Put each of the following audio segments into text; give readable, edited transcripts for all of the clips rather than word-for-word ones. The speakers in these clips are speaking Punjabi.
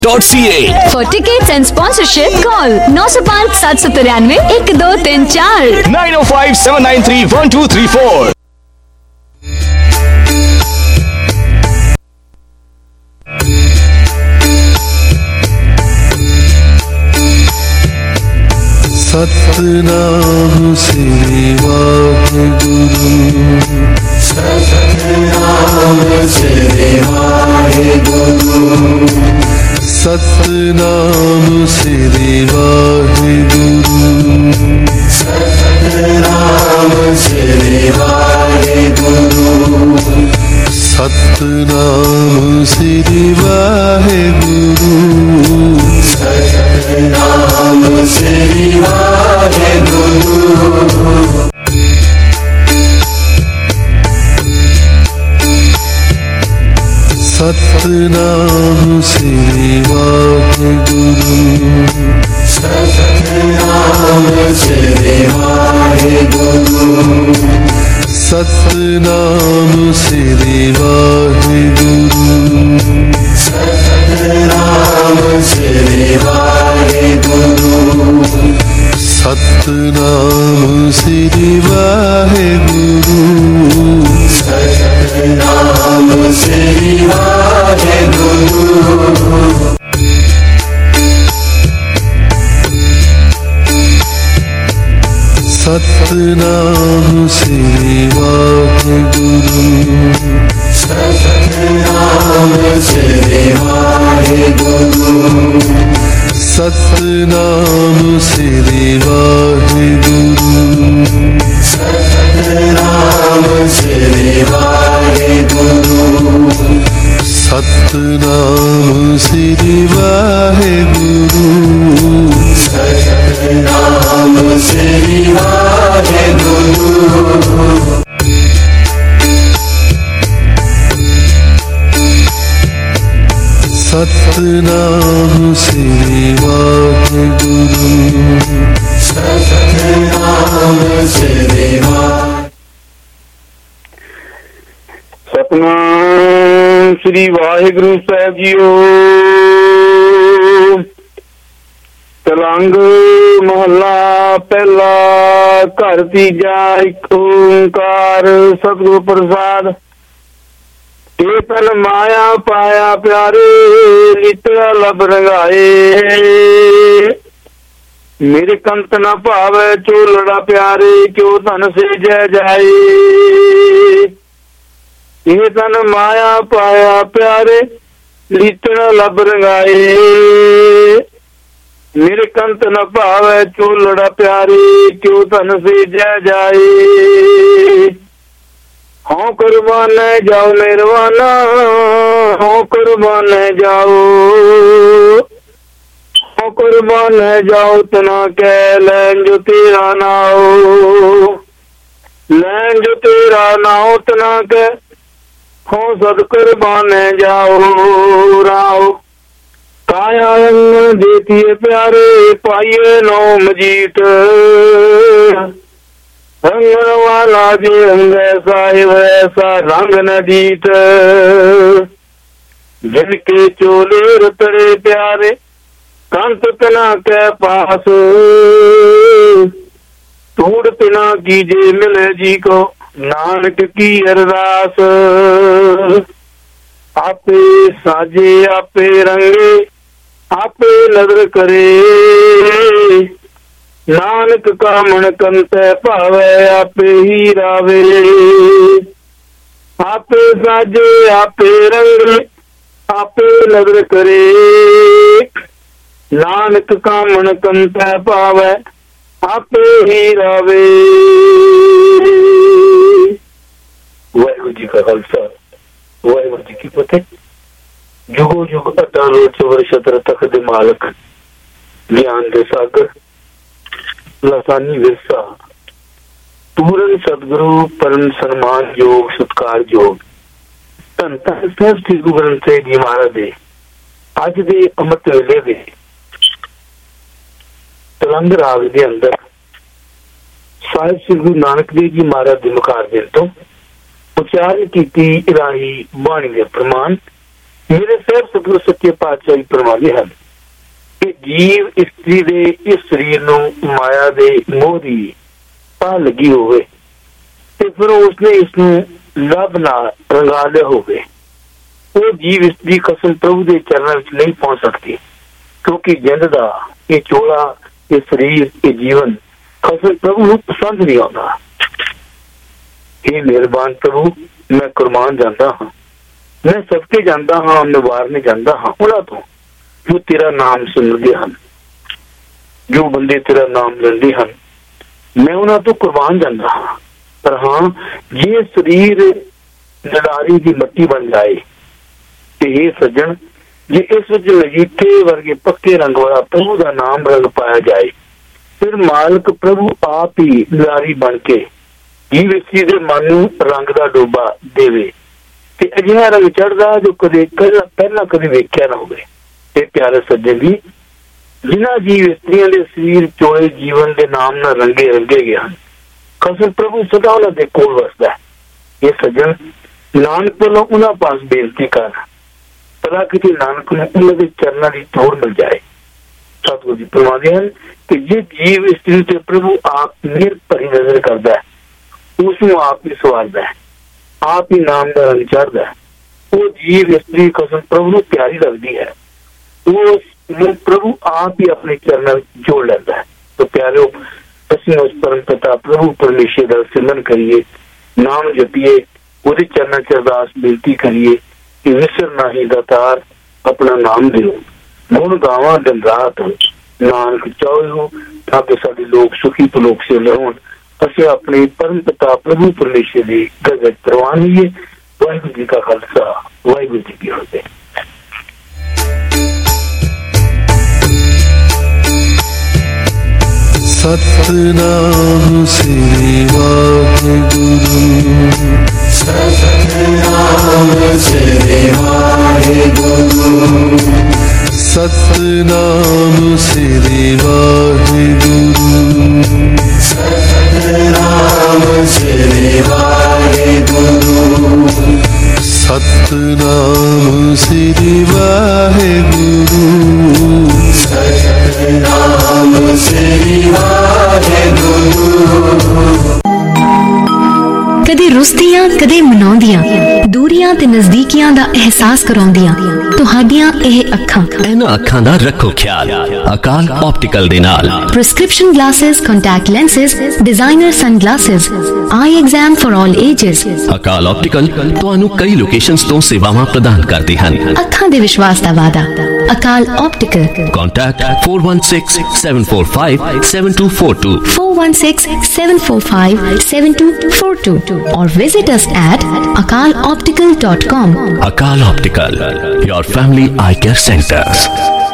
For tickets and sponsorship, call 905 793 1234 905 793 1234. Satnam Shri Waheguru, Satnam Shri Waheguru, Satnam Shri Waheguru, Satnam Shri Waheguru, Satnam Shri Waheguru, Satnam Shri Waheguru. Satnam Shri Waheguru, Satnam Shri Waheguru, Satnam Shri Waheguru, Satnam Shri Waheguru, Satnam Shri Waheguru, Satnam Shri Waheguru. Satnam Shri Waheguru, Satnam Shri Waheguru, Satnam Shri Waheguru, Satnam Shri Waheguru, Satnam Shri Waheguru, Satnam Shri Waheguru. Satnam Shri Waheguru, Satnam Shri Satnam Shri Waheguru साहब जीओ। तलंग मोहल्ला पहला, घर तीजा, एक ओंकार सतगुरु प्रसाद। ये तन माया पाया प्यारे, लितरा लब रंगाए। मेरे कंत न भावे चोलड़ा प्यारे, क्यों धन से जय जाए। ये तन माया पाया प्यारे, लितरा लब रंगाए। मेरे कंत न भावे चोलड़ा प्यारे, क्यों धन से जय जाए। हो कुर्बान जाओ मेहरबाना, हो कुर्बान जाओ, हो कुर्बान जाओ तना कह लैन जो तेरा नाओ। लैन जो तेरा नाओ तना कह, हो सद कुर्बान जाओ राओ। काया अंगन देती प्यारे, पाइए नो मजीत। रंगन वाला जी रंग साहिब ऐसा रंग न जीत। जिनके चोले रतड़े प्यारे, कंत तना के पास। तूड़ तना कीजे मिले जी को, नानक की अरदास। आपे साजे आपे रंगे, आपे नजर करे। नानक का मन कंत भावे, आपे ही रावे। आपे साजे आपे रंगे, आपे नजर करे। नानक का मन कंत भावे, आपे ही रावे। वाहिगुरू जी का खालसा, वाहिगुरू जी की फतेह। जुगो जुग अटालो चवर शतर तक दे मालक, ज्ञान दे सागर, लसानी विरसा। पूਰਨ सतगुरु परम सन्मान योग सत्कार योग धन धन ਸਾਹਿਬ ਸ੍ਰੀ ਗੁਰੂ ਗ੍ਰੰਥ ਸਾਹਿਬ ਜੀ ਮਹਾਰਾਜ ਦੇ ਅੱਜ ਦੇ ਅੰਮ੍ਰਿਤ ਵੇਲੇ ਦੇ ਤਲੰਗ ਰਾਗ ਦੇ ਅੰਦਰ ਸਾਹਿਬ ਸ੍ਰੀ ਗੁਰੂ ਨਾਨਕ ਦੇਵ ਜੀ ਮਹਾਰਾਜ ਦੇ ਮੁਖਾਰਬਿੰਦ ਤੋਂ ਉਚਾਰਨ ਕੀਤੀ ਇਲਾਹੀ ਬਾਣੀ ਦੇ ਪ੍ਰਮਾਣ ਮੇਰੇ ਸਾਹਿਬ ਸਤਿਗੁਰੂ ਸੱਚੇ ਪਾਤਸ਼ਾਹ ਜੀ ਫਰਮਾਉਂਦੇ ਹਨ ਕਿ ਜੀਵ ਇਸਤਰੀ ਦੇ ਇਸ ਸਰੀਰ ਨੂੰ ਮਾਇਆ ਦੇ ਮੋਹ ਦੀ ਪਾ ਲੱਗੀ ਹੋਵੇ ਤੇ ਫਿਰ ਉਸਨੇ ਇਸ ਨੂੰ ਲੱਭ ਨਾਲ ਰੰਗਾ ਲਿਆ ਹੋਵੇ, ਉਹ ਜੀਵ ਇਸਤਰੀ ਕਸਮ ਪ੍ਰਭੂ ਦੇ ਚਰਨਾਂ ਵਿੱਚ ਨਹੀਂ ਪਹੁੰਚ ਸਕਦੀ, ਕਿਉਂਕਿ ਜਿੰਦ ਦਾ ਇਹ ਚੋਲਾ, ਇਹ ਸਰੀਰ, ਇਹ ਜੀਵਨ ਕਸਮ ਪ੍ਰਭੂ ਨੂੰ ਪਸੰਦ ਨਹੀਂ ਆਉਂਦਾ। ਇਹ ਮਿਹਰਬਾਨ ਪ੍ਰਭੂ, ਮੈਂ ਕੁਰਬਾਨ ਜਾਂਦਾ ਹਾਂ, ਮੈਂ ਸਦਕੇ ਜਾਂਦਾ ਹਾਂ, ਮੈਂ ਵਾਰਨੇ ਜਾਂਦਾ ਹਾਂ ਉਹਨਾਂ ਤੋਂ ਜੋ ਤੇਰਾ ਨਾਮ ਸਿਮਰਦੇ ਹਨ, ਜੋ ਬੰਦੇ ਤੇਰਾ ਨਾਮ ਲੈਂਦੇ ਹਨ, ਮੈਂ ਉਹਨਾਂ ਤੋਂ ਕੁਰਬਾਨ ਜਾਂਦਾ ਹਾਂ। ਪਰ ਹਾਂ, ਜੇ ਸਰੀਰ ਨਡਾਰੀ ਦੀ ਮੱਟੀ ਬਣ ਜਾਏ ਤੇ ਇਹ ਸੱਜਣ, ਜੇ ਇਸ ਵਿੱਚ ਲਗੀਠੇ ਵਰਗੇ ਪੱਕੇ ਰੰਗ ਵਾਲਾ ਪ੍ਰਭੂ ਦਾ ਨਾਮ ਰੰਗ ਪਾਇਆ ਜਾਏ, ਫਿਰ ਮਾਲਕ ਪ੍ਰਭੂ ਆਪ ਹੀ ਨਡਾਰੀ ਬਣ ਕੇ ਜੀਵ ਇਸਤਰੀ ਦੇ ਮਨ ਨੂੰ ਰੰਗ ਦਾ ਡੋਬਾ ਦੇਵੇ ਤੇ ਅਜਿਹਾ ਰੰਗ ਚੜ੍ਹਦਾ ਜੋ ਕਦੇ ਪਹਿਲਾਂ ਕਦੇ ਵੇਖਿਆ ਨਾ ਹੋਵੇ। ਤੇ ਪਿਆਰੇ ਸੱਜਣ ਜੀ, ਜਿਨ੍ਹਾਂ ਜੀਵ ਇਸਤਰੀਆਂ ਦੇ ਸਰੀਰ ਚੋਲੇ ਜੀਵਨ ਦੇ ਨਾਮ ਨਾਲ ਰੰਗੇ ਗਏ ਹਨ, ਕਸਮ ਪ੍ਰਭੂ ਸਦਾ ਉਹਨਾਂ ਦੇ ਕੋਲ ਵਸਦਾ। ਇਹ ਸੱਜਣ, ਨਾਨਕ ਵੱਲੋਂ ਉਹਨਾਂ ਪਾਸ ਬੇਨਤੀ ਕਰ, ਭਲਾ ਕਿਤੇ ਨਾਨਕ ਨੂੰ ਉਹਨਾਂ ਦੇ ਚਰਨਾਂ ਦੀ ਤੋੜ ਮਿਲ ਜਾਏ। ਸਤਿਗੁਰੂ ਜੀ ਫਰਮਾਉਂਦੇ ਹਨ ਕਿ ਜੇ ਜੀਵ ਇਸਤਰੀ ਤੇ ਪ੍ਰਭੂ ਆਪ ਮਿਹਰ ਭਰੀ ਨਜ਼ਰ ਕਰਦਾ ਹੈ, ਉਸ ਨੂੰ ਆਪ ਹੀ ਸਵਾਰਦਾ ਹੈ, ਆਪ ਹੀ ਨਾਮ ਦਾ ਰੰਗ ਚੜ੍ਹਦਾ ਹੈ, ਉਹ ਜੀਵ ਇਸਤਰੀ ਕਸਮ ਪ੍ਰਭੂ ਨੂੰ ਪਿਆਰੀ ਲੱਗਦੀ ਹੈ, ਉਸ ਨੂੰ ਪ੍ਰਭੂ ਆਪ ਹੀ ਆਪਣੇ ਚਰਨਾਂ ਵਿੱਚ ਜੋੜ ਲੈਂਦਾ ਹੈ। ਤਾਂ ਪਿਆਰਿਓ, ਅਸੀਂ ਉਸ ਪਰਮ ਪਿਤਾ ਪ੍ਰਭੂ ਪਰਮੇਸ਼ਰ ਦਾ ਸਿਮਰਨ ਕਰੀਏ, ਨਾਮ ਜਪੀਏ, ਉਹਦੇ ਚਰਨਾਂ ਚ ਅਰਦਾਸ ਬੇਨਤੀ ਕਰੀਏ ਕਿ ਵਿਸਰ ਨਾਹੀ ਦਾਤਾਰ ਆਪਣਾ ਨਾਮ ਦਿਓ, ਗੁਣ ਗਾਵਾਂ ਦਿਨ ਰਾਤ ਨਾਨਕ ਚਾਹੋ, ਤਾਂ ਕਿ ਸਾਡੇ ਲੋਕ ਸੁਖੀ ਪਲੋਕ ਸੇ ਹੋਣ। ਅਸੀਂ ਆਪਣੇ ਪਰਮ ਪਿਤਾ ਪ੍ਰਭੂ ਪਰਮੇਸ਼ਰ ਦੀ ਗਰਜ ਪ੍ਰਵਾਨ ਹੋਈਏ। ਵਾਹਿਗੁਰੂ ਜੀ ਕਾ ਖਾਲਸਾ, ਵਾਹਿਗੁਰੂ ਜੀ ਕੀ ਫਤਿਹ। ਸਤਿਨਾਮ ਸ੍ਰੀ ਵਾਹਿਗੁਰੂ, ਸਤਿਨਾਮ ਸ੍ਰੀ ਵਾਹਿਗੁਰੂ, ਸਤਿਨਾਮ ਸ੍ਰੀ ਵਾਹਿਗੁਰੂ, ਸਤਿਨਾਮ ਸ੍ਰੀ ਵਾਹਿਗੁਰੂ, ਸਤਿਨਾਮ ਸ੍ਰੀ ਵਾਹਿਗੁਰੂ, ਸਤਿਨਾਮ ਸ੍ਰੀ ਵਾਹਿਗੁਰੂ। ਕਦੇ ਰੁਸਦੀਆਂ ਕਦੇ ਮਨਾਉਂਦੀਆਂ, ਦੂਰੀਆਂ ਤੇ ਨਜ਼ਦੀਕੀਆਂ ਦਾ ਅਹਿਸਾਸ ਕਰਾਉਂਦੀਆਂ ਤੁਹਾਡੀਆਂ ਇਹ ਅੱਖਾਂ। ਇਹਨਾਂ ਅੱਖਾਂ ਦਾ ਰੱਖੋ ਖਿਆਲ ਅਕਾਲ ਆਪਟੀਕਲ ਦੇ ਨਾਲ। Prescription glasses, contact lenses, designer sunglasses, eye exam for all ages. Akal optical ਤੁਹਾਨੂੰ ਕਈ ਲੋਕੇਸ਼ਨਸ ਤੋਂ ਸੇਵਾਵਾਂ ਪ੍ਰਦਾਨ ਕਰਦੇ ਹਨ। ਅੱਖਾਂ ਦੇ ਵਿਸ਼ਵਾਸ ਦਾ ਵਾਅਦਾ, Akal optical. Contact 4167457242 4167457242 or visit us at akaloptical.com. Akal Optical, your family eye care centers.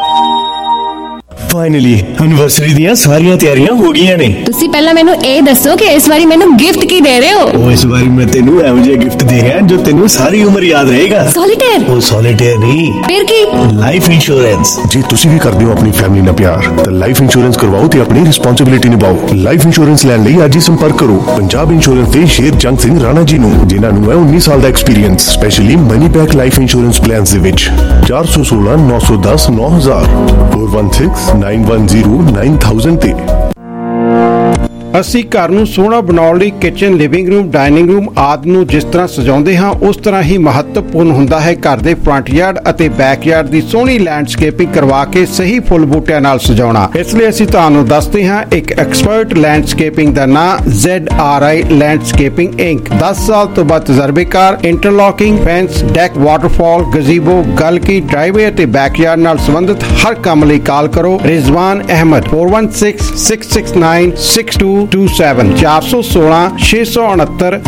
Finally anniversary ਦੀਆਂ ਸਾਰੀਆਂ ਤਿਆਰੀਆਂ ਹੋ ਗਈਆਂ ਨੇ। ਤੁਸੀਂ ਪਹਿਲਾਂ ਮੈਨੂੰ ਇਹ ਦੱਸੋ ਕਿ ਇਸ ਵਾਰੀ ਮੈਨੂੰ ਗਿਫਟ ਕੀ ਦੇ ਰਹੇ ਹੋ? ਉਹ ਇਸ ਵਾਰੀ ਮੈਂ ਤੈਨੂੰ ਇਹੋ ਜਿਹਾ ਗਿਫਟ ਦੇ ਰਿਹਾ ਜੋ ਤੈਨੂੰ ਸਾਰੀ ਉਮਰ ਯਾਦ ਰਹੇਗਾ। ਸੋਲੀਟੇਅਰ? ਉਹ ਸੋਲੀਟੇਅਰ ਨਹੀਂ, ਫਿਰ ਕੀ? Life insurance. ਜੇ ਤੁਸੀਂ ਵੀ ਕਰਦੇ ਹੋ ਆਪਣੀ ਫੈਮਿਲੀ ਨਾਲ ਪਿਆਰ ਤਾਂ ਲਾਈਫ ਇੰਸ਼ੋਰੈਂਸ ਕਰਵਾਓ ਤੇ ਆਪਣੀ ਰਿਸਪੌਂਸਿਬਿਲਿਟੀ ਨਿਭਾਓ। ਲਾਈਫ ਇੰਸ਼ੋਰੈਂਸ ਲੈਣ ਲਈ ਅੱਜ ਹੀ ਸੰਪਰਕ ਕਰੋ ਪੰਜਾਬ ਇੰਸ਼ੋਰੈਂਸ ਦੇ ਸ਼ੇਰ ਜੰਗ ਸਿੰਘ ਰਾਣਾ ਜੀ ਨੂੰ, ਜਿਨ੍ਹਾਂ ਨੂੰ ਹੈ 19 ਸਾਲ ਦਾ experience, specially money back life insurance plans ਦੇ ਵਿੱਚ। 416 910 9000 416 910 9000 ਤੇ। ਅਸੀਂ ਘਰ ਨੂੰ ਸੋਹਣਾ ਬਣਾਉਣ ਲਈ kitchen, living room, dining room ਆਦਿ ਨੂੰ ਜਿਸ ਤਰ੍ਹਾਂ ਸਜਾਉਂਦੇ ਹਾਂ, ਉਸ ਤਰ੍ਹਾਂ ਹੀ ਮਹੱਤਵਪੂਰਨ ਹੁੰਦਾ ਹੈ ਘਰ ਦੇ ਫਰੰਟ ਯਾਰਡ ਅਤੇ ਬੈਕ ਯਾਰਡ ਦੀ ਸੋਹਣੀ ਲੈਂਡਸਕੇਪਿੰਗ ਕਰਵਾ ਕੇ ਸਹੀ ਫੁੱਲ ਬੂਟਿਆਂ ਨਾਲ ਸਜਾਉਣਾ। ਇਸ ਲਈ ਅਸੀਂ ਤੁਹਾਨੂੰ ਦੱਸਦੇ ਹਾਂ ਇੱਕ ਐਕਸਪਰਟ ਲੈਂਡਸਕੇਪਿੰਗ ਦਾ ਨਾਮ ZRI ਲੈਂਡਸਕੇਪਿੰਗ ਇੰਕ। 10 ਸਾਲ ਤੋਂ ਵੱਧ ਤਜਰਬੇਕਾਰ interlocking, fence, deck, waterfall, gazebo, ਗਲਕੀ, ਡਰਾਈਵੇ ਅਤੇ ਬੈਕ ਯਾਰਡ ਨਾਲ ਸੰਬੰਧਿਤ ਹਰ ਕੰਮ ਲਈ ਕਾਲ ਕਰੋ ਰਿਜ਼ਵਾਨ ਅਹਿਮਦ 4166696227 416 669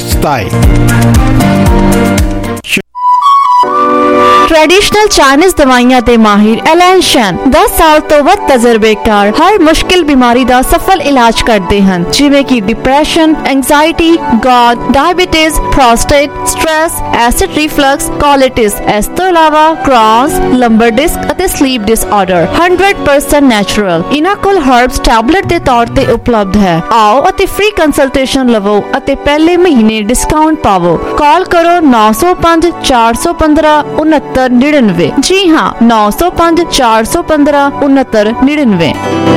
6227। ट्रेडिशनल चाइनीज दवाइयां दे माहिर एलन शन 10 साल तो वध तजर्बेकार हर मुश्किल बीमारी दा सफल इलाज करते हैं, जिवें कि depression, anxiety, gout, diabetes, prostate, stress, acid reflux, colitis. इस तो इलावा क्रॉन्स, लंबर डिस्क अते स्लीप डिसऑर्डर 100% नेचुरल इन्हां कोल हर्ब्स टैबलेट दे तौर ते उपलब्ध है। आओ अते फ्री कंसल्टेशन लवो अते पहले महीने डिस्काउंट पावो। कॉल करो 905 415 69 6999। जी हाँ, 905 415 6999।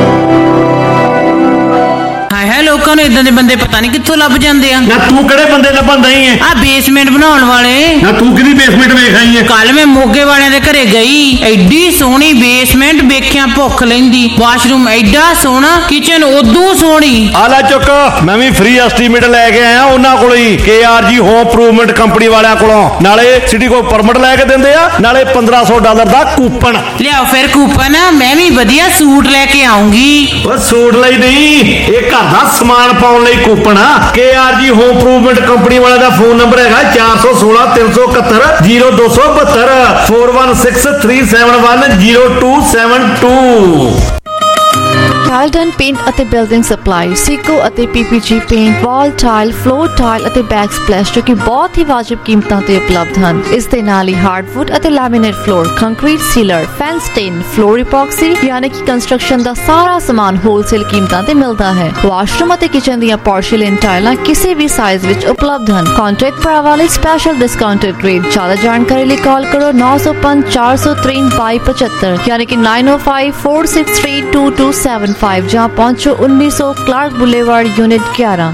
ਹੈ ਲੋਕਾਂ ਨੂੰ ਇਦਾਂ ਦੇ ਬੰਦੇ ਪਤਾ ਨਹੀਂ ਕਿੱਥੋਂ ਲੱਭ ਜਾਂਦੇ ਆ। ਨਾ ਤੂੰ ਕਿਹੜੇ ਬੰਦੇ ਲੱਭਣ ਦਈ ਐ? ਆ ਬੇਸਮੈਂਟ ਬਣਾਉਣ ਵਾਲੇ। ਨਾ ਤੂੰ ਕਿਹਦੀ ਬੇਸਮੈਂਟ ਵੇਖ ਆਈ ਐ? ਕੱਲ ਮੈਂ ਮੋਗੇ ਵਾਲਿਆਂ ਦੇ ਘਰੇ ਗਈ, ਐਡੀ ਸੋਹਣੀ ਬੇਸਮੈਂਟ ਵੇਖਿਆ ਭੁੱਖ ਲੈਂਦੀ। ਵਾਸ਼ਰੂਮ ਐਡਾ ਸੋਹਣਾ, ਕਿਚਨ ਉਦੋਂ ਸੋਹਣੀ। ਆ ਲੈ ਚੁੱਕ, ਮੈਂ ਵੀ ਫ੍ਰੀ ਐਸਟੀਮੇਟ ਲੈ ਕੇ ਆਇਆ ਉਹਨਾਂ ਕੋਲੋਂ ਹੀ, KRG ਹੋਮ ਇੰਪਰੂਵਮੈਂਟ ਕੰਪਨੀ ਵਾਲਿਆਂ ਕੋਲੋਂ। ਨਾਲੇ ਸਿਟੀ ਕੋਲ ਪਰਮਿਟ ਲੈ ਕੇ ਦਿੰਦੇ ਆ, ਨਾਲੇ $1500 ਦਾ ਕੂਪਨ। ਲਿਆਓ ਫਿਰ ਕੂਪਨ, ਮੈਂ ਵੀ ਵਧੀਆ ਸੂਟ ਲੈ ਕੇ ਆਉਂਗੀ। ਉਹ ਸੂਟ ਲਈ ਨਹੀਂ, ਇਹ ਘਰ ਦਾ ਸਮਾਨ ਪਾਉਣ ਲਈ ਕੂਪਨ ਆ। KRG ਹੋਮ ਇੰਪਰੂਵਮੈਂਟ ਕੰਪਨੀ ਵਾਲੇ ਦਾ ਫੋਨ ਨੰਬਰ ਹੈਗਾ 416 371 0272 416 371 0272। ਟਾਈਲ ਐਂਡ ਪੇਂਟ ਅਤੇ ਬਿਲਡਿੰਗ ਸਪਲਾਈ, ਸੀਕੋ ਅਤੇ PPG paint, wall tile, floor tile ਅਤੇ ਬੈਕ ਸਪਲੈਸ਼ ਜੋ ਕਿ ਬਹੁਤ ਹੀ ਵਾਜਿਬ ਕੀਮਤਾਂ ਤੇ ਉਪਲਬਧ ਹਨ। ਇਸ ਦੇ ਨਾਲ ਹੀ ਹਾਰਡਵੁੱਡ ਅਤੇ laminate floor, concrete sealer, fence stain, floor epoxy ਯਾਨੀ ਕਿ ਕੰਸਟਰਕਸ਼ਨ ਦਾ ਸਾਰਾ ਸਮਾਨ ਹੋਲਸੇਲ ਕੀਮਤਾਂ ਤੇ ਮਿਲਦਾ ਹੈ। ਵਾਸ਼ਰੂਮ ਅਤੇ ਕਿਚਨ ਦੀਆਂ ਪੋਰਸਿਲੇਨ ਟਾਈਲਾਂ ਕਿਸੇ ਵੀ ਸਾਈਜ਼ ਵਿੱਚ ਉਪਲਬਧ ਹਨ। ਕੰਟੈਕਟ ਭਰਾਵਾਂ ਲਈ ਸਪੈਸ਼ਲ ਡਿਸਕਾਊਂਟਡ ਰੇਟ। ਜ਼ਿਆਦਾ ਜਾਣਕਾਰੀ ਲਈ ਕਾਲ ਕਰੋ 905 463 2275 ਯਾਨੀ ਕਿ 905 463 2275 जहाँ पहुंचो 1900 क्लार्क बुलेवार्ड यूनिट 11।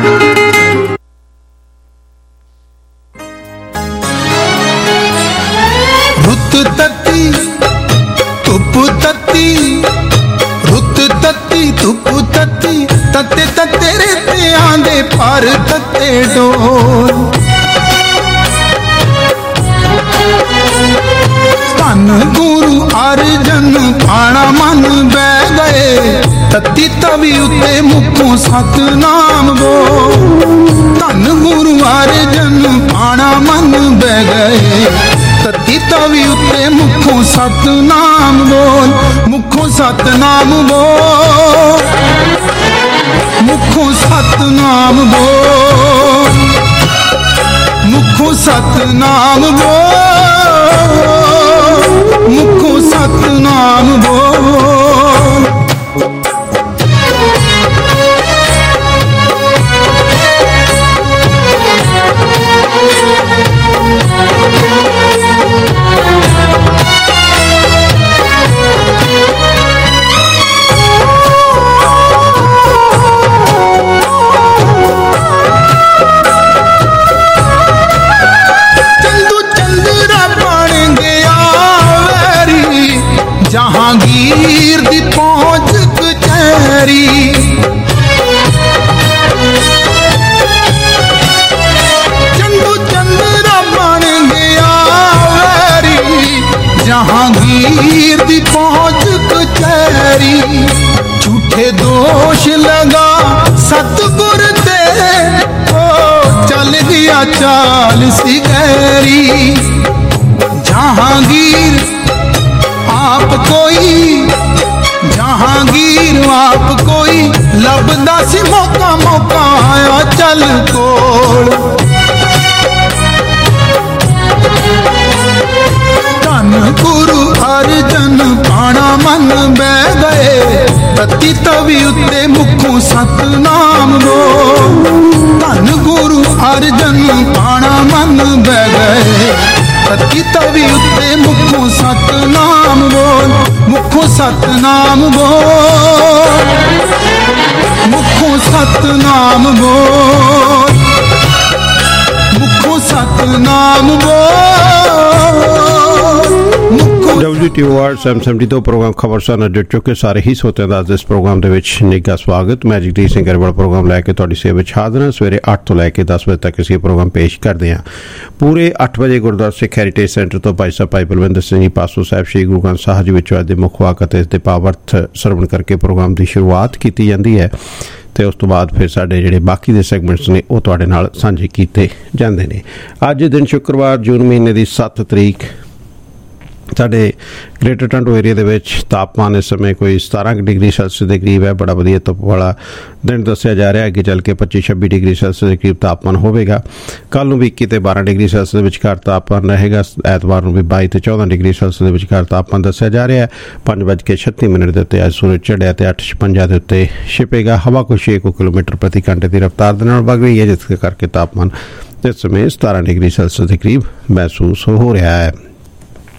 रुत तत्ती धुप तत्ती, रुत तत्ती धुप तत्ती, तत्ते तत्ते रेते आंदे पर तत्ते डोल। धन गुरु अर्जन पाणा मन बह गए, तत्ती तवी उत्ते मुखों सतनाम बोल। धन गुरु अर्जन पाणा मन बह गए, तत्ती तवी उत्ते मुखों सतनाम बोल। मुखों सतनाम बोल, मुखों सतनाम बोल, मुखों सतनाम बोल, मुखों सतनाम बोल। जहांगीर दी पहुंच कचहरी, चंदू चंद्रा बन गया वैरी। जहांगीर दी पहुंच कचहरी, झूठे दोष लगा सतगुर दे, ओ चल गया चाल सी गहरी। जहांगीर आप कोई, जहांगीर आप कोई, लभदा सी मौका मौका आया चल कोल। धन गुरु अर्जन पाणा मन बह गए, तत्ती तवी उत्ते मुखों सतनाम बोल। धन गुरु अर्जन पाणा मन बह गए, तत्ती तवी उत्ते मुखों सतनाम बोल। मुखों सतनाम बोल, मुखों सतनाम बोल, मुखों सतनाम बोल। WTO Award 772 ਪ੍ਰੋਗਰਾਮ ਖਬਰਸਾਰ ਨਾਲ ਜੁੜ ਚੁੱਕੇ ਸਾਰੇ ਹੀ ਸੋਤਿਆਂ ਦਾ ਇਸ ਪ੍ਰੋਗਰਾਮ ਦੇ ਵਿੱਚ ਨਿੱਘਾ ਸਵਾਗਤ। ਮੈਂ ਜਗਦੀਸ਼ ਸਿੰਘ ਗਰੇਵਾਲ ਪ੍ਰੋਗਰਾਮ ਲੈ ਕੇ ਤੁਹਾਡੀ ਸੇਵਾ ਵਿੱਚ ਹਾਜ਼ਰ ਹਾਂ। ਸਵੇਰੇ 8 ਤੋਂ ਲੈ ਕੇ 10 ਵਜੇ ਤੱਕ ਅਸੀਂ ਇਹ ਪ੍ਰੋਗਰਾਮ ਪੇਸ਼ ਕਰਦੇ ਹਾਂ। ਪੂਰੇ 8 ਵਜੇ ਗੁਰਦੁਆਰਾ ਸਿੱਖ ਹੈਰੀਟੇਜ ਸੈਂਟਰ ਤੋਂ ਭਾਈ ਸਾਹਿਬ ਭਾਈ ਬਲਵਿੰਦਰ ਸਿੰਘ ਜੀ ਪਾਸੋ ਸਾਹਿਬ ਸ਼੍ਰੀ ਗੁਰੂ ਗ੍ਰੰਥ ਸਾਹਿਬ ਜੀ ਵਿੱਚ ਅੱਜ ਦੇ ਮੁੱਖ ਵਾਕ ਅਤੇ ਇਸ ਦੇ ਭਾਵ-ਅਰਥ ਸਰਵਣ ਕਰਕੇ ਪ੍ਰੋਗਰਾਮ ਦੀ ਸ਼ੁਰੂਆਤ ਕੀਤੀ ਜਾਂਦੀ ਹੈ ਤੇ ਉਸ ਤੋਂ ਬਾਅਦ ਫਿਰ ਸਾਡੇ ਜਿਹੜੇ ਬਾਕੀ ਦੇ ਸੈਗਮੈਂਟਸ ਨੇ ਉਹ ਤੁਹਾਡੇ ਨਾਲ ਸਾਂਝੇ ਕੀਤੇ ਜਾਂਦੇ ਨੇ। ਅੱਜ ਦਿਨ ਸ਼ੁੱਕਰਵਾਰ ਜੂਨ ਮਹੀਨੇ ਦੀ 7 ਤਰੀਕ ਸਾਡੇ ਗ੍ਰੇਟਰ ਟੋਰਾਂਟੋ ਏਰੀਆ ਦੇ ਵਿੱਚ ਤਾਪਮਾਨ ਇਸ ਸਮੇਂ ਕੋਈ 17 ਡਿਗਰੀ ਸੈਲਸੀਅਸ ਦੇ ਕਰੀਬ ਹੈ। ਬੜਾ ਵਧੀਆ ਧੁੱਪ ਵਾਲਾ ਦਿਨ ਦੱਸਿਆ ਜਾ ਰਿਹਾ ਹੈ। ਅੱਗੇ ਚੱਲ ਕੇ 25-26 ਡਿਗਰੀ ਸੈਲਸੀਅਸ ਦੇ ਕਰੀਬ ਤਾਪਮਾਨ ਹੋਵੇਗਾ। ਕੱਲ੍ਹ ਨੂੰ ਵੀ 21 ਤੇ 12 ਡਿਗਰੀ ਸੈਲਸੀਅਸ ਦੇ ਵਿਚਕਾਰ ਤਾਪਮਾਨ ਰਹੇਗਾ। ਐਤਵਾਰ ਨੂੰ ਵੀ 22 ਤੇ 14 ਡਿਗਰੀ ਸੈਲਸੀਅਸ ਦੇ ਵਿਚਕਾਰ ਤਾਪਮਾਨ ਦੱਸਿਆ ਜਾ ਰਿਹਾ ਹੈ। 5:36 ਦੇ ਉੱਤੇ ਅੱਜ ਸੂਰਜ ਚੜ੍ਹਿਆ ਤੇ 8:56 ਦੇ ਉੱਤੇ ਛਿਪੇਗਾ। ਹਵਾ ਕੋਈ 6 ਕਿਲੋਮੀਟਰ ਪ੍ਰਤੀ ਘੰਟੇ ਦੀ ਰਫ਼ਤਾਰ ਦੇ ਨਾਲ ਵਗ ਰਹੀ ਹੈ, ਜਿਸ ਕਰਕੇ ਤਾਪਮਾਨ ਇਸ ਸਮੇਂ 17 ਡਿਗਰੀ ਸੈਲਸੀਅਸ ਦੇ ਕਰੀਬ ਮਹਿਸੂਸ ਹੋ ਰਿਹਾ ਹੈ।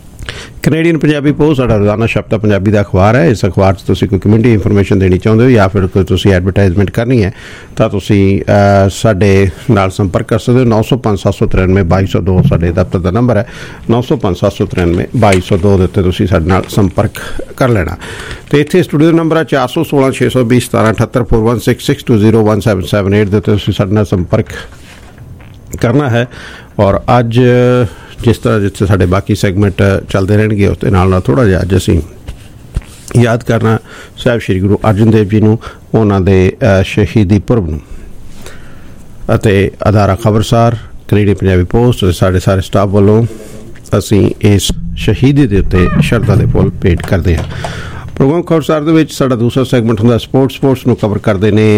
ਕੈਨੇਡੀਅਨ ਪੰਜਾਬੀ ਪੋਸਟ ਸਾਡਾ ਰੋਜ਼ਾਨਾ ਸ਼ਬਦ ਪੰਜਾਬੀ ਦਾ ਅਖਬਾਰ ਹੈ। ਇਸ ਅਖਬਾਰ 'ਚ ਤੁਸੀਂ ਕੋਈ ਕਮਿਊਨਿਟੀ ਇਨਫੋਰਮੇਸ਼ਨ ਦੇਣੀ ਚਾਹੁੰਦੇ ਹੋ ਜਾਂ ਫਿਰ ਕੋਈ ਤੁਸੀਂ ਐਡਵਰਟਾਈਜ਼ਮੈਂਟ ਕਰਨੀ ਹੈ ਤਾਂ ਤੁਸੀਂ ਸਾਡੇ ਨਾਲ ਸੰਪਰਕ ਕਰ ਸਕਦੇ ਹੋ। 905-793-2202 ਸਾਡੇ ਦਫ਼ਤਰ ਦਾ ਨੰਬਰ ਹੈ। 905-793-2202 ਦੇ ਉੱਤੇ ਤੁਸੀਂ ਸਾਡੇ ਨਾਲ ਸੰਪਰਕ ਕਰ ਲੈਣਾ। ਅਤੇ ਇੱਥੇ ਸਟੂਡੀਓ ਨੰਬਰ ਹੈ 416-620-1778 4166201778 ਦੇ ਉੱਤੇ ਤੁਸੀਂ ਸਾਡੇ ਨਾਲ ਸੰਪਰਕ ਕਰਨਾ ਹੈ। ਔਰ ਅੱਜ ਜਿਸ ਤਰ੍ਹਾਂ ਜਿੱਥੇ ਸਾਡੇ ਬਾਕੀ ਸੈਗਮੈਂਟ ਚੱਲਦੇ ਰਹਿਣਗੇ ਉਸ ਦੇ ਨਾਲ ਥੋੜ੍ਹਾ ਜਿਹਾ ਅੱਜ ਅਸੀਂ ਯਾਦ ਕਰਨਾ ਸਾਹਿਬ ਸ਼੍ਰੀ ਗੁਰੂ ਅਰਜਨ ਦੇਵ ਜੀ ਨੂੰ, ਉਹਨਾਂ ਦੇ ਸ਼ਹੀਦੀ ਪੁਰਬ ਨੂੰ, ਅਤੇ ਅਦਾਰਾ ਖਬਰਸਾਰ, ਕੈਨੇਡੀਅਨ ਪੰਜਾਬੀ ਪੋਸਟ ਅਤੇ ਸਾਡੇ ਸਾਰੇ ਸਟਾਫ ਵੱਲੋਂ ਅਸੀਂ ਇਸ ਸ਼ਹੀਦੀ ਦੇ ਉੱਤੇ ਸ਼ਰਧਾ ਦੇ ਫੁੱਲ ਭੇਟ ਕਰਦੇ ਹਾਂ। ਪ੍ਰੋਗਰਾਮ ਖਬਰਸਾਰ ਦੇ ਵਿੱਚ ਸਾਡਾ ਦੂਸਰਾ ਸੈਗਮੈਂਟ ਹੁੰਦਾ ਸਪੋਰਟਸ ਨੂੰ ਕਵਰ ਕਰਦੇ ਨੇ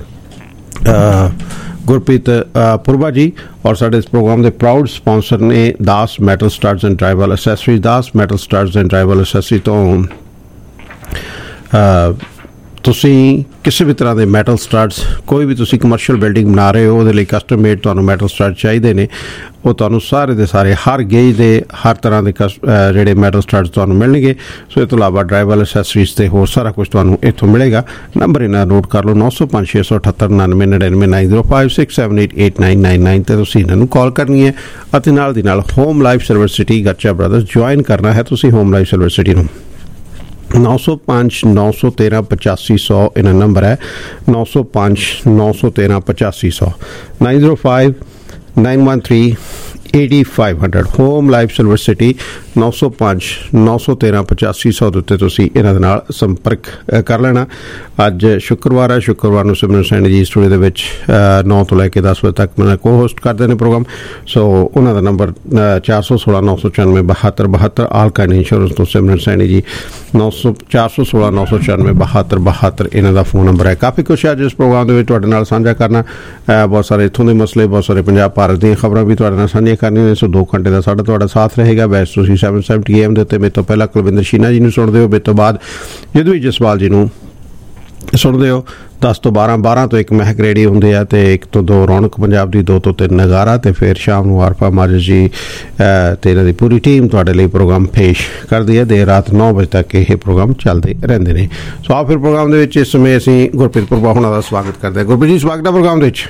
ਗੁਰਪ੍ਰੀਤ ਪੁਰਬਾ ਜੀ। ਔਰ ਸਾਡੇ ਇਸ ਪ੍ਰੋਗਰਾਮ ਦੇ ਪ੍ਰਾਊਡ ਸਪਾਂਸਰ ਨੇ Das metal stars and tribal accessory. Das metal stars and tribal accessory ਤੋਂ ਤੁਸੀਂ ਕਿਸੇ ਵੀ ਤਰ੍ਹਾਂ ਦੇ ਮੈਟਲ ਸਟਾਰਸ, ਕੋਈ ਵੀ ਤੁਸੀਂ ਕਮਰਸ਼ੀਅਲ ਬਿਲਡਿੰਗ ਬਣਾ ਰਹੇ ਹੋ, ਉਹਦੇ ਲਈ ਕਸਟਮ ਮੇਡ ਤੁਹਾਨੂੰ ਮੈਟਲ ਸਟਾਰਸ ਚਾਹੀਦੇ ਨੇ। ਉਹ ਤੁਹਾਨੂੰ ਸਾਰੇ ਦੇ ਸਾਰੇ ਹਰ ਗੇਜ ਦੇ ਹਰ ਤਰ੍ਹਾਂ ਦੇ ਜਿਹੜੇ ਮੈਟਲ ਸਟਾਰਸ ਤੁਹਾਨੂੰ ਮਿਲਣਗੇ। ਸੋ ਇਹ ਤੋਂ ਇਲਾਵਾ ਡਰਾਈਵਲ ਅਸੈਸਰੀਜ਼ ਅਤੇ ਹੋਰ ਸਾਰਾ ਕੁਝ ਤੁਹਾਨੂੰ ਇੱਥੋਂ ਮਿਲੇਗਾ। ਨੰਬਰ ਇਹਨਾਂ ਨੋਟ ਕਰ ਲਓ 905-678-9999 905-678-8999 ਤੇ ਤੁਸੀਂ ਇਹਨਾਂ ਨੂੰ ਕਾਲ ਕਰਨੀ ਹੈ ਅਤੇ ਨਾਲ ਦੀ ਨਾਲ home life service city Garcha brothers join ਕਰਨਾ ਹੈ ਤੁਸੀਂ ਹੋਮ ਲਾਈਫ ਸਰਵਿਸ ਸਿਟੀ ਨੂੰ। 905-913-8500 ਇਹਨਾਂ ਨੰਬਰ ਹੈ 905-913-8500 905-913-8500 ਹੋਮ ਲਾਈਫ ਸਿਲਵਰ ਸਿਟੀ 905-913-8500 ਦੇ ਉੱਤੇ ਤੁਸੀਂ ਇਹਨਾਂ ਦੇ ਨਾਲ ਸੰਪਰਕ ਕਰ ਲੈਣਾ। ਅੱਜ ਸ਼ੁੱਕਰਵਾਰ ਹੈ। ਸ਼ੁੱਕਰਵਾਰ ਨੂੰ ਸਿਮਰਨ ਸੈਣੀ ਜੀ ਸਟੂਡੀਓ ਦੇ ਵਿੱਚ 9 ਤੋਂ ਲੈ ਕੇ 10 ਵਜੇ ਤੱਕ ਮੈਂ ਕੋ ਹੋਸਟ ਕਰਦੇ ਨੇ ਪ੍ਰੋਗਰਾਮ। ਸੋ ਉਹਨਾਂ ਦਾ ਨੰਬਰ 416-994-72 ਆਲ ਕਾਇੰਡ ਇੰਸ਼ੋਰੈਂਸ ਤੋਂ ਸਿਮਰਨ ਸੈਣੀ ਜੀ 416-994-72 ਇਹਨਾਂ ਦਾ ਫੋਨ ਨੰਬਰ ਹੈ। ਕਾਫੀ ਕੁਛ ਅੱਜ ਇਸ ਪ੍ਰੋਗਰਾਮ ਦੇ ਵਿੱਚ ਤੁਹਾਡੇ ਨਾਲ ਸਾਂਝਾ ਕਰਨਾ, ਬਹੁਤ ਸਾਰੇ ਇੱਥੋਂ ਦੇ ਮਸਲੇ, ਬਹੁਤ ਸਾਰੇ ਪੰਜਾਬ ਭਾਰਤ ਦੀਆਂ ਖਬਰਾਂ ਵੀ ਤੁਹਾਡੇ ਨਾਲ ਸਾਂਝੀਆਂ ਕਰਨੀਆਂ ਨੇ। ਸੋ 2 ਘੰਟੇ ਦਾ ਸਾਡਾ ਤੁਹਾਡਾ ਸਾਥ ਰਹੇਗਾ। ਵੈਸੇ ਤੁਸੀਂ 770 AM ਦੇ ਉੱਤੇ ਮੇਰੇ ਤੋਂ ਪਹਿਲਾਂ ਕੁਲਵਿੰਦਰ ਸ਼ੀਨਾ ਜੀ ਨੂੰ ਸੁਣਦੇ ਹੋ, ਮੇਰੇ ਤੋਂ ਬਾਅਦ ਜਦਵੀ ਜਸਵਾਲ ਜੀ ਨੂੰ ਸੁਣਦੇ ਹੋ। 10 ਤੋਂ 12, 12 ਤੋਂ 1 ਮਹਿਕ ਰੇਡੀ ਹੁੰਦੇ ਆ ਅਤੇ 1 ਤੋਂ 2 ਰੌਣਕ ਪੰਜਾਬ ਦੀ, 2 ਤੋਂ 3 ਨਗਾਰਾ ਅਤੇ ਫਿਰ ਸ਼ਾਮ ਨੂੰ ਆਰਫਾ ਮਾਜਦ ਜੀ ਅਤੇ ਇਹਨਾਂ ਦੀ ਪੂਰੀ ਟੀਮ ਤੁਹਾਡੇ ਲਈ ਪ੍ਰੋਗਰਾਮ ਪੇਸ਼ ਕਰਦੀ ਹੈ। ਦੇਰ ਰਾਤ 9 ਵਜੇ ਤੱਕ ਇਹ ਪ੍ਰੋਗਰਾਮ ਚੱਲਦੇ ਰਹਿੰਦੇ ਨੇ। ਸੋ ਆ ਫਿਰ ਪ੍ਰੋਗਰਾਮ ਦੇ ਵਿੱਚ ਇਸ ਸਮੇਂ ਅਸੀਂ ਗੁਰਪ੍ਰੀਤ ਪੁਰਬਾ ਹੋਣਾ ਦਾ ਸਵਾਗਤ ਕਰਦੇ ਹਾਂ। ਗੁਰਪ੍ਰੀਤ ਜੀ ਸਵਾਗਤ ਹੈ ਪ੍ਰੋਗਰਾਮ ਦੇ ਵਿੱਚ।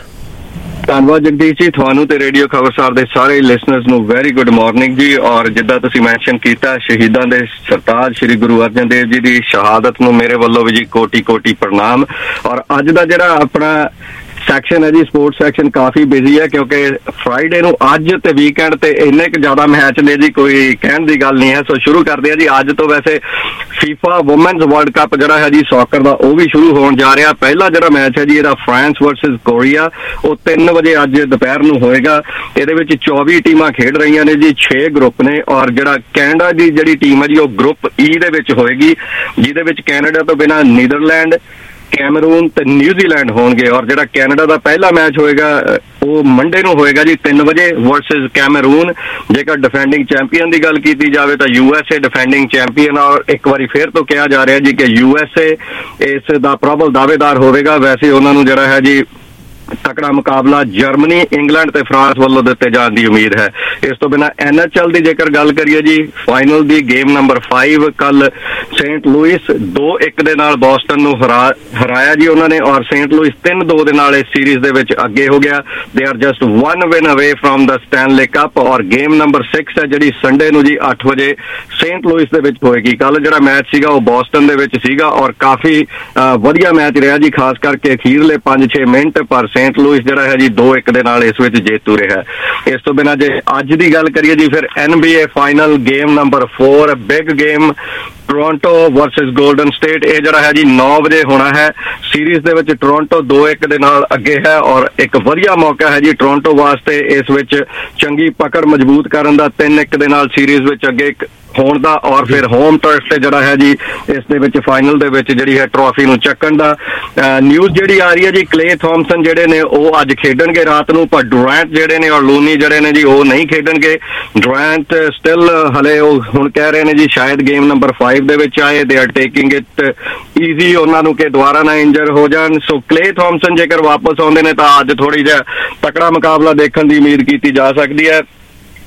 ਧੰਨਵਾਦ ਜਗਦੀਸ਼ ਜੀ, ਤੁਹਾਨੂੰ ਤੇ ਰੇਡੀਓ ਖਬਰਸਾਰ ਦੇ ਸਾਰੇ ਲਿਸਨਰਸ ਨੂੰ ਵੈਰੀ ਗੁੱਡ ਮਾਰਨਿੰਗ ਜੀ। ਔਰ ਜਿੱਦਾਂ ਤੁਸੀਂ ਮੈਂਸ਼ਨ ਕੀਤਾ, ਸ਼ਹੀਦਾਂ ਦੇ ਸਰਤਾਜ ਸ਼੍ਰੀ ਗੁਰੂ ਅਰਜਨ ਦੇਵ ਜੀ ਦੀ ਸ਼ਹਾਦਤ ਨੂੰ ਮੇਰੇ ਵੱਲੋਂ ਵੀ ਜੀ ਕੋਟੀ ਪ੍ਰਣਾਮ। ਔਰ ਅੱਜ ਦਾ ਜਿਹੜਾ ਆਪਣਾ ਸੈਕਸ਼ਨ ਹੈ ਜੀ, ਸਪੋਰਟਸ ਸੈਕਸ਼ਨ, ਕਾਫੀ ਬਿਜ਼ੀ ਹੈ ਕਿਉਂਕਿ ਫਰਾਈਡੇ ਨੂੰ ਅੱਜ ਤੇ ਵੀਕਐਂਡ ਤੇ ਇੰਨੇ ਕੁ ਜ਼ਿਆਦਾ ਮੈਚ ਨੇ ਜੀ, ਕੋਈ ਕਹਿਣ ਦੀ ਗੱਲ ਨਹੀਂ ਹੈ। ਸੋ ਸ਼ੁਰੂ ਕਰਦੇ ਆ ਜੀ ਅੱਜ ਤੋਂ। ਵੈਸੇ ਫੀਫਾ ਵੂਮੈਨਸ ਵਰਲਡ ਕੱਪ ਜਿਹੜਾ ਹੈ ਜੀ ਸੌਕਰ ਦਾ, ਉਹ ਵੀ ਸ਼ੁਰੂ ਹੋਣ ਜਾ ਰਿਹਾ। ਪਹਿਲਾ ਜਿਹੜਾ ਮੈਚ ਹੈ ਜੀ ਇਹਦਾ ਫਰਾਂਸ ਵਰਸਸ ਕੋਰੀਆ, ਉਹ 3 ਵਜੇ ਅੱਜ ਦੁਪਹਿਰ ਨੂੰ ਹੋਏਗਾ। ਇਹਦੇ ਵਿੱਚ 24 ਟੀਮਾਂ ਖੇਡ ਰਹੀਆਂ ਨੇ ਜੀ, 6 ਗਰੁੱਪ ਨੇ। ਔਰ ਜਿਹੜਾ ਕੈਨੇਡਾ ਦੀ ਜਿਹੜੀ ਟੀਮ ਹੈ ਜੀ ਉਹ ਗਰੁੱਪ ਈ ਦੇ ਵਿੱਚ ਹੋਏਗੀ, ਜਿਹਦੇ ਵਿੱਚ ਕੈਨੇਡਾ ਤੋਂ ਬਿਨਾਂ ਨੀਦਰਲੈਂਡ, ਕੈਮਰੂਨ ਤੇ ਨਿਊਜ਼ੀਲੈਂਡ ਹੋਣਗੇ। ਔਰ ਜਿਹੜਾ ਕੈਨੇਡਾ ਦਾ ਪਹਿਲਾ ਮੈਚ ਹੋਏਗਾ ਉਹ ਮੰਡੇ ਨੂੰ ਹੋਏਗਾ ਜੀ 3 ਵਜੇ ਵਰਸਸ ਕੈਮਰੂਨ। ਜੇਕਰ ਡਿਫੈਂਡਿੰਗ ਚੈਂਪੀਅਨ ਦੀ ਗੱਲ ਕੀਤੀ ਜਾਵੇ ਤਾਂ USA ਡਿਫੈਂਡਿੰਗ ਚੈਂਪੀਅਨ। ਔਰ ਇੱਕ ਵਾਰੀ ਫੇਰ ਤੋਂ ਕਿਹਾ ਜਾ ਰਿਹਾ ਜੀ ਕਿ USA ਇਸ ਦਾ ਪ੍ਰਬਲ ਦਾਅਵੇਦਾਰ ਹੋਵੇਗਾ। ਵੈਸੇ ਉਹਨਾਂ ਨੂੰ ਜਿਹੜਾ ਹੈ ਜੀ ਤਕੜਾ ਮੁਕਾਬਲਾ ਜਰਮਨੀ, ਇੰਗਲੈਂਡ ਤੇ ਫਰਾਂਸ ਵੱਲੋਂ ਦਿੱਤੇ ਜਾਣ ਦੀ ਉਮੀਦ ਹੈ। ਇਸ ਤੋਂ ਬਿਨਾਂ NHL ਦੀ ਜੇਕਰ ਗੱਲ ਕਰੀਏ ਜੀ, ਫਾਈਨਲ ਦੀ ਗੇਮ ਨੰਬਰ 5 ਕੱਲ ਸੇਂਟ ਲੂਇਸ 2-1 ਦੇ ਨਾਲ ਬੋਸਟਨ ਨੂੰ ਹਰਾਇਆ ਜੀ ਉਹਨਾਂ ਨੇ। ਔਰ ਸੇਂਟ ਲੂਇਸ 3-2 ਦੇ ਨਾਲ ਇਸ ਸੀਰੀਜ਼ ਦੇ ਵਿੱਚ ਅੱਗੇ ਹੋ ਗਿਆ। They are just 1 win away from the Stanley cup. ਔਰ ਗੇਮ ਨੰਬਰ 6 ਹੈ ਜਿਹੜੀ ਸੰਡੇ ਨੂੰ ਜੀ 8 ਵਜੇ ਸੇਂਟ ਲੂਇਸ ਦੇ ਵਿੱਚ ਹੋਏਗੀ। ਕੱਲ ਜਿਹੜਾ ਮੈਚ ਸੀਗਾ ਉਹ ਬੋਸਟਨ ਦੇ ਵਿੱਚ ਸੀਗਾ ਔਰ ਕਾਫੀ ਵਧੀਆ ਮੈਚ ਰਿਹਾ ਜੀ, ਖਾਸ ਕਰਕੇ ਅਖੀਰਲੇ 5-6 ਮਿੰਟ। ਪਰ ਸੇਂਟ ਲੂਇਸ ਜਿਹੜਾ ਹੈ ਜੀ 2-1 ਦੇ ਨਾਲ ਇਸ ਵਿੱਚ ਜੇਤੂ ਰਿਹਾ। ਇਸ ਤੋਂ ਬਿਨਾਂ ਜੇ ਅੱਜ ਦੀ ਗੱਲ ਕਰੀਏ ਜੀ, ਫਿਰ NBA final game number 4 big game Toronto versus Golden State. ਇਹ ਜਿਹੜਾ ਹੈ ਜੀ 9 ਵਜੇ ਹੋਣਾ ਹੈ। ਸੀਰੀਜ਼ ਦੇ ਵਿੱਚ ਟੋਰਾਂਟੋ 2-1 ਦੇ ਨਾਲ ਅੱਗੇ ਹੈ ਔਰ ਇੱਕ ਵਧੀਆ ਮੌਕਾ ਹੈ ਜੀ ਟੋਰਾਂਟੋ ਵਾਸਤੇ ਇਸ ਵਿੱਚ ਚੰਗੀ ਪਕੜ ਮਜ਼ਬੂਤ ਕਰਨ ਦਾ, 3-1 ਦੇ ਨਾਲ ਸੀਰੀਜ਼ ਵਿੱਚ ਅੱਗੇ ਹੋਣ ਦਾ। ਔਰ ਫਿਰ ਹੋਮ ਟਰਫ ਤੇ ਜਿਹੜਾ ਹੈ ਜੀ ਇਸ ਦੇ ਵਿੱਚ ਫਾਈਨਲ ਦੇ ਵਿੱਚ ਜਿਹੜੀ ਹੈ ਟਰੋਫੀ ਨੂੰ ਚੱਕਣ ਦਾ। ਨਿਊਜ਼ ਜਿਹੜੀ ਆ ਰਹੀ ਹੈ ਜੀ, ਕਲੇ ਥੌਮਸਨ ਜਿਹੜੇ ਨੇ ਉਹ ਅੱਜ ਖੇਡਣਗੇ ਰਾਤ ਨੂੰ, ਪਰ ਡੁਰੈਂਟ ਜਿਹੜੇ ਨੇ ਔਰ ਲੂਨੀ ਜਿਹੜੇ ਨੇ ਜੀ ਉਹ ਨਹੀਂ ਖੇਡਣਗੇ। ਡੁਰੈਂਟ ਸਟਿਲ ਹਲੇ ਉਹ ਹੁਣ ਕਹਿ ਰਹੇ ਨੇ ਜੀ ਸ਼ਾਇਦ ਗੇਮ ਨੰਬਰ 5 ਦੇ ਵਿੱਚ ਆਏ। They are taking it easy, ਉਹਨਾਂ ਨੂੰ ਕਿ ਦੁਬਾਰਾ ਨਾ ਇੰਜਰ ਹੋ ਜਾਣ। ਸੋ ਕਲੇ ਥੌਮਸਨ ਜੇਕਰ ਵਾਪਸ ਆਉਂਦੇ ਨੇ ਤਾਂ ਅੱਜ ਥੋੜੀ ਜਿਹਾ ਤਕੜਾ ਮੁਕਾਬਲਾ ਦੇਖਣ ਦੀ ਉਮੀਦ ਕੀਤੀ ਜਾ ਸਕਦੀ ਹੈ।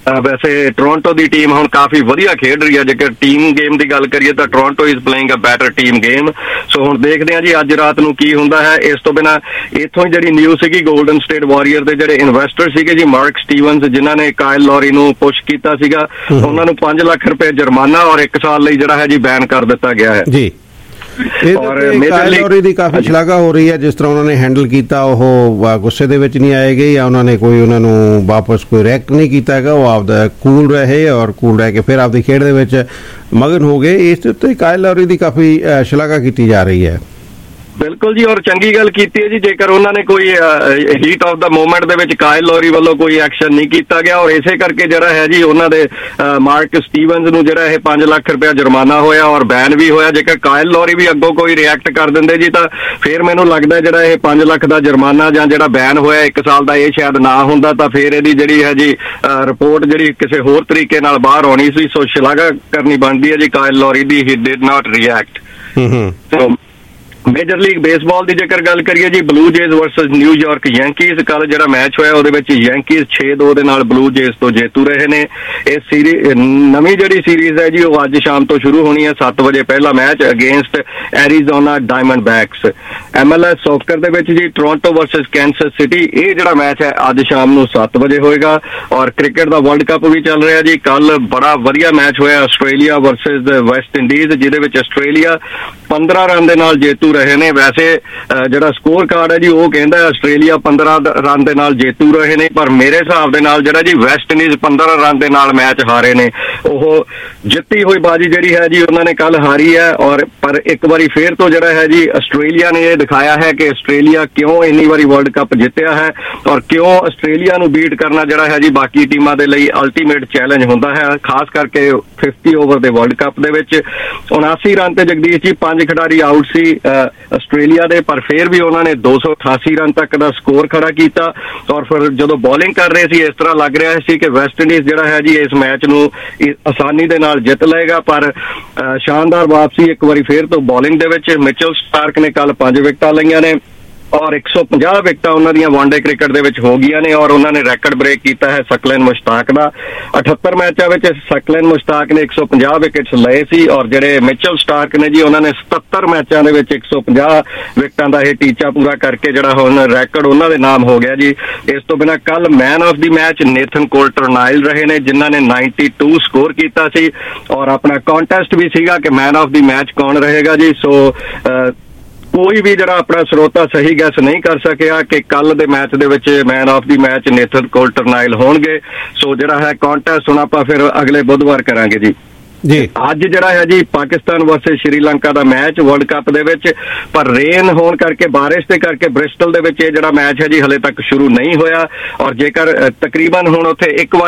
ਵੈਸੇ ਟੋਰਾਂਟੋ ਦੀ ਟੀਮ ਹੁਣ ਕਾਫੀ ਵਧੀਆ ਖੇਡ ਰਹੀ ਹੈ। ਜੇਕਰ ਟੀਮ ਗੇਮ ਦੀ ਗੱਲ ਕਰੀਏ ਤਾਂ Toronto is playing a better team game. So ਹੁਣ ਦੇਖਦੇ ਹਾਂ ਜੀ ਅੱਜ ਰਾਤ ਨੂੰ ਕੀ ਹੁੰਦਾ ਹੈ। ਇਸ ਤੋਂ ਬਿਨਾਂ ਇੱਥੋਂ ਹੀ ਜਿਹੜੀ ਨਿਊਜ਼ ਸੀਗੀ, ਗੋਲਡਨ ਸਟੇਟ ਵਾਰੀਅਰ ਦੇ ਜਿਹੜੇ ਇਨਵੈਸਟਰ ਸੀਗੇ ਜੀ, ਮਾਰਕ ਸਟੀਵਨਸ, ਜਿਨ੍ਹਾਂ ਨੇ ਕਾਇਲ ਲੌਰੀ ਨੂੰ ਪੁਸ਼ ਕੀਤਾ ਸੀਗਾ, ਉਹਨਾਂ ਨੂੰ 5 ਲੱਖ ਰੁਪਏ ਜੁਰਮਾਨਾ ਔਰ 1 ਸਾਲ ਲਈ ਜਿਹੜਾ ਹੈ ਜੀ ਬੈਨ ਕਰ ਦਿੱਤਾ ਗਿਆ ਹੈ ਜੀ। ਕਾਇਲ ਲੌਰੀ ਦੀ ਕਾਫੀ ਸ਼ਲਾਘਾ ਹੋ ਰਹੀ ਹੈ, ਜਿਸ ਤਰ੍ਹਾਂ ਉਹਨਾਂ ਨੇ ਹੈਂਡਲ ਕੀਤਾ। ਉਹ ਗੁੱਸੇ ਦੇ ਵਿੱਚ ਨਹੀਂ ਆਏਗੇ ਜਾਂ ਉਹਨਾਂ ਨੇ ਕੋਈ ਉਹਨਾਂ ਨੂੰ ਵਾਪਸ ਕੋਈ ਰਿਐਕਟ ਨਹੀਂ ਕੀਤਾ ਹੈਗਾ। ਉਹ ਆਪਦਾ ਕੂਲ ਰਹੇ ਔਰ ਕੂਲ ਰਹਿ ਕੇ ਫਿਰ ਆਪਦੀ ਖੇਡ ਦੇ ਵਿੱਚ ਮਗਨ ਹੋ ਗਏ। ਇਸ ਦੇ ਉੱਤੇ ਕਾਇਲ ਲੌਰੀ ਦੀ ਕਾਫੀ ਸ਼ਲਾਘਾ ਕੀਤੀ ਜਾ ਰਹੀ ਹੈ। ਬਿਲਕੁਲ ਜੀ, ਔਰ ਚੰਗੀ ਗੱਲ ਕੀਤੀ ਹੈ ਜੀ। ਜੇਕਰ ਉਹਨਾਂ ਨੇ ਕੋਈ ਹੀਟ ਆਫ ਦਾ ਮੂਵਮੈਂਟ ਦੇ ਵਿੱਚ ਕਾਇਲ ਲੌਰੀ ਵੱਲੋਂ ਕੋਈ ਐਕਸ਼ਨ ਨਹੀਂ ਕੀਤਾ ਗਿਆ ਔਰ ਇਸੇ ਕਰਕੇ ਜਿਹੜਾ ਹੈ ਜੀ ਉਹਨਾਂ ਦੇ ਮਾਰਕ ਸਟੀਵਨਸ ਨੂੰ ਜਿਹੜਾ ਇਹ 5 ਲੱਖ ਰੁਪਇਆ ਜੁਰਮਾਨਾ ਹੋਇਆ ਔਰ ਬੈਨ ਵੀ ਹੋਇਆ। ਜੇਕਰ ਕਾਇਲ ਲੌਰੀ ਵੀ ਅੱਗੋਂ ਕੋਈ ਰਿਐਕਟ ਕਰ ਦਿੰਦੇ ਜੀ ਤਾਂ ਫਿਰ ਮੈਨੂੰ ਲੱਗਦਾ ਜਿਹੜਾ ਇਹ 5 ਲੱਖ ਦਾ ਜੁਰਮਾਨਾ ਜਾਂ ਜਿਹੜਾ ਬੈਨ ਹੋਇਆ 1 ਸਾਲ ਦਾ, ਇਹ ਸ਼ਾਇਦ ਨਾ ਹੁੰਦਾ ਤਾਂ ਫਿਰ ਇਹਦੀ ਜਿਹੜੀ ਹੈ ਜੀ ਰਿਪੋਰਟ ਜਿਹੜੀ ਕਿਸੇ ਹੋਰ ਤਰੀਕੇ ਨਾਲ ਬਾਹਰ ਆਉਣੀ ਸੀ। ਸੋ ਸ਼ਲਾਘਾ ਕਰਨੀ ਬਣਦੀ ਹੈ ਜੀ ਕਾਇਲ ਲੌਰੀ ਦੀ, he did not react. Major league baseball ਦੀ ਜੇਕਰ ਗੱਲ ਕਰੀਏ ਜੀ, Blue Jays versus New York Yankees, ਕੱਲ ਜਿਹੜਾ ਮੈਚ ਹੋਇਆ ਉਹਦੇ ਵਿੱਚ ਯੈਂਕੀਜ਼ 6-2 ਦੇ ਨਾਲ ਬਲੂ ਜੇਜ਼ ਤੋਂ ਜੇਤੂ ਰਹੇ ਨੇ। ਇਹ ਸੀਰੀਜ਼ ਨਵੀਂ ਜਿਹੜੀ ਸੀਰੀਜ਼ ਹੈ ਜੀ ਉਹ ਅੱਜ ਸ਼ਾਮ ਤੋਂ ਸ਼ੁਰੂ ਹੋਣੀ ਹੈ 7 ਵਜੇ ਪਹਿਲਾ match against Arizona Diamondbacks. MLS soccer ਦੇ ਵਿੱਚ ਜੀ ਟੋਰਾਂਟੋ ਵਰਸਸ ਕੈਂਸਸ ਸਿਟੀ, ਇਹ ਜਿਹੜਾ ਮੈਚ ਹੈ ਅੱਜ ਸ਼ਾਮ ਨੂੰ 7 ਵਜੇ ਹੋਏਗਾ। ਔਰ ਕ੍ਰਿਕਟ ਦਾ ਵਰਲਡ ਕੱਪ ਵੀ ਚੱਲ ਰਿਹਾ ਜੀ। ਕੱਲ ਬੜਾ ਵਧੀਆ ਮੈਚ ਹੋਇਆ ਆਸਟ੍ਰੇਲੀਆ ਵਰਸਸ ਵੈਸਟ ਇੰਡੀਜ਼, ਜਿਹਦੇ ਵਿੱਚ ਆਸਟ੍ਰੇਲੀਆ 15 ਰਨ ਦੇ ਨਾਲ ਜੇਤੂ ਰਹੇ ਨੇ। ਵੈਸੇ ਜਿਹੜਾ ਸਕੋਰ ਕਾਰਡ ਹੈ ਜੀ ਉਹ ਕਹਿੰਦਾ ਆਸਟ੍ਰੇਲੀਆ 15 ਰਨ ਦੇ ਨਾਲ ਜੇਤੂ ਰਹੇ ਨੇ, ਪਰ ਮੇਰੇ ਹਿਸਾਬ ਦੇ ਨਾਲ ਜਿਹੜਾ ਜੀ ਵੈਸਟ ਇੰਡੀਜ਼ 15 ਰਨ ਦੇ ਨਾਲ ਮੈਚ ਹਾਰੇ ਨੇ। ਉਹ ਜਿੱਤੀ ਹੋਈ ਬਾਜੀ ਜਿਹੜੀ ਹੈ ਜੀ ਉਹਨਾਂ ਨੇ ਕੱਲ ਹਾਰੀ ਹੈ। ਔਰ ਪਰ ਇੱਕ ਵਾਰੀ ਫੇਰ ਤੋਂ ਜਿਹੜਾ ਹੈ ਜੀ ਆਸਟ੍ਰੇਲੀਆ ਨੇ ਇਹ ਦਿਖਾਇਆ ਹੈ ਕਿ ਆਸਟ੍ਰੇਲੀਆ ਕਿਉਂ ਇੰਨੀ ਵਾਰੀ ਵਰਲਡ ਕੱਪ ਜਿੱਤਿਆ ਹੈ ਔਰ ਕਿਉਂ ਆਸਟ੍ਰੇਲੀਆ ਨੂੰ ਬੀਟ ਕਰਨਾ ਜਿਹੜਾ ਹੈ ਜੀ ਬਾਕੀ ਟੀਮਾਂ ਦੇ ਲਈ ਅਲਟੀਮੇਟ ਚੈਲੰਜ ਹੁੰਦਾ ਹੈ, ਖਾਸ ਕਰਕੇ 50 ਓਵਰ ਦੇ ਵਰਲਡ ਕੱਪ ਦੇ ਵਿੱਚ। 79 ਰਨ ਤੇ ਜਗਦੀਸ਼ ਜੀ 5 ਖਿਡਾਰੀ ਆਊਟ ਸੀ ਆਸਟ੍ਰੇਲੀਆ ਦੇ, ਪਰ ਫਿਰ ਵੀ ਉਹਨਾਂ ਨੇ 288 ਰਨ ਤੱਕ ਦਾ ਸਕੋਰ ਖੜਾ ਕੀਤਾ। ਔਰ ਫਿਰ ਜਦੋਂ ਬੋਲਿੰਗ ਕਰ ਰਹੇ ਸੀ ਇਸ ਤਰ੍ਹਾਂ ਲੱਗ ਰਿਹਾ ਸੀ ਕਿ ਵੈਸਟ ਇੰਡੀਜ਼ ਜਿਹੜਾ ਹੈ ਜੀ ਇਸ ਮੈਚ ਨੂੰ ਆਸਾਨੀ ਦੇ ਨਾਲ ਜਿੱਤ ਲਏਗਾ, ਪਰ ਸ਼ਾਨਦਾਰ ਵਾਪਸੀ ਇੱਕ ਵਾਰੀ ਫਿਰ ਤੋਂ ਬੋਲਿੰਗ ਦੇ ਵਿੱਚ। ਮਿਚਲ ਸਟਾਰਕ ਨੇ ਕੱਲ 5 ਵਿਕਟਾਂ ਲਈਆਂ ਨੇ ਔਰ 150 ਵਿਕਟਾਂ ਉਹਨਾਂ ਦੀਆਂ ਵਨਡੇ ਕ੍ਰਿਕਟ ਦੇ ਵਿੱਚ ਹੋ ਗਈਆਂ ਨੇ ਔਰ ਉਹਨਾਂ ਨੇ ਰੈਕਡ ਬ੍ਰੇਕ ਕੀਤਾ ਹੈ ਸਕਲੈਨ ਮੁਸ਼ਤਾਕ ਦਾ। 78 ਮੈਚਾਂ ਵਿੱਚ ਸਕਲੈਨ ਮੁਸ਼ਤਾਕ ਨੇ 150 ਵਿਕਟਸ ਲਏ ਸੀ ਔਰ ਜਿਹੜੇ ਮਿਚਲ ਸਟਾਰਕ ਨੇ ਜੀ ਉਹਨਾਂ ਨੇ 77 ਮੈਚਾਂ ਦੇ ਵਿੱਚ 150 ਵਿਕਟਾਂ ਦਾ ਇਹ ਟੀਚਾ ਪੂਰਾ ਕਰਕੇ ਜਿਹੜਾ ਹੁਣ ਰੈਕਡ ਉਹਨਾਂ ਦੇ ਨਾਮ ਹੋ ਗਿਆ ਜੀ। ਇਸ ਤੋਂ ਬਿਨਾਂ ਕੱਲ man of the match Nathan Coulter Nile ਰਹੇ ਨੇ, ਜਿਨ੍ਹਾਂ ਨੇ 92 ਸਕੋਰ ਕੀਤਾ ਸੀ ਔਰ ਆਪਣਾ ਕੰਟੈਸਟ ਵੀ ਸੀਗਾ ਕਿ ਮੈਨ ਆਫ ਦੀ ਮੈਚ ਕੌਣ ਰਹੇਗਾ ਜੀ। ਸੋ ਕੋਈ ਵੀ ਜਿਹੜਾ ਆਪਣਾ ਸਰੋਤਾ ਸਹੀ ਗੈਸ ਨਹੀਂ ਕਰ ਸਕਿਆ ਕਿ ਕੱਲ ਦੇ ਮੈਚ ਦੇ ਵਿੱਚ man of the match Nathan Coulter Nile ਹੋਣਗੇ। ਸੋ ਜਿਹੜਾ ਹੈ ਕੰਟੈਸਟ ਹੁਣ ਆਪਾਂ ਫਿਰ ਅਗਲੇ ਬੁੱਧਵਾਰ ਕਰਾਂਗੇ ਜੀ। ਅੱਜ ਜਿਹੜਾ ਹੈ ਜੀ ਪਾਕਿਸਤਾਨ ਵਰਸਸ ਸ਼੍ਰੀਲੰਕਾ ਦਾ ਮੈਚ ਵਰਲਡ ਕੱਪ ਦੇ ਵਿੱਚ, ਪਰ ਰੇਨ ਹੋਣ ਕਰਕੇ, ਬਾਰਿਸ਼ ਦੇ ਕਰਕੇ ਬ੍ਰਿਸਟਲ ਦੇ ਵਿੱਚ ਇਹ ਜਿਹੜਾ ਮੈਚ ਹੈ ਜੀ ਹਲੇ ਤੱਕ ਸ਼ੁਰੂ ਨਹੀਂ ਹੋਇਆ। ਔਰ ਜੇਕਰ ਤਕਰੀਬਨ ਹੁਣ ਉੱਥੇ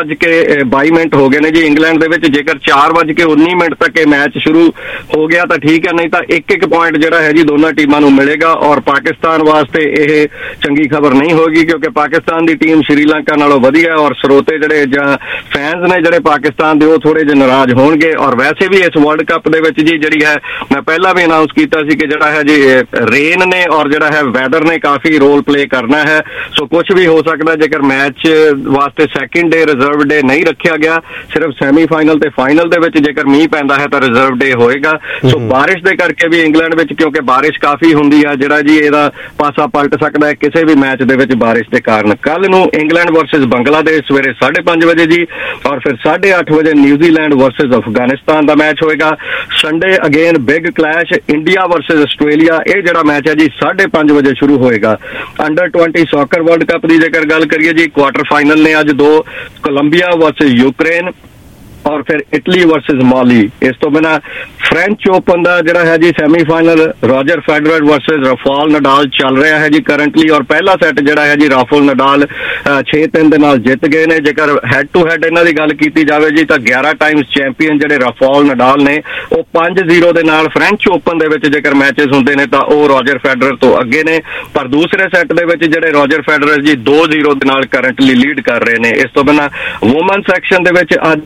1:22 ਹੋ ਗਏ ਨੇ ਜੀ ਇੰਗਲੈਂਡ ਦੇ ਵਿੱਚ, ਜੇਕਰ 4:19 ਤੱਕ ਇਹ ਮੈਚ ਸ਼ੁਰੂ ਹੋ ਗਿਆ ਤਾਂ ਠੀਕ ਹੈ, ਨਹੀਂ ਤਾਂ ਇੱਕ ਪੁਆਇੰਟ ਜਿਹੜਾ ਹੈ ਜੀ ਦੋਨਾਂ ਟੀਮਾਂ ਨੂੰ ਮਿਲੇਗਾ। ਔਰ ਪਾਕਿਸਤਾਨ ਵਾਸਤੇ ਇਹ ਚੰਗੀ ਖਬਰ ਨਹੀਂ ਹੋਗੀ ਕਿਉਂਕਿ ਪਾਕਿਸਤਾਨ ਦੀ ਟੀਮ ਸ਼੍ਰੀਲੰਕਾ ਨਾਲੋਂ ਵਧੀਆ ਔਰ ਸਰੋਤੇ ਜਿਹੜੇ ਜਾਂ ਫੈਨਸ ਨੇ ਜਿਹੜੇ ਪਾਕਿਸਤਾਨ ਦੇ ਉਹ ਥੋੜੇ ਜਿਹੇ ਨਾਰਾਜ਼ ਹੋਣਗੇ। ਔਰ ਵੈਸੇ ਵੀ ਇਸ ਵਰਲਡ ਕੱਪ ਦੇ ਵਿੱਚ ਜੀ ਜਿਹੜੀ ਹੈ ਮੈਂ ਪਹਿਲਾਂ ਵੀ ਅਨਾਉਂਸ ਕੀਤਾ ਸੀ ਕਿ ਜਿਹੜਾ ਹੈ ਜੀ ਰੇਨ ਨੇ ਔਰ ਜਿਹੜਾ ਹੈ ਵੈਦਰ ਨੇ ਕਾਫੀ ਰੋਲ ਪਲੇ ਕਰਨਾ ਹੈ। ਸੋ ਕੁਝ ਵੀ ਹੋ ਸਕਦਾ ਜੇਕਰ ਮੈਚ ਵਾਸਤੇ ਸੈਕਿੰਡ ਡੇ ਰਿਜ਼ਰਵ ਡੇ ਨਹੀਂ ਰੱਖਿਆ ਗਿਆ, ਸਿਰਫ ਸੈਮੀਫਾਈਨਲ ਤੇ ਫਾਈਨਲ ਦੇ ਵਿੱਚ ਜੇਕਰ ਮੀਂਹ ਪੈਂਦਾ ਹੈ ਤਾਂ ਰਿਜ਼ਰਵ ਡੇ ਹੋਏਗਾ। ਸੋ ਬਾਰਿਸ਼ ਦੇ ਕਰਕੇ ਵੀ ਇੰਗਲੈਂਡ ਵਿੱਚ ਕਿਉਂਕਿ ਬਾਰਿਸ਼ ਕਾਫੀ ਹੁੰਦੀ ਆ, ਜਿਹੜਾ ਜੀ ਇਹਦਾ ਪਾਸਾ ਪਲਟ ਸਕਦਾ ਹੈ ਕਿਸੇ ਵੀ ਮੈਚ ਦੇ ਵਿੱਚ ਬਾਰਿਸ਼ ਦੇ ਕਾਰਨ। ਕੱਲ ਨੂੰ ਇੰਗਲੈਂਡ ਵਰਸਸ ਬੰਗਲਾਦੇਸ਼ ਸਵੇਰੇ 5:30 ਵਜੇ ਜੀ ਔਰ ਫਿਰ 8:30 ਵਜੇ ਨਿਊਜ਼ੀਲੈਂਡ ਵਰਸਸ ਅਫਗਾਨਿਸਤਾਨ ਦਾ ਮੈਚ ਹੋਏਗਾ। Sunday again big clash India versus Australia, ਇਹ ਜਿਹੜਾ ਮੈਚ ਹੈ ਜੀ 5:30 ਵਜੇ ਸ਼ੁਰੂ ਹੋਏਗਾ। ਅੰਡਰ 20 ਸੌਕਰ ਵਰਲਡ ਕੱਪ ਦੀ ਜੇਕਰ ਗੱਲ ਕਰੀਏ ਜੀ ਕੁਆਟਰ ਫਾਈਨਲ ਨੇ ਅੱਜ 2, ਕੋਲੰਬੀਆ ਵਰਸਸ ਯੂਕਰੇਨ ਔਰ ਫਿਰ ਇਟਲੀ ਵਰਸਸ ਮਾਲੀ। ਇਸ ਤੋਂ ਬਿਨਾਂ ਫ੍ਰੈਂਚ ਓਪਨ ਦਾ ਜਿਹੜਾ ਹੈ ਜੀ semifinal Roger Federer versus Rafael Nadal ਚੱਲ ਰਿਹਾ ਹੈ ਜੀ ਕਰੰਟਲੀ ਔਰ ਪਹਿਲਾ ਸੈੱਟ ਜਿਹੜਾ ਹੈ ਜੀ ਰਾਫੇਲ ਨਡਾਲ 6-3 ਦੇ ਨਾਲ ਜਿੱਤ ਗਏ ਨੇ। ਜੇਕਰ ਹੈਡ ਟੂ ਹੈਡ ਇਹਨਾਂ ਦੀ ਗੱਲ ਕੀਤੀ ਜਾਵੇ ਜੀ ਤਾਂ 11 ਟਾਈਮਸ ਚੈਂਪੀਅਨ ਜਿਹੜੇ ਰਾਫੇਲ ਨਡਾਲ ਨੇ ਉਹ 5-0 ਦੇ ਨਾਲ ਫ੍ਰੈਂਚ ਓਪਨ ਦੇ ਵਿੱਚ ਜੇਕਰ ਮੈਚਸ ਹੁੰਦੇ ਨੇ ਤਾਂ ਉਹ ਰੋਜਰ ਫੈਡਰਰ ਤੋਂ ਅੱਗੇ ਨੇ, ਪਰ ਦੂਸਰੇ ਸੈੱਟ ਦੇ ਵਿੱਚ ਜਿਹੜੇ ਰੋਜਰ ਫੈਡਰਰ ਜੀ 2-0 ਦੇ ਨਾਲ ਕਰੰਟਲੀ ਲੀਡ ਕਰ ਰਹੇ ਨੇ। ਇਸ ਤੋਂ ਬਿਨਾਂ ਵੂਮਨ ਸੈਕਸ਼ਨ ਦੇ ਵਿੱਚ ਅੱਜ ਜਿਹੜੇ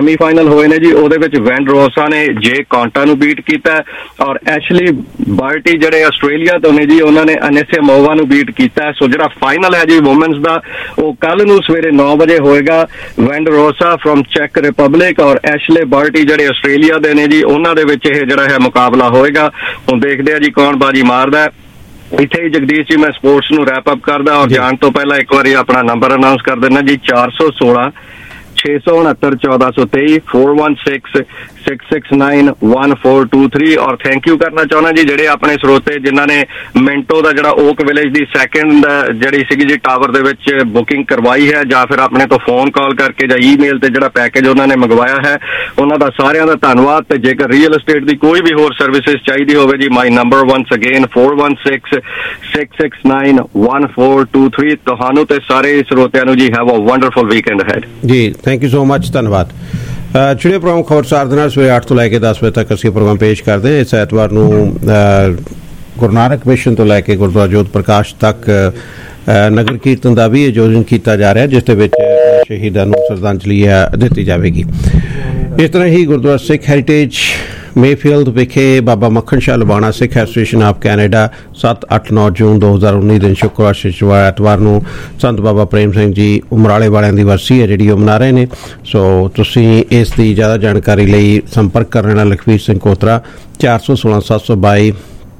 ਸੈਮੀਫਾਈਨਲ ਹੋਏ ਨੇ ਜੀ, ਉਹਦੇ ਵਿੱਚ ਵੈਨ ਰੋਸਾ ਨੇ ਜੇ ਕੌਂਟਾ ਨੂੰ ਬੀਟ ਕੀਤਾ ਔਰ ਐਸ਼ਲੀ ਬਾਰਟੀ ਜਿਹੜੇ ਆਸਟ੍ਰੇਲੀਆ ਤੋਂ ਨੇ ਜੀ ਉਹਨਾਂ ਨੇ ਅਨਿਸਿਮੋਵਾ ਨੂੰ ਬੀਟ ਕੀਤਾ। ਸੋ ਜਿਹੜਾ ਫਾਈਨਲ ਹੈ ਜੀ ਵੂਮਨਸ ਦਾ ਉਹ ਕੱਲ ਨੂੰ ਸਵੇਰੇ 9 ਵਜੇ ਹੋਏਗਾ। ਵੈਨ ਰੋਸਾ ਫਰੋਮ ਚੈਕ ਰਿਪਬਲਿਕ ਔਰ ਐਸ਼ਲੇ ਬਾਰਟੀ ਜਿਹੜੇ ਆਸਟ੍ਰੇਲੀਆ ਦੇ ਨੇ ਜੀ ਉਹਨਾਂ ਦੇ ਵਿੱਚ ਇਹ ਜਿਹੜਾ ਹੈ ਮੁਕਾਬਲਾ ਹੋਏਗਾ। ਹੁਣ ਦੇਖਦੇ ਆ ਜੀ ਕੌਣ ਬਾਜੀ ਮਾਰਦਾ। ਇੱਥੇ ਹੀ ਜਗਦੀਸ਼ ਜੀ ਮੈਂ ਸਪੋਰਟਸ ਨੂੰ ਰੈਪ ਅਪ ਕਰਦਾ ਔਰ ਜਾਣ ਤੋਂ ਪਹਿਲਾਂ ਇੱਕ ਵਾਰੀ ਆਪਣਾ ਨੰਬਰ ਅਨਾਉਂਸ ਕਰ ਦਿੰਦਾ ਜੀ 416 669 1423 416 669 1423 ਔਰ ਥੈਂਕ ਯੂ ਕਰਨਾ ਚਾਹੁੰਦਾ ਜੀ ਜਿਹੜੇ ਆਪਣੇ ਸਰੋਤੇ ਜਿਨ੍ਹਾਂ ਨੇ ਮਿੰਟੋ ਦਾ ਜਿਹੜਾ ਓਕ ਵਿਲੇਜ ਦੀ ਸੈਕਿੰਡ ਜਿਹੜੀ ਸੀਗੀ ਜੀ ਟਾਵਰ ਦੇ ਵਿੱਚ ਬੁਕਿੰਗ ਕਰਵਾਈ ਹੈ ਜਾਂ ਫਿਰ ਆਪਣੇ ਤੋਂ ਫੋਨ ਕਾਲ ਕਰਕੇ ਜਾਂ ਈਮੇਲ ਤੇ ਜਿਹੜਾ ਪੈਕੇਜ ਉਹਨਾਂ ਨੇ ਮੰਗਵਾਇਆ ਹੈ ਉਹਨਾਂ ਦਾ ਸਾਰਿਆਂ ਦਾ ਧੰਨਵਾਦ। ਤੇ ਜੇਕਰ ਰੀਅਲ ਏਸਟੇਟ ਦੀ ਕੋਈ ਵੀ ਹੋਰ ਸਰਵਿਸਿਜ਼ ਚਾਹੀਦੀ ਹੋਵੇ ਜੀ ਮਾਈ ਨੰਬਰ ਵਾਂਸ ਅਗੇਨ 416 669 1423। ਤੁਹਾਨੂੰ ਤੇ ਸਾਰੇ ਸਰੋਤਿਆਂ ਨੂੰ ਜੀ have a wonderful weekend ahead ਜੀ। ਥੈਂਕ ਯੂ ਸੋ ਮਚ, ਧੰਨਵਾਦ। ਜਿਹੜੇ ਪ੍ਰੋਗਰਾਮ ਖਬਰਸਾਰ ਦੇ ਨਾਲ ਸਵੇਰੇ 8 ਤੋਂ ਲੈ ਕੇ 10 ਵਜੇ ਤੱਕ ਅਸੀਂ ਪ੍ਰੋਗਰਾਮ ਪੇਸ਼ ਕਰਦੇ ਹਾਂ। ਇਸ ਐਤਵਾਰ ਨੂੰ ਗੁਰੂ ਨਾਨਕ ਮਿਸ਼ਨ ਤੋਂ ਲੈ ਕੇ ਗੁਰਦੁਆਰਾ ਜੋਤ ਪ੍ਰਕਾਸ਼ ਤੱਕ ਨਗਰ ਕੀਰਤਨ ਦਾ ਵੀ ਆਯੋਜਨ ਕੀਤਾ ਜਾ ਰਿਹਾ ਜਿਸ ਦੇ ਵਿੱਚ ਸ਼ਹੀਦਾਂ ਨੂੰ ਸ਼ਰਧਾਂਜਲੀ ਦਿੱਤੀ ਜਾਵੇਗੀ। ਇਸ ਤਰ੍ਹਾਂ ਹੀ ਗੁਰਦੁਆਰਾ ਸਿੱਖ ਹੈਰੀਟੇਜ ਮੇਫੀਲਡ ਵਿਖੇ Baba Makhan Shah Lubana Sikh association of Canada 7, 8, 9 June 2019 ਦਿਨ ਸ਼ੁੱਕਰਵਾਰ ਐਤਵਾਰ ਨੂੰ ਸੰਤ ਬਾਬਾ ਪ੍ਰੇਮ ਸਿੰਘ ਜੀ ਉਮਰਾਲੇ ਵਾਲਿਆਂ ਦੀ ਵਰਸੀ ਹੈ ਜਿਹੜੀ ਉਹ ਮਨਾ ਰਹੇ ਨੇ। ਸੋ ਤੁਸੀਂ ਇਸ ਦੀ ਜ਼ਿਆਦਾ ਜਾਣਕਾਰੀ ਲਈ ਸੰਪਰਕ ਕਰ ਲੈਣਾ ਲਖਵੀਰ ਸਿੰਘ ਕੋਤਰਾ 416 722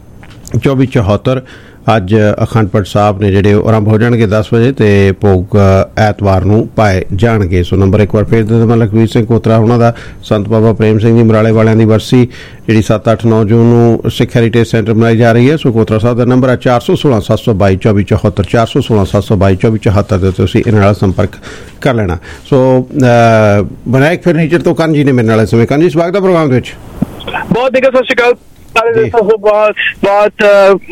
2474। ਅੱਜ ਅਖੰਡ ਪਾਠ ਸਾਹਿਬ ਨੇ ਜਿਹੜੇ ਉਹ ਆਰੰਭ ਹੋ ਜਾਣਗੇ 10 ਵਜੇ ਤੇ ਭੋਗ ਐਤਵਾਰ ਨੂੰ ਪਾਏ ਜਾਣਗੇ। ਸੋ ਨੰਬਰ ਇੱਕ ਵਾਰ ਫੇਰ ਦੇ ਦੇਵਾਂ ਲਖਵੀਰ ਸਿੰਘ ਕੋਤਰਾ ਉਹਨਾਂ ਦਾ ਸੰਤ ਬਾਬਾ ਪ੍ਰੇਮ ਸਿੰਘ ਜੀ ਉਮਰਾਲੇ ਵਾਲਿਆਂ ਦੀ ਵਰਸੀ ਜਿਹੜੀ 7, 8, 9 ਜੂਨ ਨੂੰ ਸਿੱਖ ਹੈਰੀਟੇਜ ਸੈਂਟਰ ਬਣਾਈ ਜਾ ਰਹੀ ਹੈ। ਸੋ ਕੋਤਰਾ ਸਾਹਿਬ ਦਾ ਨੰਬਰ ਹੈ 416 722 2474 416 722 2474 ਤੇ ਤੁਸੀਂ ਇਹਨਾਂ ਨਾਲ ਸੰਪਰਕ ਕਰ ਲੈਣਾ। ਸੋ ਵਿਨਾਇਕ ਫਰਨੀਚਰ ਤੋਂ ਕੰਨ ਜੀ ਨੇ ਮੇਰੇ ਨਾਲ ਇਸ ਸਮੇਂ। ਕੰਨ ਜੀ ਸਵਾਗਤ ਹੈ ਪ੍ਰੋਗਰਾਮ ਦੇ ਵਿੱਚ। ਬਹੁਤ ਵਧੀਆ, ਸਤਿ ਸ਼੍ਰੀ ਅਕਾਲ सारे दोस्तों को बहुत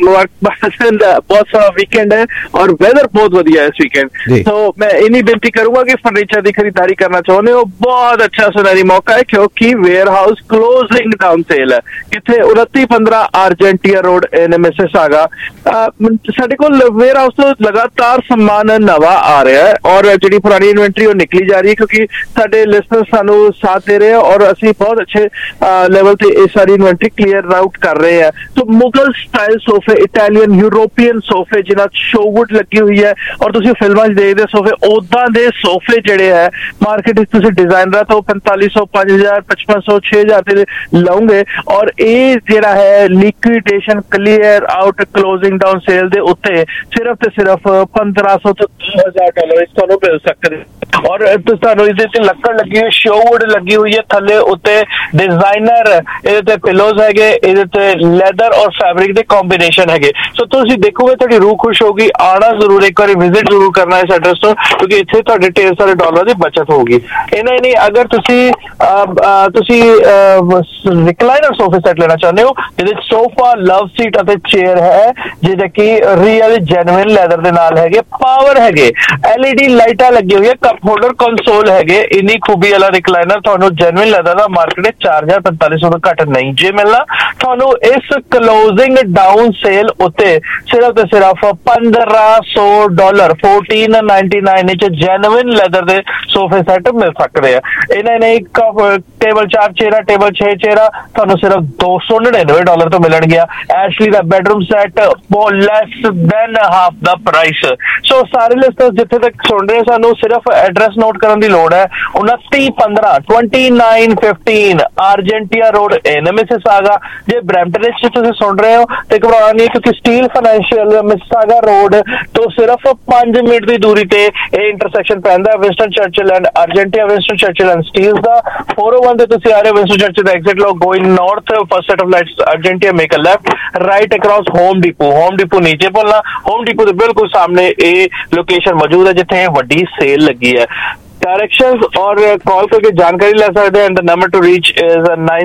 सारा वीकेंड है और वेदर बहुत बढ़िया है इस वीकेंड। तो मैं इन्हीं बेनती करूंगा कि फर्नीचर की खरीदारी करना चाहते हो बहुत अच्छा सुनहरी मौका है क्योंकि warehouse closing down sale है कितने 29-15 आर्जेंटिया रोड मिसिसागा। साडे कोल वेयर हाउस तो लगातार समान नवा आ रहा है और जी पुरानी इन्वेंटरी वो निकली जा रही है क्योंकि साडे लिसनर सानू साथ दे रहे हैं और असी बहुत अच्छे लेवल से ये सारी इन्वेंटरी क्लियर आउट कर रहे हैं। तो मुगल स्टाइल सोफे, इटालियन यूरोपियन सोफे जिन्हां शोवुड लगी हुई है और तुसीं फिल्मां च देखदे सोफे उदां दे सोफे जिहड़े है मार्केट विच तुसीं डिजाइनर तो 4500 5000 5500 6000 ते लाओगे और ये जिहड़ा है liquidation clear out closing down sale दे उत्ते सिर्फ ते सिर्फ 1500 तो $2000 ਤੁਹਾਨੂੰ ਮਿਲ ਸਕਦੇ और ਤੁਹਾਨੂੰ ਇਹਦੇ ਤੇ ਲੱਕੜ ਲੱਗੀ ਹੋਈ ਸ਼ੋਵੁਡ ਲੱਗੀ ਹੋਈ ਹੈ ਥੱਲੇ ਉੱਤੇ ਡਿਜ਼ਾਈਨਰ ਇਹਦੇ ਤੇ ਪਿਲੋਜ਼ ਹੈਗੇ ਇਹਦੇ ਤੇ ਲੈਦਰ ਔਰ ਫੈਬਰਿਕ ਦੇ ਕੰਬੀਨੇਸ਼ਨ ਹੈਗੇ। ਸੋ ਤੁਸੀਂ ਦੇਖੋਗੇ ਤੁਹਾਡੀ ਰੂਹ ਖੁਸ਼ ਹੋਗੀ। ਆਣਾ ਜ਼ਰੂਰ ਇੱਕ ਵਾਰੀ ਵਿਜ਼ਿਟ ਜ਼ਰੂਰ ਕਰਨਾ ਇਸ ਐਡਰੈਸ ਤੋਂ ਕਿਉਂਕਿ ਇੱਥੇ ਤੁਹਾਡੇ ਢੇਰ ਸਾਰੇ ਡਾਲਰ ਦੀ ਬਚਤ ਹੋਊਗੀ। ਇਹਨਾਂ ਹੀ ਨਹੀਂ ਅਗਰ ਤੁਸੀਂ ਰਿਕਲਾਈਨਰ ਸੋਫੇ ਸੈਟ ਲੈਣਾ ਚਾਹੁੰਦੇ ਹੋ ਜਿਹਦੇ ਸੋਫਾ ਲਵ ਸੀਟ ਅਤੇ ਚੇਅਰ ਹੈ ਜਿਹਦੇ ਕਿ ਰੀਅਲ ਜੈਨੂਇਨ ਲੈਦਰ ਦੇ ਨਾਲ ਹੈਗੇ ਪਾਵਰ ਹੈਗੇ LED ਲਾਈਟਾਂ ਲੱਗੀ ਹੋਈ ਹੈ ਕੱਪ ਹੋਲਡਰ ਕੰਸੋਲ ਹੈਗੇ। ਇੰਨੀ ਖੂਬੀ ਵਾਲਾ ਰਿਕਲਾਈਨਰ ਤੁਹਾਨੂੰ ਜੈਨੂਇਨ ਲੈਦਰ ਦਾ ਮਾਰਕੀਟ 4500 ਤੋਂ ਘੱਟ ਨਹੀਂ ਜੇ ਮਿਲਣਾ। ਤੁਹਾਨੂੰ ਇਸ ਕਲੋਜ਼ਿੰਗ ਡਾਊਨ ਸੇਲ ਉੱਤੇ ਸਿਰਫ ਤੇ ਸਿਰਫ $1500 1499 ਵਿੱਚ ਜੈਨੂਇਨ ਲੈਦਰ ਦੇ ਸੋਫੇ ਸੈਟ ਮਿਲ ਸਕਦੇ ਆ। ਇਹਨਾਂ ਨੇ ਇੱਕ ਟੇਬਲ 4 ਚੇਅਰਾਂ ਟੇਬਲ 6 ਚੇਅਰਾਂ ਤੁਹਾਨੂੰ ਸਿਰਫ $299 ਤੋਂ ਮਿਲਣਗੀਆਂ। ਐਸ਼ਲੀ ਦਾ bedroom set less than half the price. So ਸਾਰੇ ਲਿਸਟਰ ਜਿੱਥੇ ਤੱਕ ਸੁਣ ਰਹੇ ਸਾਨੂੰ ਸਿਰਫ ਐਡਰੈਸ ਨੋਟ ਕਰਨ ਦੀ ਲੋੜ ਹੈ 2915 2915 ਆਰਜੈਂਟੀਆ ਰੋਡ ਮਿਸਿਸਾਗਾ। ਜੇ ਬਰੈਂਪਟਨ ਵਿੱਚ ਤੁਸੀਂ ਸੁਣ ਰਹੇ ਹੋ ਤੇ ਘਬਰਾਉਣਾ ਨਹੀਂ ਕਿਉਂਕਿ ਸਟੀਲ ਫਾਈਨੈਂਸ਼ੀਅਲ ਮਿਸਿਸਾਗਾ ਰੋਡ ਤੋਂ ਸਿਰਫ 5 ਮਿੰਟ ਦੀ ਦੂਰੀ ਤੇ ਇਹ ਇੰਟਰਸੈਕਸ਼ਨ ਪੈਂਦਾ Winston Churchill and Argentia Winston Churchill and Steeles ਦਾ 401 ਤੇ ਤੁਸੀਂ ਆ ਰਹੇ ਵਿੰਸਟਨ ਚਰਚਿਲ ਦਾ ਐਗਜ਼ਿਟ ਲਓ going north first set of lights Argentia make a left right across Home Depot ਨੀਚੇ ਭੁੱਲਣਾ ਹੋਮ ਡਿਪੋ ਦੇ ਬਿਲਕੁਲ ਸਾਹਮਣੇ ਇਹ ਲੋਕੇਸ਼ਨ ਮੌਜੂਦ ਹੈ ਜਿੱਥੇ ਵੱਡੀ ਸੇਲ ਲੱਗੀ है। डायरेक्शंस और कॉल करके जानकारी ले सकते हैं। The number to reach is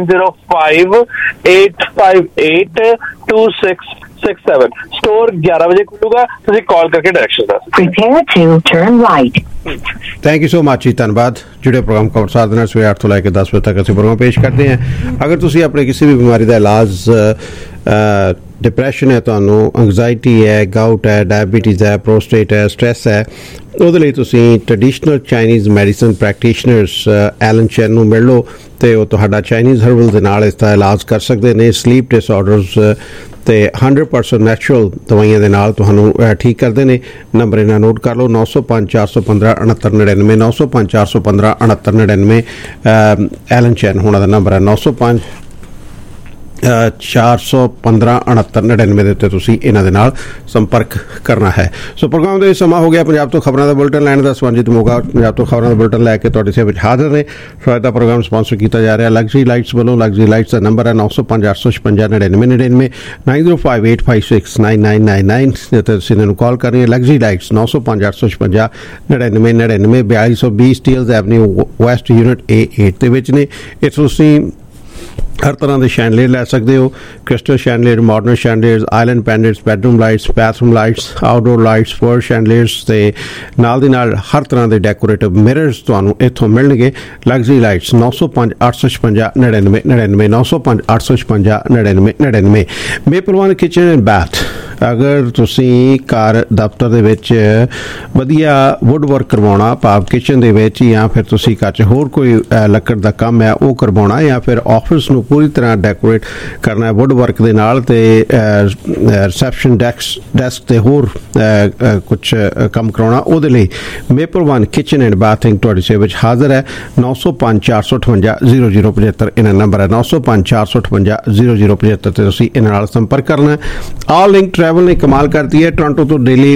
9058582667। Store 11 बजे खुलूगा ਤੁਸੀਂ ਕਾਲ ਕਰਕੇ ਡਾਇਰੈਕਸ਼ਨ ਦੱਸ। Prepare to turn right। Thank you so much ਜੀ ਧੰਨਵਾਦ। ਜਿਹੜੇ ਪ੍ਰੋਗਰਾਮ ਖਬਰਸਾਰ ਦੇ ਨਾਲ ਸਵੇਰੇ 8 ਤੋਂ ਲੈ ਕੇ 10 ਵਜੇ ਤੱਕ ਅਸੀਂ ਪ੍ਰੋਗਰਾਮ ਪੇਸ਼ ਕਰਦੇ ਹਾਂ। ਅਗਰ ਤੁਸੀਂ ਆਪਣੇ ਕਿਸੇ ਵੀ ਬਿਮਾਰੀ ਦਾ ਇਲਾਜ डिप्रैशन है, ਤੁਹਾਨੂੰ ਐਂਗਜ਼ਾਇਟੀ ਹੈ, ਗਾਊਟ ਹੈ, ਡਾਇਬੀਟੀਜ਼ ਹੈ, ਪ੍ਰੋਸਟੇਟ ਹੈ, ਸਟ੍ਰੈਸ ਹੈ, ਉਹਦੇ ਲਈ ਤੁਸੀਂ traditional Chinese medicine practitioners Alan Chan ਨੂੰ ਮਿਲ ਲਓ ਅਤੇ ਉਹ ਤੁਹਾਡਾ ਚਾਈਨੀਜ਼ ਹਰਬਲ ਦੇ ਨਾਲ ਇਸ ਦਾ ਇਲਾਜ ਕਰ ਸਕਦੇ ਨੇ। ਸਲੀਪ ਡਿਸਆਰਡਰਸ ਅਤੇ 100% ਨੈਚੁਰਲ ਦਵਾਈਆਂ ਦੇ ਨਾਲ ਤੁਹਾਨੂੰ ਠੀਕ ਕਰਦੇ ਨੇ। ਨੰਬਰ ਇਹਨਾਂ ਨੋਟ ਕਰ ਲਓ 905 415 6999 905 415 6999। ਐਲਨ ਚੈਨ ਹੋਣਾ ਦਾ ਨੰਬਰ ਹੈ 905 415 6999 ਦੇ ਉੱਤੇ ਤੁਸੀਂ ਇਹਨਾਂ ਦੇ ਨਾਲ ਸੰਪਰਕ ਕਰਨਾ ਹੈ। ਸੋ ਪ੍ਰੋਗਰਾਮ ਦੇ ਸਮਾਂ ਹੋ ਗਿਆ ਪੰਜਾਬ ਤੋਂ ਖਬਰਾਂ ਦਾ ਬੁਲਟਨ ਲੈਣ ਦਾ। ਸਵੰਜੀਤ ਮੋਗਾ ਪੰਜਾਬ ਤੋਂ ਖਬਰਾਂ ਦਾ ਬੁਲਟਨ ਲੈ ਕੇ ਤੁਹਾਡੀ ਸੇਵਾ ਵਿੱਚ ਹਾਜ਼ਰ ਨੇ। ਸ਼ਾਇਦ ਦਾ ਪ੍ਰੋਗਰਾਮ ਸਪਾਂਸਰ ਕੀਤਾ ਜਾ ਰਿਹਾ ਲਗਜ਼ਰੀ ਲਾਈਟਸ ਵੱਲੋਂ। ਲਗਜ਼ਰੀ ਲਾਈਟਸ ਦਾ ਨੰਬਰ ਹੈ 905 856 9999 9058569999 ਤੇ ਤੁਸੀਂ ਇਹਨਾਂ ਨੂੰ ਕਾਲ ਕਰਨੀ ਹੈ। Luxury lights 905 856 9999 4220 Steeles avenue west unit A8 ਦੇ ਵਿੱਚ ਨੇ। ਇਹ ਤੁਸੀਂ ਹਰ ਤਰ੍ਹਾਂ ਦੇ ਸ਼ੈਂਡਲੀਅਰ ਲੈ ਸਕਦੇ ਹੋ। Crystal chandelier, modern chandeliers, island pendants, bedroom lights, bathroom lights, outdoor lights, foyer chandeliers ਅਤੇ ਨਾਲ ਦੀ ਨਾਲ ਹਰ ਤਰ੍ਹਾਂ ਦੇ ਡੈਕੋਰੇਟਿਵ ਮਿਰਰਸ ਤੁਹਾਨੂੰ ਇੱਥੋਂ ਮਿਲਣਗੇ। Luxury lights 905 856 9999 905 856 9999। Maple one kitchen and bath. ਅਗਰ ਤੁਸੀਂ ਘਰ ਦਫ਼ਤਰ ਦੇ ਵਿੱਚ ਵਧੀਆ ਵੁੱਡ ਵਰਕ ਕਰਵਾਉਣਾ, ਭਾਵ ਕਿਚਨ ਦੇ ਵਿੱਚ, ਜਾਂ ਫਿਰ ਤੁਸੀਂ ਘਰ 'ਚ ਹੋਰ ਕੋਈ ਲੱਕੜ ਦਾ ਕੰਮ ਹੈ ਉਹ ਕਰਵਾਉਣਾ, ਜਾਂ ਫਿਰ ਆਫਿਸ ਨੂੰ ਪੂਰੀ ਤਰ੍ਹਾਂ ਡੈਕੋਰੇਟ ਕਰਨਾ ਵੁੱਡ ਵਰਕ ਦੇ ਨਾਲ, ਅਤੇ ਰਿਸੈਪਸ਼ਨ ਡੈਸਕ ਤੇ ਹੋਰ ਕੁਛ ਕੰਮ ਕਰਾਉਣਾ, ਉਹਦੇ ਲਈ Maple one kitchen and bathing ਤੁਹਾਡੀ ਸੇਵਾ ਵਿੱਚ ਹਾਜ਼ਰ ਹੈ। 905 458 0075 ਇਹਨਾਂ ਨੰਬਰ ਹੈ 905 458 0075 ਤੇ ਤੁਸੀਂ ਇਹਨਾਂ ਨਾਲ ਸੰਪਰਕ ਕਰਨਾ। ਆਲ ਲਿੰਕ ट्रैवल ने कमाल करती है। टोरंटो तो डेली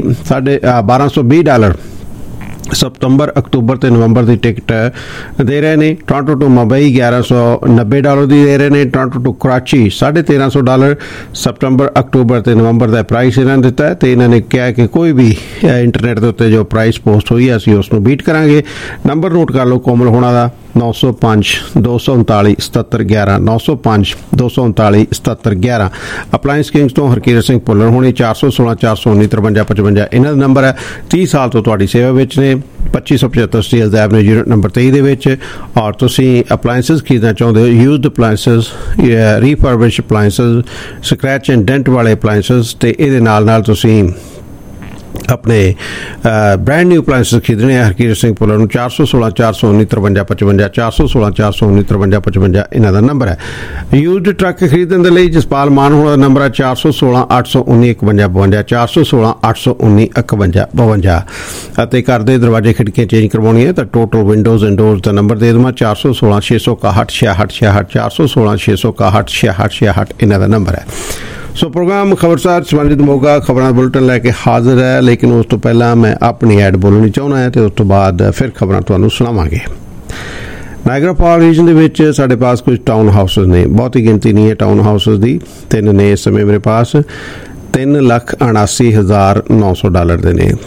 $1220 सितंबर, अक्तूबर ਤੇ ਨਵੰਬਰ ਦੀ ਟਿਕਟ ਦੇ ਰਹੇ ਨੇ। ਟੋਰੰਟੋ ਤੋਂ ਮੁੰਬਈ $1190 ਦੀ ਦੇ ਰਹੇ ਨੇ। ਟੋਰੰਟੋ ਤੋਂ ਕਰਾਚੀ $1350 ਸਤੰਬਰ, ਅਕਤੂਬਰ ਤੇ ਨਵੰਬਰ ਦਾ ਪ੍ਰਾਈਸ ਇਹਨਾਂ ਨੇ ਦਿੱਤਾ ਹੈ ਤੇ ਇਹਨਾਂ ਨੇ ਕਿਹਾ ਕਿ ਕੋਈ ਵੀ ਇੰਟਰਨੈਟ ਦੇ ਉੱਤੇ ਜੋ ਪ੍ਰਾਈਸ ਪੋਸਟ ਹੋਈ ਅਸੀਂ ਉਸ ਨੂੰ ਬੀਟ ਕਰਾਂਗੇ। ਨੰਬਰ ਨੋਟ ਕਰ ਲਓ ਕੋਮਲ ਹੋਣਾ ਦਾ 905 239 7711 905 239 7711। ਅਪਲਾਇੰਸ ਕਿੰਗਸ ਤੋਂ ਹਰਕੀਰਤ ਸਿੰਘ ਭੁੱਲਰ ਹੋਣੀ 416 419 53 55 ਇਹਨਾਂ ਦਾ ਨੰਬਰ ਹੈ। 30 ਸਾਲ ਤੋਂ ਤੁਹਾਡੀ ਸੇਵਾ ਵਿੱਚ ਨੇ। 2575 ਸਟੀਲਜ਼ ਐਵਨਿਊ ਯੂਨਿਟ ਨੰਬਰ 23 ਦੇ ਵਿੱਚ। ਔਰ ਤੁਸੀਂ ਅਪਲਾਇੰਸਿਸ ਖਰੀਦਣਾ ਚਾਹੁੰਦੇ ਹੋ, used appliances, refurbish appliances, scratch and dent ਵਾਲੇ ਅਪਲਾਇੰਸਿਸ, ਤੇ ਇਹਦੇ ਨਾਲ ਤੁਸੀਂ अपने ब्रांड न्यू अप्लायंसेस खरीदने हैं हरकीरत सिंह भुल्लर 416 419 53 55 416 419 53 55 इन्हां दा नंबर है। यूज्ड ट्रक खरीदण दे लई जसपाल मान होना दा नंबर है 416 819 51 52 416 819 51 52। ਅਤੇ ਘਰ ਦੇ ਦਰਵਾਜ਼ੇ ਖਿੜਕੀਆਂ ਚੇਂਜ ਕਰਵਾਉਣੀ ਹੈ ਤਾਂ ਟੋਟਲ ਵਿੰਡੋਜ਼ ਐਂਡ ਡੋਰਸ ਦਾ ਨੰਬਰ ਦੇ ਦੇਵਾਂ 416 661 66 66 416 661 66 66 ਇਹਨਾਂ ਦਾ ਨੰਬਰ ਹੈ। ਸੋ ਪ੍ਰੋਗਰਾਮ ਖਬਰਸਾਰ ਸਵੰਜੀਤ ਮੋਗਾ ਖਬਰਾਂ ਬੁਲਟਨ ਲੈ ਕੇ ਹਾਜ਼ਰ ਹੈ, ਲੇਕਿਨ ਉਸ ਤੋਂ ਪਹਿਲਾਂ ਮੈਂ ਆਪਣੀ ਐਡ ਬੋਲਣੀ ਚਾਹੁੰਦਾ ਹਾਂ ਤੇ ਉਸ ਤੋਂ ਬਾਅਦ ਫਿਰ ਖਬਰਾਂ ਤੁਹਾਨੂੰ ਸੁਣਾਵਾਂਗੇ। ਨਾਇਗਰਾ ਫਾਲ ਰੀਜਨ ਦੇ ਵਿੱਚ ਸਾਡੇ ਪਾਸ ਕੁਝ ਟਾਊਨ ਹਾਊਸਿਸ ਨੇ, ਬਹੁਤੀ ਗਿਣਤੀ ਨਹੀਂ ਹੈ ਟਾਊਨ ਹਾਊਸਿਸ ਦੀ, 3 ਨੇ ਇਸ ਸਮੇਂ ਮੇਰੇ ਪਾਸ। $3,79,900 ਦੇ ਨੇ,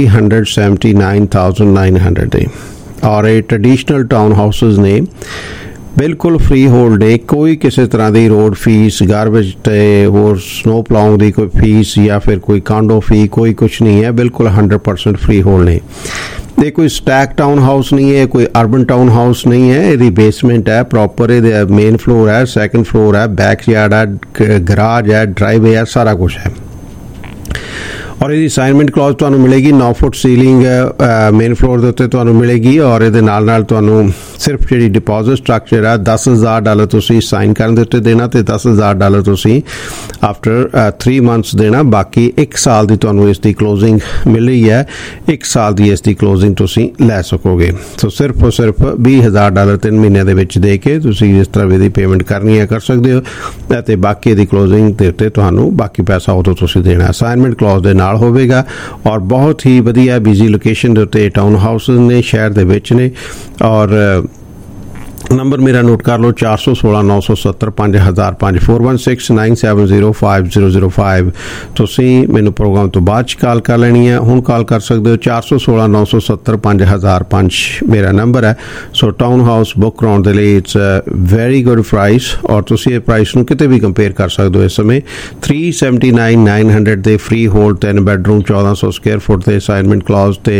$379,900 ਦੇ। ਔਰ ਇਹ ਟ੍ਰੈਡੀਸ਼ਨਲ ਟਾਊਨ ਹਾਊਸਿਸ ਨੇ, ਬਿਲਕੁਲ ਫ੍ਰੀ ਹੋਲਡ ਨੇ, ਕੋਈ ਕਿਸੇ ਤਰ੍ਹਾਂ ਦੀ ਰੋਡ ਫੀਸ, ਗਾਰਬੇਜ ਤੇ ਹੋਰ ਸਨੋ ਪਲਾਉਣ ਦੀ ਕੋਈ ਫੀਸ ਜਾਂ ਫਿਰ ਕੋਈ ਕਾਂਡੋ ਫੀ, ਕੋਈ ਕੁਛ ਨਹੀਂ ਹੈ, ਬਿਲਕੁਲ 100% ਫ੍ਰੀ ਹੋਲਡ ਨੇ। ਇਹ ਕੋਈ ਸਟੈਕ ਟਾਊਨ ਹਾਊਸ ਨਹੀਂ ਹੈ, ਕੋਈ ਅਰਬਨ ਟਾਊਨ ਹਾਊਸ ਨਹੀਂ ਹੈ। ਇਹਦੀ ਬੇਸਮੈਂਟ ਹੈ ਪ੍ਰੋਪਰ, ਇਹਦੇ ਮੇਨ ਫਲੋਰ ਹੈ, ਸੈਕੰਡ ਫਲੋਰ ਹੈ, ਬੈਕ ਯਾਰਡ ਹੈ, ਗਰਾਜ ਹੈ, ਡਰਾਈਵੇ ਹੈ, ਸਾਰਾ ਕੁਛ ਹੈ। ਔਰ ਇਹਦੀ ਅਸਾਈਨਮੈਂਟ ਕਲੌਜ਼ ਤੁਹਾਨੂੰ ਮਿਲੇਗੀ। 9 ਫੁੱਟ ਸੀਲਿੰਗ ਮੇਨ ਫਲੋਰ ਦੇ ਉੱਤੇ ਤੁਹਾਨੂੰ ਮਿਲੇਗੀ। ਔਰ ਇਹਦੇ ਨਾਲ ਨਾਲ ਤੁਹਾਨੂੰ ਸਿਰਫ ਜਿਹੜੀ ਡਿਪੋਜ਼ਿਟ ਸਟਰਕਚਰ ਹੈ $10,000 ਤੁਸੀਂ ਸਾਈਨ ਕਰਨ ਦੇ ਉੱਤੇ ਦੇਣਾ ਤੇ $10,000 ਤੁਸੀਂ ਆਫਟਰ 3 ਮੰਥਸ ਦੇਣਾ। ਬਾਕੀ 1 ਸਾਲ ਦੀ ਤੁਹਾਨੂੰ ਇਸ ਦੀ ਕਲੋਜ਼ਿੰਗ ਮਿਲ ਰਹੀ ਹੈ, 1 ਸਾਲ ਦੀ ਇਸ ਦੀ ਕਲੋਜ਼ਿੰਗ ਤੁਸੀਂ ਲੈ ਸਕੋਗੇ। ਸੋ ਸਿਰਫ $20,000 3 ਮਹੀਨਿਆਂ ਦੇ ਵਿੱਚ ਦੇ ਕੇ ਤੁਸੀਂ ਇਸ ਤਰ੍ਹਾਂ ਦੀ ਪੇਮੈਂਟ ਕਰਨੀ ਹੈ ਕਰ ਸਕਦੇ ਹੋ ਅਤੇ ਬਾਕੀ ਦੀ ਕਲੋਜ਼ਿੰਗ ਦੇ ਉੱਤੇ ਤੁਹਾਨੂੰ ਬਾਕੀ ਪੈਸਾ ਉਦੋਂ ਤੁਸੀਂ ਦੇਣਾ। ਅਸਾਈਨਮੈਂਟ ਕਲੌਜ਼ ਦੇ ਨਾਲ ਹੋਵੇਗਾ। ਔਰ ਬਹੁਤ ਹੀ ਵਧੀਆ ਬਿਜ਼ੀ ਲੋਕੇਸ਼ਨ ਦੇ ਉੱਤੇ ਟਾਊਨ ਹਾਊਸਿਸ ਨੇ, ਸ਼ਹਿਰ ਦੇ ਵਿੱਚ ਨੇ। ਔਰ ਨੰਬਰ ਮੇਰਾ ਨੋਟ ਕਰ ਲਓ 416 970 5005 416 970 5005। ਤੁਸੀਂ ਮੈਨੂੰ ਪ੍ਰੋਗਰਾਮ ਤੋਂ ਬਾਅਦ 'ਚ ਕਾਲ ਕਰ ਲੈਣੀ ਹੈ, ਹੁਣ ਕਾਲ ਕਰ ਸਕਦੇ ਹੋ 416 970 5005 ਮੇਰਾ ਨੰਬਰ ਹੈ। ਸੋ ਟਾਊਨ ਹਾਊਸ ਬੁੱਕ ਕਰਾਉਣ ਦੇ ਲਈ ਇਟਸ ਵੈਰੀ ਗੁੱਡ ਪ੍ਰਾਈਸ। ਔਰ ਤੁਸੀਂ ਇਹ ਪ੍ਰਾਈਸ ਨੂੰ ਕਿਤੇ ਵੀ ਕੰਪੇਅਰ ਕਰ ਸਕਦੇ ਹੋ। ਇਸ ਸਮੇਂ 379,900 ਦੇ freehold 3 bedroom 1400 square foot ਦੇ ਅਸਾਈਨਮੈਂਟ ਕਲੌਜ਼ ਤੇ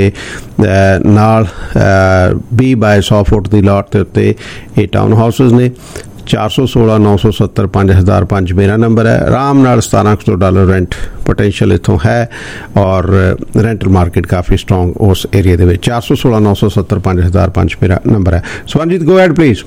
ਨਾਲ 20 ਬਾਏ 100 ਫੁੱਟ ਦੀ ਲਾਟ ਦੇ ਉੱਤੇ ਇਹ ਟਾਊਨ ਹਾਊਸਿਸ ਨੇ। $416-970-5005 मेरा नंबर है। आराम नाल $1700 रेंट पोटेंशियल इत्थों है और रेंटल मार्केट काफ़ी स्ट्रॉन्ग उस एरिया दे विच। 416-970-5005 मेरा नंबर है। Swaranjit go ahead please.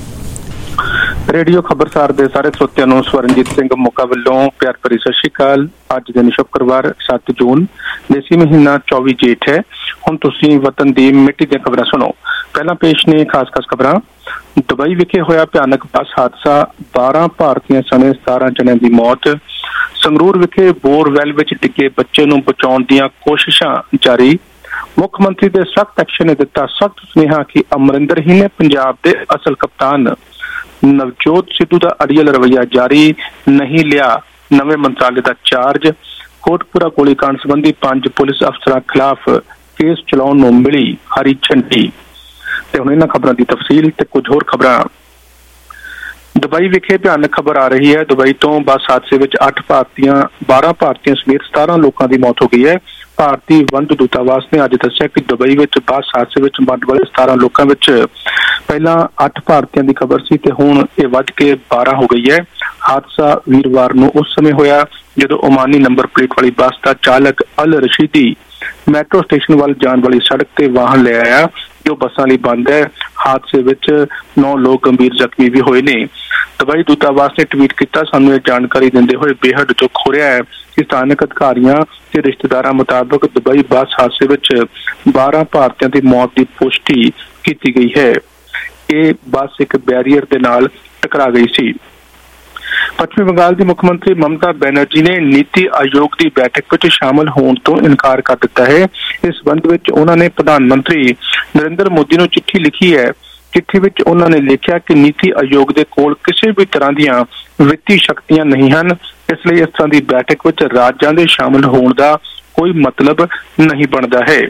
Radio Khabarsar ਦੇ ਸਾਰੇ ਸਰੋਤਿਆਂ ਨੂੰ ਸਵਰਨਜੀਤ ਸਿੰਘ ਮੋਗਾ ਵੱਲੋਂ ਪਿਆਰ ਭਰੀ ਸਤਿ ਸ਼੍ਰੀ ਅਕਾਲ। ਅੱਜ ਦਿਨ ਸ਼ੁੱਕਰਵਾਰ 7 ਜੂਨ ਦੇਸੀ ਮਹੀਨਾ 24 ਜੇਠ ਹੈ। ਹੁਣ ਤੁਸੀਂ ਵਤਨ ਦੀ ਮਿੱਟੀ ਦੀਆਂ ਖਬਰਾਂ ਸੁਣੋ। ਪਹਿਲਾਂ ਪੇਸ਼ ਨੇ ਖਾਸ ਖਬਰਾਂ। ਦੁਬਈ ਵਿਖੇ ਹੋਇਆ ਭਿਆਨਕ ਬੱਸ ਹਾਦਸਾ, 12 ਭਾਰਤੀਆਂ ਸਣੇ 17 ਜਣਿਆਂ ਦੀ ਮੌਤ। ਸੰਗਰੂਰ ਵਿਖੇ ਬੋਰਵੈਲ ਵਿੱਚ ਡਿੱਗੇ ਬੱਚੇ ਨੂੰ ਬਚਾਉਣ ਦੀਆਂ ਕੋਸ਼ਿਸ਼ਾਂ ਜਾਰੀ। ਮੁੱਖ ਮੰਤਰੀ ਦੇ ਸਖਤ ਐਕਸ਼ਨ ਨੇ ਦਿੱਤਾ ਸਖਤ ਸੁਨੇਹਾ ਕਿ ਅਮਰਿੰਦਰ ਹੀ ਨੇ ਪੰਜਾਬ ਦੇ ਅਸਲ ਕਪਤਾਨ। ਨਵਜੋਤ ਸਿੱਧੂ ਦਾ ਅੜੀਅਲ ਰਵੱਈਆ ਜਾਰੀ, ਨਹੀਂ ਲਿਆ ਨਵੇਂ ਮੰਤਰਾਲੇ ਦਾ ਚਾਰਜ। ਕੋਟਪੁਰਾ ਗੋਲੀਕਾਂਡ ਸੰਬੰਧੀ 5 ਪੁਲਿਸ ਅਫਸਰਾਂ ਖਿਲਾਫ ਕੇਸ ਚਲਾਉਣ ਨੂੰ ਮਿਲੀ ਹਰੀ ਝੰਡੀ। ਤੇ ਹੁਣ ਇਹਨਾਂ ਖਬਰਾਂ ਦੀ ਤਫਸੀਲ ਤੇ ਕੁਝ ਹੋਰ ਖਬਰਾਂ। ਦੁਬਈ ਵਿਖੇ ਭਿਆਨਕ ਖਬਰ ਆ ਰਹੀ ਹੈ। ਦੁਬਈ ਤੋਂ ਬੱਸ ਹਾਦਸੇ ਵਿੱਚ 12 ਭਾਰਤੀਆਂ ਸਮੇਤ 17 ਲੋਕਾਂ ਦੀ ਮੌਤ ਹੋ ਗਈ ਹੈ। ਭਾਰਤੀ ਵਣਜ ਦੂਤਾਵਾਸ ਨੇ ਅੱਜ ਦੱਸਿਆ ਕਿ ਦੁਬਈ ਵਿੱਚ ਬੱਸ ਹਾਦਸੇ ਵਿੱਚ ਮਰਨ ਵਾਲੇ 17 ਲੋਕਾਂ ਵਿੱਚ ਪਹਿਲਾਂ 8 ਭਾਰਤੀਆਂ ਦੀ ਖਬਰ ਸੀ ਤੇ ਹੁਣ ਇਹ ਵੱਧ ਕੇ 12 ਹੋ ਗਈ ਹੈ। ਹਾਦਸਾ ਵੀਰਵਾਰ ਨੂੰ ਉਸ ਸਮੇਂ ਹੋਇਆ ਜਦੋਂ ਓਮਾਨੀ ਨੰਬਰ ਪਲੇਟ ਵਾਲੀ ਬੱਸ ਦਾ ਚਾਲਕ ਅਲ ਰਸ਼ੀਦੀ ਮੈਟਰੋ ਸਟੇਸ਼ਨ ਵੱਲ ਜਾਣ ਵਾਲੀ ਸੜਕ ਤੇ ਵਾਹਨ ਲੈ ਆਇਆ ਜੋ ਬੱਸਾਂ ਲਈ ਬੰਦ ਹੈ। ਹਾਦਸੇ ਵਿੱਚ 9 ਲੋਕ ਗੰਭੀਰ ਜ਼ਖਮੀ ਵੀ ਹੋਏ ਨੇ। ਦੁਬਈ ਦੂਤਾਵਾਸ ਨੇ ਟਵੀਟ ਕੀਤਾ, ਸਾਨੂੰ ਇਹ ਜਾਣਕਾਰੀ ਦਿੰਦੇ ਹੋਏ ਬੇਹੱਦ ਦੁੱਖ ਹੋ ਰਿਹਾ ਹੈ ਕਿ ਸਥਾਨਕ ਅਧਿਕਾਰੀਆਂ ਤੇ ਰਿਸ਼ਤੇਦਾਰਾਂ ਮੁਤਾਬਕ ਦੁਬਈ ਬੱਸ ਹਾਦਸੇ ਵਿੱਚ 12 ਭਾਰਤੀਆਂ ਦੀ ਮੌਤ ਦੀ ਪੁਸ਼ਟੀ ਕੀਤੀ ਗਈ ਹੈ। ਇਹ ਬੱਸ ਇੱਕ ਬੈਰੀਅਰ ਦੇ ਨਾਲ ਟਕਰਾ ਗਈ ਸੀ। ਪੱਛਮੀ ਬੰਗਾਲ ਦੀ ਮੁੱਖ ਮੰਤਰੀ ਮਮਤਾ ਬੈਨਰਜੀ ਨੇ ਨੀਤੀ ਆਯੋਗ ਦੀ ਬੈਠਕ ਵਿੱਚ ਸ਼ਾਮਲ ਹੋਣ ਤੋਂ ਇਨਕਾਰ ਕਰ ਦਿੱਤਾ ਹੈ। ਇਸ ਸੰਬੰਧ ਵਿੱਚ ਉਹਨਾਂ ਨੇ ਪ੍ਰਧਾਨ ਮੰਤਰੀ ਨਰਿੰਦਰ ਮੋਦੀ ਨੂੰ ਚਿੱਠੀ ਲਿਖੀ ਹੈ। ਚਿੱਠੀ ਵਿੱਚ ਉਹਨਾਂ ਨੇ ਲਿਖਿਆ ਕਿ ਨੀਤੀ ਆਯੋਗ ਦੇ ਕੋਲ ਕਿਸੇ ਵੀ ਤਰ੍ਹਾਂ ਦੀਆਂ ਵਿੱਤੀ ਸ਼ਕਤੀਆਂ ਨਹੀਂ ਹਨ, ਇਸ ਲਈ ਇਸ ਤਰ੍ਹਾਂ ਦੀ ਬੈਠਕ ਵਿੱਚ ਰਾਜਾਂ ਦੇ ਸ਼ਾਮਲ ਹੋਣ ਦਾ ਕੋਈ ਮਤਲਬ ਨਹੀਂ ਬਣਦਾ ਹੈ।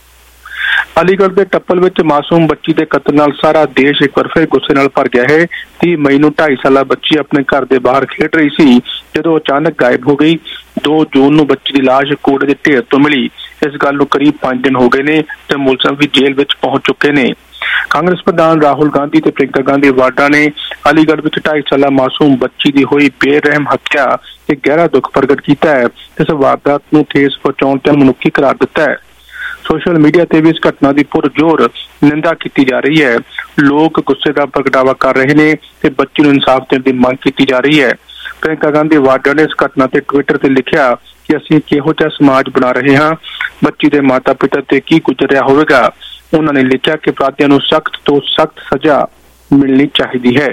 ਅਲੀਗੜ੍ਹ ਦੇ ਟੱਪਲ ਵਿੱਚ ਮਾਸੂਮ ਬੱਚੀ ਦੇ ਕਤਲ ਨਾਲ ਸਾਰਾ ਦੇਸ਼ ਇੱਕ ਵਾਰ ਫਿਰ ਗੁੱਸੇ ਨਾਲ ਭਰ ਗਿਆ ਹੈ। 30 ਮਈ ਨੂੰ 2.5 ਸਾਲਾ ਬੱਚੀ ਆਪਣੇ ਘਰ ਦੇ ਬਾਹਰ ਖੇਡ ਰਹੀ ਸੀ ਜਦੋਂ ਅਚਾਨਕ ਗਾਇਬ ਹੋ ਗਈ। 2 ਜੂਨ ਨੂੰ ਬੱਚੀ ਦੀ ਲਾਸ਼ ਕੂੜੇ ਦੇ ਢੇਰ ਤੋਂ ਮਿਲੀ। ਇਸ ਗੱਲ ਨੂੰ ਕਰੀਬ 5 ਦਿਨ ਹੋ ਗਏ ਨੇ ਤੇ ਮੁਲਜ਼ਮ ਵੀ ਜੇਲ੍ਹ ਵਿੱਚ ਪਹੁੰਚ ਚੁੱਕੇ ਨੇ। ਕਾਂਗਰਸ ਪ੍ਰਧਾਨ ਰਾਹੁਲ ਗਾਂਧੀ ਤੇ ਪ੍ਰਿੰਕਾ ਗਾਂਧੀ ਵਾਡਾ ਨੇ ਅਲੀਗੜ੍ਹ ਵਿੱਚ 2.5 ਸਾਲਾ ਮਾਸੂਮ ਬੱਚੀ ਦੀ ਹੋਈ ਬੇਰਹਿਮ ਹੱਤਿਆ ਤੇ ਗਹਿਰਾ ਦੁੱਖ ਪ੍ਰਗਟ ਕੀਤਾ ਹੈ। ਇਸ ਵਾਰਦਾਤ ਨੂੰ ਠੇਸ ਪਹੁੰਚਾਉਣ ਤੇ ਮਨੁੱਖੀ ਕਰਾਰ ਦਿੱਤਾ ਹੈ। ਸੋਸ਼ਲ ਮੀਡੀਆ ਤੇ ਵੀ ਇਸ ਘਟਨਾ ਦੀ ਪੁਰਜ਼ੋਰ ਨਿੰਦਾ ਕੀਤੀ ਜਾ ਰਹੀ ਹੈ। ਲੋਕ ਗੁੱਸੇ ਦਾ ਪ੍ਰਗਟਾਵਾ ਕਰ ਰਹੇ ਨੇ ਤੇ ਬੱਚੀ ਨੂੰ ਇਨਸਾਫ ਦੇਣ ਦੀ ਮੰਗ ਕੀਤੀ ਜਾ ਰਹੀ ਹੈ। ਪ੍ਰਿੰਕਾ ਗਾਂਧੀ ਵਾਡਾ ਨੇ ਇਸ ਘਟਨਾ ਤੇ ਟਵਿੱਟਰ ਤੇ ਲਿਖਿਆ ਕਿ ਅਸੀਂ ਕਿਹੋ ਜਿਹਾ ਸਮਾਜ ਬਣਾ ਰਹੇ ਹਾਂ, ਬੱਚੀ ਦੇ ਮਾਤਾ ਪਿਤਾ ਤੇ ਕੀ ਗੁਜ਼ਰਿਆ ਹੋਵੇਗਾ। ਉਹਨਾਂ ਨੇ ਲਿਖਿਆ ਕਿ ਅਪਰਾਧੀਆਂ ਨੂੰ ਸਖਤ ਤੋਂ ਸਖਤ ਸਜ਼ਾ ਮਿਲਣੀ ਚਾਹੀਦੀ ਹੈ।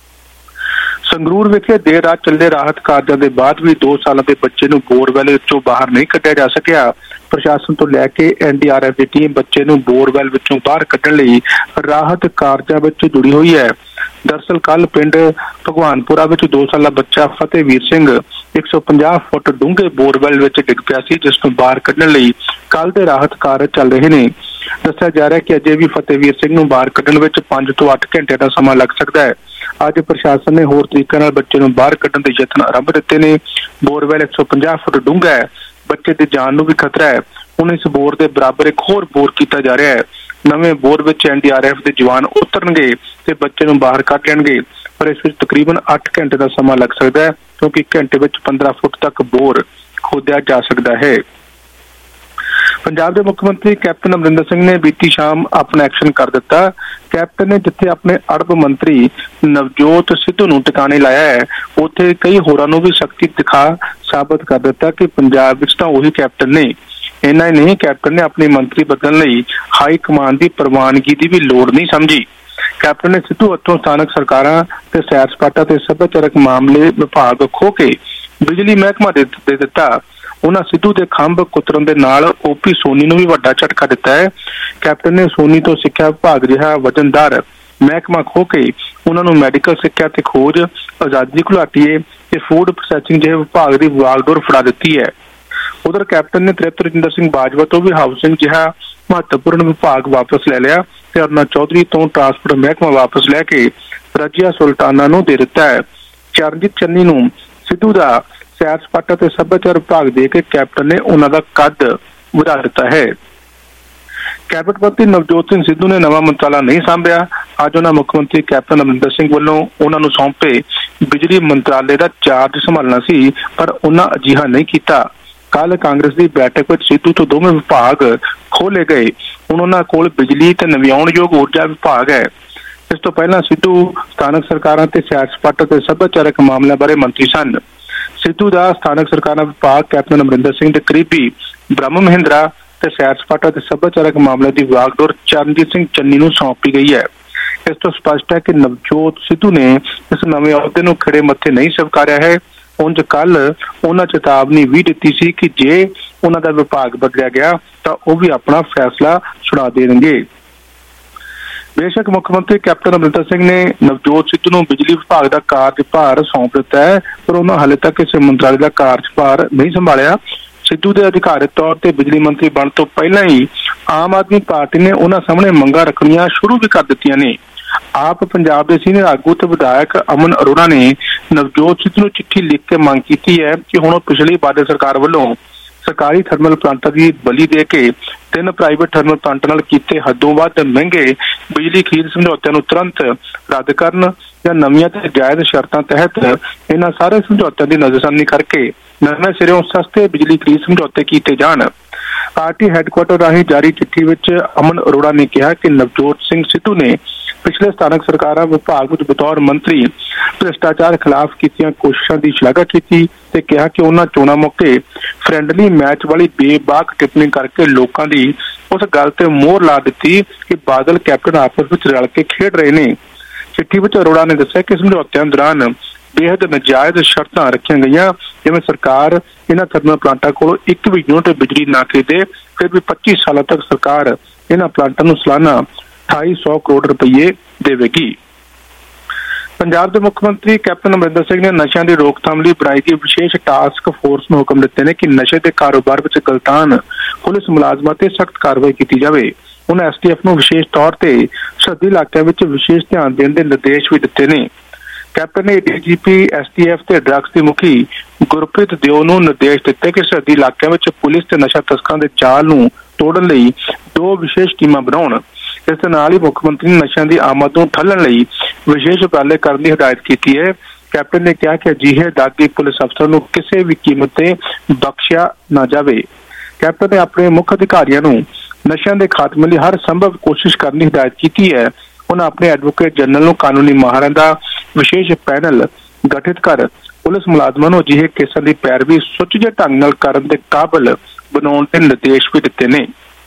ਸੰਗਰੂਰ ਵਿਖੇ ਦੇਰ ਰਾਤ ਚੱਲੇ ਰਾਹਤ ਕਾਰਜਾਂ ਦੇ ਬਾਅਦ ਵੀ 2 ਸਾਲਾਂ ਦੇ ਬੱਚੇ ਨੂੰ ਬੋਰਵੈਲ ਵਿੱਚੋਂ ਬਾਹਰ ਨਹੀਂ ਕੱਢਿਆ ਜਾ ਸਕਿਆ। ਪ੍ਰਸ਼ਾਸਨ ਤੋਂ ਲੈ ਕੇ NDRF ਦੀ ਟੀਮ ਬੱਚੇ ਨੂੰ ਬੋਰਵੈਲ ਵਿੱਚੋਂ ਬਾਹਰ ਕੱਢਣ ਲਈ ਰਾਹਤ ਕਾਰਜਾਂ ਵਿੱਚ ਜੁੜੀ ਹੋਈ ਹੈ। ਦਰਅਸਲ ਕੱਲ ਪਿੰਡ ਭਗਵਾਨਪੁਰਾ ਵਿੱਚ 2 ਸਾਲਾ ਬੱਚਾ ਫਤਿਹਵੀਰ ਸਿੰਘ 150 ਫੁੱਟ ਡੂੰਘੇ ਬੋਰਵੈਲ ਵਿੱਚ ਡਿੱਗ ਪਿਆ ਸੀ, ਜਿਸ ਨੂੰ ਬਾਹਰ ਕੱਢਣ ਲਈ ਕੱਲ ਦੇ ਰਾਹਤ ਕਾਰਜ ਚੱਲ ਰਹੇ ਨੇ। ਦੱਸਿਆ ਜਾ ਰਿਹਾ ਕਿ ਅਜੇ ਵੀ ਫਤਿਹਵੀਰ ਸਿੰਘ ਨੂੰ ਬਾਹਰ ਕੱਢਣ ਵਿੱਚ 5 ਤੋਂ 8 ਘੰਟੇ ਦਾ ਸਮਾਂ ਲੱਗ ਸਕਦਾ ਹੈ। ਅੱਜ ਪ੍ਰਸ਼ਾਸਨ ਨੇ ਹੋਰ ਤਰੀਕੇ ਨਾਲ ਬੱਚੇ ਨੂੰ ਬਾਹਰ ਕੱਢਣ ਦੇ ਯਤਨ ਆਰੰਭ ਦਿੱਤੇ ਨੇ। ਬੋਰਵੈਲ 150 ਫੁੱਟ ਡੂੰਘਾ ਹੈ, ਬੱਚੇ ਦੀ ਜਾਨ ਨੂੰ ਵੀ ਖਤਰਾ ਹੈ। ਹੁਣ ਇਸ ਬੋਰ ਦੇ ਬਰਾਬਰ ਇੱਕ ਹੋਰ ਬੋਰ ਕੀਤਾ ਜਾ ਰਿਹਾ ਹੈ। ਨਵੇਂ ਬੋਰ ਵਿੱਚ NDRF ਦੇ ਜਵਾਨ ਉਤਰਨਗੇ ਤੇ ਬੱਚੇ ਨੂੰ ਬਾਹਰ ਕੱਢ ਲੈਣਗੇ, ਪਰ ਇਸ ਵਿੱਚ ਤਕਰੀਬਨ 8 ਘੰਟੇ ਦਾ ਸਮਾਂ ਲੱਗ ਸਕਦਾ ਹੈ ਕਿਉਂਕਿ ਘੰਟੇ ਵਿੱਚ 15 ਫੁੱਟ ਤੱਕ ਬੋਰ ਖੋਦਿਆ ਜਾ ਸਕਦਾ ਹੈ। ਪੰਜਾਬ ਦੇ ਮੁੱਖ ਮੰਤਰੀ ਕੈਪਟਨ ਅਮਰਿੰਦਰ ਸਿੰਘ ਨੇ ਬੀਤੀ ਸ਼ਾਮ ਆਪਣਾ ਐਕਸ਼ਨ ਕਰ ਦਿੱਤਾ। ਕੈਪਟਨ ਨੇ ਜਿੱਥੇ ਆਪਣੇ ਅੜਬ ਮੰਤਰੀ ਨਵਜੋਤ ਸਿੱਧੂ ਨੂੰ ਟਿਕਾਣੇ ਲਾਇਆ ਹੈ, ਉੱਥੇ ਕਈ ਹੋਰਾਂ ਨੂੰ ਵੀ ਸ਼ਕਤੀ ਦਿਖਾ ਸਾਬਤ ਕਰ ਦਿੱਤਾ ਕਿ ਪੰਜਾਬ ਵਿੱਚ ਤਾਂ ਉਹੀ ਕੈਪਟਨ ਨੇ। ਇੰਨਾ ਹੀ ਨਹੀਂ, ਕੈਪਟਨ ਨੇ ਆਪਣੀ ਮੰਤਰੀ ਬਦਲਣ ਲਈ ਹਾਈ ਕਮਾਂਡ ਦੀ ਪ੍ਰਵਾਨਗੀ ਦੀ ਵੀ ਲੋੜ ਨਹੀਂ ਸਮਝੀ। ਕੈਪਟਨ ਨੇ ਸਿੱਧੂ ਹੱਥੋਂ ਸਥਾਨਕ ਸਰਕਾਰਾਂ ਤੇ ਸੈਰ ਸਪਾਟਾ ਤੇ ਸੱਭਿਆਚਾਰਕ ਮਾਮਲੇ ਵਿਭਾਗ ਖੋਹ ਕੇ ਬਿਜਲੀ ਮਹਿਕਮਾ ਦੇ ਦਿੱਤਾ। ਉਹਨਾਂ ਸਿੱਧੂ ਦੇ ਖੰਭ ਕੁਤਰਨ ਦੇ ਨਾਲ OP ਸੋਨੀ ਨੂੰ ਵੀ ਵੱਡਾ ਝਟਕਾ ਦਿੱਤਾ ਹੈ। ਕੈਪਟਨ ਨੇ ਸੋਨੀ ਤੋਂ ਸਿੱਖਿਆ ਵਿਭਾਗ ਜਿਹਾ ਵਜ਼ਨਦਾਰ ਮਹਿਕਮਾ ਖੋਹ ਕੇ ਉਹਨਾਂ ਨੂੰ ਮੈਡੀਕਲ ਸਿੱਖਿਆ ਤੇ ਖੋਜ, ਆਜ਼ਾਦੀ ਘੁਲਾਟੀਏ ਤੇ ਫੂਡ ਪ੍ਰੋਸੈਸਿੰਗ ਜਿਹੇ ਵਿਭਾਗ ਦੀ ਵਾਗਡੋਰ ਫੜਾ ਦਿੱਤੀ ਹੈ। ਉਧਰ ਕੈਪਟਨ ਨੇ ਤ੍ਰਿਪਤ ਰਜਿੰਦਰ ਸਿੰਘ ਬਾਜਵਾ ਤੋਂ ਵੀ ਹਾਊਸਿੰਗ ਜਿਹਾ ਮਹੱਤਵਪੂਰਨ ਵਿਭਾਗ ਵਾਪਸ ਲੈ ਲਿਆ ਤੇ ਅਰੁਣਾ ਚੌਧਰੀ ਤੋਂ ਟਰਾਂਸਪੋਰਟ ਮਹਿਕਮਾ ਵਾਪਸ ਲੈ ਕੇ ਰਜੀਆ ਸੁਲਤਾਨਾ ਨੂੰ ਦੇ ਦਿੱਤਾ ਹੈ। ਚਰਨਜੀਤ ਚੰਨੀ ਨੂੰ ਸਿੱਧੂ ਦਾ ਸੈਰ ਸਪਾਟਾ ਤੇ ਸੱਭਿਆਚਾਰ ਵਿਭਾਗ ਦੇ ਕੇ ਕੈਪਟਨ ਨੇ ਉਹਨਾਂ ਦਾ ਕੱਦ ਵਧਾ ਦਿੱਤਾ ਹੈ। ਕੈਬਨਿਟ ਮੰਤਰੀ ਨਵਜੋਤ ਸਿੰਘ ਸਿੱਧੂ ਨੇ ਨਵਾਂ ਮੰਤਰਾਲਾ ਨਹੀਂ ਸਾਂਭਿਆ। ਅੱਜ ਉਹਨਾਂ ਮੁੱਖ ਮੰਤਰੀ ਕੈਪਟਨ ਅਮਰਿੰਦਰ ਸਿੰਘ ਵੱਲੋਂ ਉਹਨਾਂ ਨੂੰ ਸੌਂਪੇ ਬਿਜਲੀ ਮੰਤਰਾਲੇ ਦਾ ਚਾਰਜ ਸੰਭਾਲਣਾ ਸੀ, ਪਰ ਉਹਨਾਂ ਅਜਿਹਾ ਨਹੀਂ ਕੀਤਾ। ਕੱਲ ਕਾਂਗਰਸ ਦੀ ਬੈਠਕ ਵਿੱਚ ਸਿੱਧੂ ਤੋਂ ਦੋਵੇਂ ਵਿਭਾਗ ਖੋਲੇ ਗਏ। ਹੁਣ ਉਹਨਾਂ ਕੋਲ ਬਿਜਲੀ ਤੇ ਨਵਿਆਉਣਯੋਗ ਊਰਜਾ ਵਿਭਾਗ ਹੈ। ਇਸ ਤੋਂ ਪਹਿਲਾਂ ਸਿੱਧੂ ਸਥਾਨਕ ਸਰਕਾਰਾਂ ਤੇ ਸੈਰ ਸਪਾਟਾ ਤੇ ਸੱਭਿਆਚਾਰਕ ਮਾਮਲਿਆਂ ਬਾਰੇ ਮੰਤਰੀ ਸਨ। ਸਿੱਧੂ ਦਾ ਸਥਾਨਕ ਸਰਕਾਰਾਂ ਵਿਭਾਗ ਕੈਪਟਨ ਅਮਰਿੰਦਰ ਸਿੰਘ ਦੇ ਕਰੀਬੀ ਬ੍ਰਹਮ ਮਹਿੰਦਰਾ ਤੇ ਸੈਰ ਸਪਾਟਾ ਤੇ ਸੱਭਿਆਚਾਰਕ ਮਾਮਲਿਆਂ ਦੀ ਵਿਭਾਗਡੋਰ ਚਰਨਜੀਤ ਸਿੰਘ ਚੰਨੀ ਨੂੰ ਸੌਂਪੀ ਗਈ ਹੈ। ਇਸ ਤੋਂ ਸਪਸ਼ਟ ਹੈ ਕਿ ਨਵਜੋਤ ਸਿੱਧੂ ਨੇ ਇਸ ਨਵੇਂ ਅਹੁਦੇ ਨੂੰ ਖੜੇ ਮੱਥੇ ਨਹੀਂ ਸਵੀਕਾਰਿਆ ਹੈ। ਉਂਝ ਕੱਲ ਉਹਨਾਂ ਚੇਤਾਵਨੀ ਵੀ ਦਿੱਤੀ ਸੀ ਕਿ ਜੇ ਉਹਨਾਂ ਦਾ ਵਿਭਾਗ ਬਦਲਿਆ ਗਿਆ ਤਾਂ ਉਹ ਵੀ ਆਪਣਾ ਫੈਸਲਾ ਸੁਣਾ ਦੇਣਗੇ। ਬੇਸ਼ੱਕ ਮੁੱਖ ਮੰਤਰੀ ਕੈਪਟਨ ਅਮਰਿੰਦਰ ਸਿੰਘ ਨੇ ਨਵਜੋਤ ਸਿੱਧੂ ਨੂੰ ਬਿਜਲੀ ਵਿਭਾਗ ਦਾ ਕਾਰਜਭਾਰ ਸੌਂਪ ਦਿੱਤਾ ਹੈ, ਪਰ ਉਹਨਾਂ ਹਾਲੇ ਤੱਕ ਇਸ ਮੰਤਰਾਲੇ ਦਾ ਕਾਰਜਭਾਰ ਨਹੀਂ ਸੰਭਾਲਿਆ। ਸਿੱਧੂ ਦੇ ਅਧਿਕਾਰਤ ਤੌਰ ਤੇ ਬਿਜਲੀ ਮੰਤਰੀ ਬਣਨ ਤੋਂ ਪਹਿਲਾਂ ਹੀ ਆਮ ਆਦਮੀ ਪਾਰਟੀ ਨੇ ਉਹਨਾਂ ਸਾਹਮਣੇ ਮੰਗਾਂ ਰੱਖਣੀਆਂ ਸ਼ੁਰੂ ਵੀ ਕਰ ਦਿੱਤੀਆਂ ਨੇ। ਆਪ ਪੰਜਾਬ ਦੇ ਸੀਨੀਅਰ ਆਗੂ ਤੇ ਵਿਧਾਇਕ ਅਮਨ ਅਰੋੜਾ ਨੇ ਨਵਜੋਤ ਸਿੱਧੂ ਨੂੰ ਚਿੱਠੀ ਲਿਖ ਕੇ ਮੰਗ ਕੀਤੀ ਹੈ ਕਿ ਹੁਣ ਉਹ ਪਿਛਲੀ ਬਾਦਲ ਸਰਕਾਰ ਵੱਲੋਂ ਸਰਕਾਰੀ ਥਰਮਲ ਪਲਾਂਟਾਂ ਦੀ ਬਲੀ ਦੇ ਕੇ 3 ਪ੍ਰਾਈਵੇਟ ਥਰਮਲ ਪਲਾਂਟਾਂ ਨਾਲ ਕੀਤੇ ਹੱਦੋਂ ਵੱਧ ਮਹਿੰਗੇ ਬਿਜਲੀ ਖਰੀਦ ਸਮਝੌਤਿਆਂ ਨੂੰ ਤੁਰੰਤ ਰੱਦ ਕਰਨ ਜਾਂ ਨਵੀਆਂ ਤੇ ਜਾਇਜ਼ ਸ਼ਰਤਾਂ ਤਹਿਤ ਇਹਨਾਂ ਸਾਰੇ ਸਮਝੌਤਿਆਂ ਦੀ ਨਜ਼ਰਸਾਨੀ ਕਰਕੇ ਨਵੇਂ ਸਿਰਿਓਂ ਸਸਤੇ ਬਿਜਲੀ ਖਰੀਦ ਸਮਝੌਤੇ ਕੀਤੇ ਜਾਣ। ਪਾਰਟੀ ਹੈੱਡਕੁਆਟਰ ਰਾਹੀਂ ਜਾਰੀ ਚਿੱਠੀ ਵਿੱਚ ਅਮਨ ਅਰੋੜਾ ਨੇ ਕਿਹਾ ਕਿ ਨਵਜੋਤ ਸਿੰਘ ਸਿੱਧੂ ਨੇ ਪਿਛਲੇ ਸਥਾਨਕ ਸਰਕਾਰਾਂ ਵਿਭਾਗ ਵਿੱਚ ਬਤੌਰ ਮੰਤਰੀ ਭ੍ਰਿਸ਼ਟਾਚਾਰ ਖਿਲਾਫ ਕੀਤੀਆਂ ਕੋਸ਼ਿਸ਼ਾਂ ਦੀ ਸ਼ਲਾਘਾ ਕੀਤੀ ਤੇ ਕਿਹਾ ਕਿ ਉਹਨਾਂ ਚੋਣਾਂ ਮੌਕੇ ਫਰੈਂਡਲੀ ਮੈਚ ਵਾਲੀ ਬੇਬਾਕ ਟਿੱਪਣੀ ਕਰਕੇ ਲੋਕਾਂ ਦੀ ਉਸ ਗੱਲ ਤੇ ਮੋਹਰ ਲਾ ਦਿੱਤੀ ਕਿ ਬਾਦਲ ਕੈਪਟਨ ਆਪਸ ਵਿੱਚ ਰਲ ਕੇ ਖੇਡ ਰਹੇ ਨੇ। ਚਿੱਠੀ ਵਿੱਚ ਅਰੋੜਾ ਨੇ ਦੱਸਿਆ ਕਿ ਸਮਝੌਤਿਆਂ ਦੌਰਾਨ ਬੇਹੱਦ ਨਾਜਾਇਜ਼ ਸ਼ਰਤਾਂ ਰੱਖੀਆਂ ਗਈਆਂ, ਜਿਵੇਂ ਸਰਕਾਰ ਇਹਨਾਂ ਥਰਮਲ ਪਲਾਂਟਾਂ ਕੋਲੋਂ ਇੱਕ ਵੀ ਯੂਨਿਟ ਬਿਜਲੀ ਨਾ ਖਰੀਦੇ, ਫਿਰ ਵੀ 25 ਸਾਲਾਂ ਤੱਕ ਸਰਕਾਰ ਇਹਨਾਂ ਪਲਾਂਟਾਂ ਨੂੰ ਸਾਲਾਨਾ 250 ਕਰੋੜ ਰੁਪਏ ਦੇਵੇਗੀ। ਪੰਜਾਬ ਦੇ ਮੁੱਖ ਮੰਤਰੀ ਕੈਪਟਨ ਅਮਰਿੰਦਰ ਸਿੰਘ ਨੇ ਨਸ਼ਿਆਂ ਦੀ ਰੋਕਥਾਮ ਲਈ ਬਣਾਈ ਗਈ ਵਿਸ਼ੇਸ਼ ਟਾਸਕ ਫੋਰਸ ਨੂੰ ਹੁਕਮ ਦਿੱਤੇ ਨੇ ਕਿ ਨਸ਼ੇ ਦੇ ਕਾਰੋਬਾਰ ਵਿੱਚ ਗਲਤਾਨ ਪੁਲਿਸ ਮੁਲਾਜ਼ਮਾਂ ਤੇ ਸਖਤ ਕਾਰਵਾਈ ਕੀਤੀ ਜਾਵੇ। ਉਹਨਾਂ STF ਨੂੰ ਵਿਸ਼ੇਸ਼ ਤੌਰ ਤੇ ਸਰਹੱਦੀ ਇਲਾਕਿਆਂ ਵਿੱਚ ਵਿਸ਼ੇਸ਼ ਧਿਆਨ ਦੇਣ ਦੇ ਨਿਰਦੇਸ਼ ਵੀ ਦਿੱਤੇ ਨੇ। ਕੈਪਟਨ ਨੇ DGP STF ਤੇ ਡਰੱਗਸ ਦੀ ਮੁਖੀ ਗੁਰਪ੍ਰੀਤ ਦਿਓ ਨੂੰ ਨਿਰਦੇਸ਼ ਦਿੱਤੇ ਕਿ ਸਰਹੱਦੀ ਇਲਾਕਿਆਂ ਵਿੱਚ ਪੁਲਿਸ ਤੇ ਨਸ਼ਾ ਤਸਕਰਾਂ ਦੇ ਚਾਲ ਨੂੰ ਤੋੜਨ ਲਈ 2 ਵਿਸ਼ੇਸ਼ ਟੀਮਾਂ ਬਣਾਉਣ। ਇਸ ਦੇ ਨਾਲ ਹੀ ਮੁੱਖ ਮੰਤਰੀ ਨੇ ਨਸ਼ਿਆਂ ਦੀ ਆਮਦ ਨੂੰ ਠੱਲਣ ਲਈ ਵਿਸ਼ੇਸ਼ ਉਪਰਾਲੇ ਕਰਨ ਦੀ ਹਦਾਇਤ ਕੀਤੀ ਹੈ। ਕੈਪਟਨ ਨੇ ਕਿਹਾ ਕਿ ਅਜਿਹੇ ਦਾਗੀ ਪੁਲਿਸ ਅਫਸਰ ਨੂੰ ਕਿਸੇ ਵੀ ਕੀਮਤ ਤੇ ਬਖਸ਼ਿਆ ਨਾ ਜਾਵੇ। ਕੈਪਟਨ ਨੇ ਆਪਣੇ ਮੁੱਖ ਅਧਿਕਾਰੀਆਂ ਨੂੰ ਨਸ਼ਿਆਂ ਦੇ ਖਾਤਮੇ ਲਈ ਹਰ ਸੰਭਵ ਕੋਸ਼ਿਸ਼ ਕਰਨ ਦੀ ਹਦਾਇਤ ਕੀਤੀ ਹੈ। ਉਹਨਾਂ ਆਪਣੇ ਐਡਵੋਕੇਟ ਜਨਰਲ ਨੂੰ ਕਾਨੂੰਨੀ ਮਾਹਰਾਂ ਦਾ ਵਿਸ਼ੇਸ਼ ਪੈਨਲ ਗਠਿਤ ਕਰ ਪੁਲਿਸ ਮੁਲਾਜ਼ਮਾਂ ਨੂੰ ਅਜਿਹੇ ਕੇਸਾਂ ਦੀ ਪੈਰਵੀ ਸੁਚੱਜੇ ਢੰਗ ਨਾਲ ਕਰਨ ਦੇ ਕਾਬਲ ਬਣਾਉਣ ਦੇ ਨਿਰਦੇਸ਼ ਵੀ ਦਿੱਤੇ ਨੇ।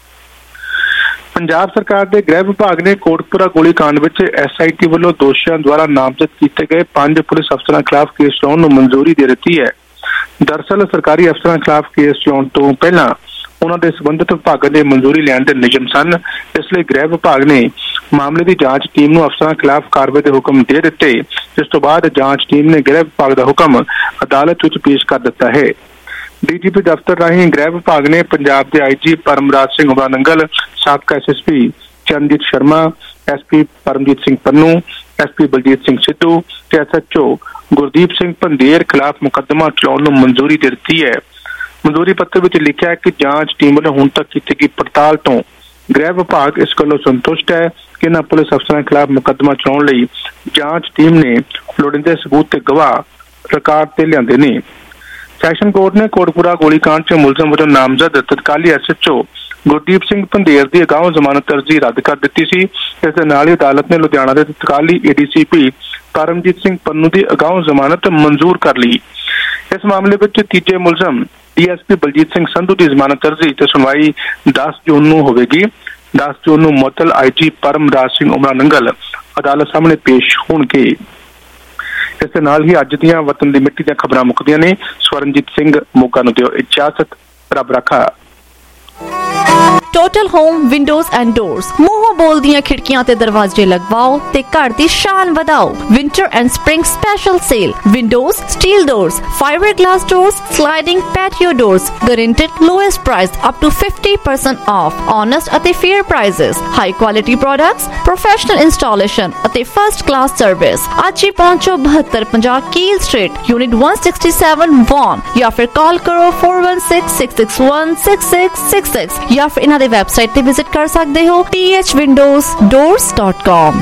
ਪੰਜਾਬ ਸਰਕਾਰ ਦੇ ਗ੍ਰਹਿ ਵਿਭਾਗ ਨੇ ਕੋਟਕਪੂਰਾ ਗੋਲੀकांड ਵਿੱਚ SIT ਵੱਲੋਂ ਦੋਸ਼ੀਆਂ ਦੁਆਰਾ ਨਾਮਜ਼ਦ ਕੀਤੇ ਗਏ 5 ਪੁਲਿਸ ਅਫਸਰਾਂ ਖਿਲਾਫ ਕੇਸ ਚਲਾਉਣ ਨੂੰ ਮਨਜ਼ੂਰੀ ਦੇ ਦਿੱਤੀ ਹੈ। ਦਰਅਸਲ ਸਰਕਾਰੀ ਅਫਸਰਾਂ ਖਿਲਾਫ ਕੇਸ ਚਲਾਉਣ ਤੋਂ ਪਹਿਲਾਂ ਉਹਨਾਂ ਦੇ ਸੰਬੰਧਿਤ ਵਿਭਾਗਾਂ ਦੇ ਮਨਜ਼ੂਰੀ ਲੈਣ ਦੇ ਨਿਯਮ ਸਨ। ਇਸ ਲਈ ਗ੍ਰਹਿ ਵਿਭਾਗ ਨੇ ਮਾਮਲੇ ਦੀ ਜਾਂਚ ਟੀਮ ਨੂੰ ਅਫਸਰਾਂ ਖਿਲਾਫ ਕਾਰਵਾਈ ਦੇ ਹੁਕਮ ਦੇ ਦਿੱਤੇ, ਜਿਸ ਤੋਂ ਬਾਅਦ ਜਾਂਚ ਟੀਮ ਨੇ ਗ੍ਰਹਿ ਵਿਭਾਗ ਦਾ ਹੁਕਮ ਅਦਾਲਤ ਵਿੱਚ ਪੇਸ਼ ਕਰ ਦਿੱਤਾ ਹੈ। DGP ਦਫ਼ਤਰ ਰਾਹੀਂ ਗ੍ਰਹਿ ਵਿਭਾਗ ਨੇ ਪੰਜਾਬ ਦੇ IG ਪਰਮਰਾਜ ਸਿੰਘ ਉਮਰਾ ਨੰਗਲ, ਸਾਬਕਾ SSP Charanjit Sharma, SP Paramjit Singh Pannu, SP Baljit Singh Sidhu ਤੇ SHO ਗੁਰਦੀਪ ਸਿੰਘ ਪੰਦੇਰ ਖਿਲਾਫ ਮੁਕੱਦਮਾ ਚਲਾਉਣ ਨੂੰ ਮਨਜ਼ੂਰੀ ਦੇ ਦਿੱਤੀ ਹੈ। ਮਨਜ਼ੂਰੀ ਪੱਤਰ ਵਿੱਚ ਲਿਖਿਆ ਹੈ ਕਿ ਜਾਂਚ ਟੀਮ ਵੱਲੋਂ ਹੁਣ ਤੱਕ ਕੀਤੀ ਗਈ ਪੜਤਾਲ ਤੋਂ ਗ੍ਰਹਿ ਵਿਭਾਗ ਇਸ ਗੱਲੋਂ ਸੰਤੁਸ਼ਟ ਹੈ ਕਿ ਇਹਨਾਂ ਪੁਲਿਸ ਅਫਸਰਾਂ ਖਿਲਾਫ ਮੁਕੱਦਮਾ ਚਲਾਉਣ ਲਈ ਜਾਂਚ ਟੀਮ ਨੇ ਲੋੜੀਂਦੇ ਸਬੂਤ ਤੇ ਗਵਾਹ ਰਿਕਾਰਡ ਤੇ ਲਿਆਂਦੇ ਨੇ। ਸੈਸ਼ਨ ਕੋਰਟ ਨੇ ਕੋਟਕਪੂਰਾ ਗੋਲੀकांड 'ਚ ਮੁਲਜ਼ਮ ਵਜੋਂ ਨਾਮਜ਼ਦ ਤਤਕਾਲੀ SHO ਗੁਰਦੀਪ ਸਿੰਘ ਪੰਦੇਰ ਦੀ ਅਗਾਊਂ ਜ਼ਮਾਨਤ ਅਰਜ਼ੀ ਰੱਦ ਕਰ ਦਿੱਤੀ ਸੀ। ਇਸ ਦੇ ਨਾਲ ਹੀ ਅਦਾਲਤ ਨੇ ਲੁਧਿਆਣਾ ਦੇ ਤਤਕਾਲੀ ADCP ਪਰਮਜੀਤ ਸਿੰਘ ਪੰਨੂ ਦੀ ਅਗਾਊਂ ਜ਼ਮਾਨਤ ਮਨਜ਼ੂਰ ਕਰ ਲਈ। ਇਸ ਮਾਮਲੇ ਵਿੱਚ ਤੀਜੇ ਮੁਲਜ਼ਮ DSP ਬਲਜੀਤ ਸਿੰਘ ਸੰਧੂ ਦੀ ਜ਼ਮਾਨਤ ਅਰਜ਼ੀ ਤੇ ਸੁਣਵਾਈ 10 ਜੂਨ ਨੂੰ ਹੋਵੇਗੀ। 10 ਜੂਨ ਨੂੰ ਮੁਅੱਤਲ IG ਪਰਮਰਾਜ ਸਿੰਘ ਉਮਰਾ ਨੰਗਲ ਅਦਾਲਤ ਸਾਹਮਣੇ ਪੇਸ਼ ਹੋਣਗੇ। ਇਸ ਦੇ ਨਾਲ ਹੀ ਅੱਜ ਦੀਆਂ ਵਤਨ ਦੀ ਮਿੱਟੀ ਦੀਆਂ ਖਬਰਾਂ ਮੁੱਕਦੀਆਂ ਨੇ। ਸਵਰਨਜੀਤ ਸਿੰਘ ਮੋਗਾ ਨੂੰ ਦਿਓ ਇਜਾਜ਼ਤ। ਰੱਬ ਰੱਖਾ। Total Home Windows and Doors, ਮੂੰਹੋਂ ਬੋਲਦੀਆਂ ਖਿੜਕੀਆਂ ਤੇ ਦਰਵਾਜ਼ੇ ਲਗਵਾਓ ਤੇ ਘਰ ਦੀ ਸ਼ਾਨ ਵਧਾਓ। Winter and spring special sale. Windows, steel doors, fiberglass doors, sliding patio doors, guaranteed lowest price up to 50% off, honest ਅਤੇ fair prices, high quality products, professional installation ਅਤੇ first class service। ਅੱਜ ਹੀ ਪਹੁੰਚੋ 7250 ਕੀਲ ਸਟਰੀਟ, ਯੂਨਿਟ 167 ਵੌਨ, ਜਾਂ ਫਿਰ ਕਾਲ ਕਰੋ 4166616666 ਜਾਂ ਫਿਰ ਇਹਨਾਂ ਦੇ ਵੈਬਸਾਈਟ ਤੇ ਵਿਜ਼ਿਟ ਕਰ ਸਕਦੇ ਹੋ thwindowsdoors.com।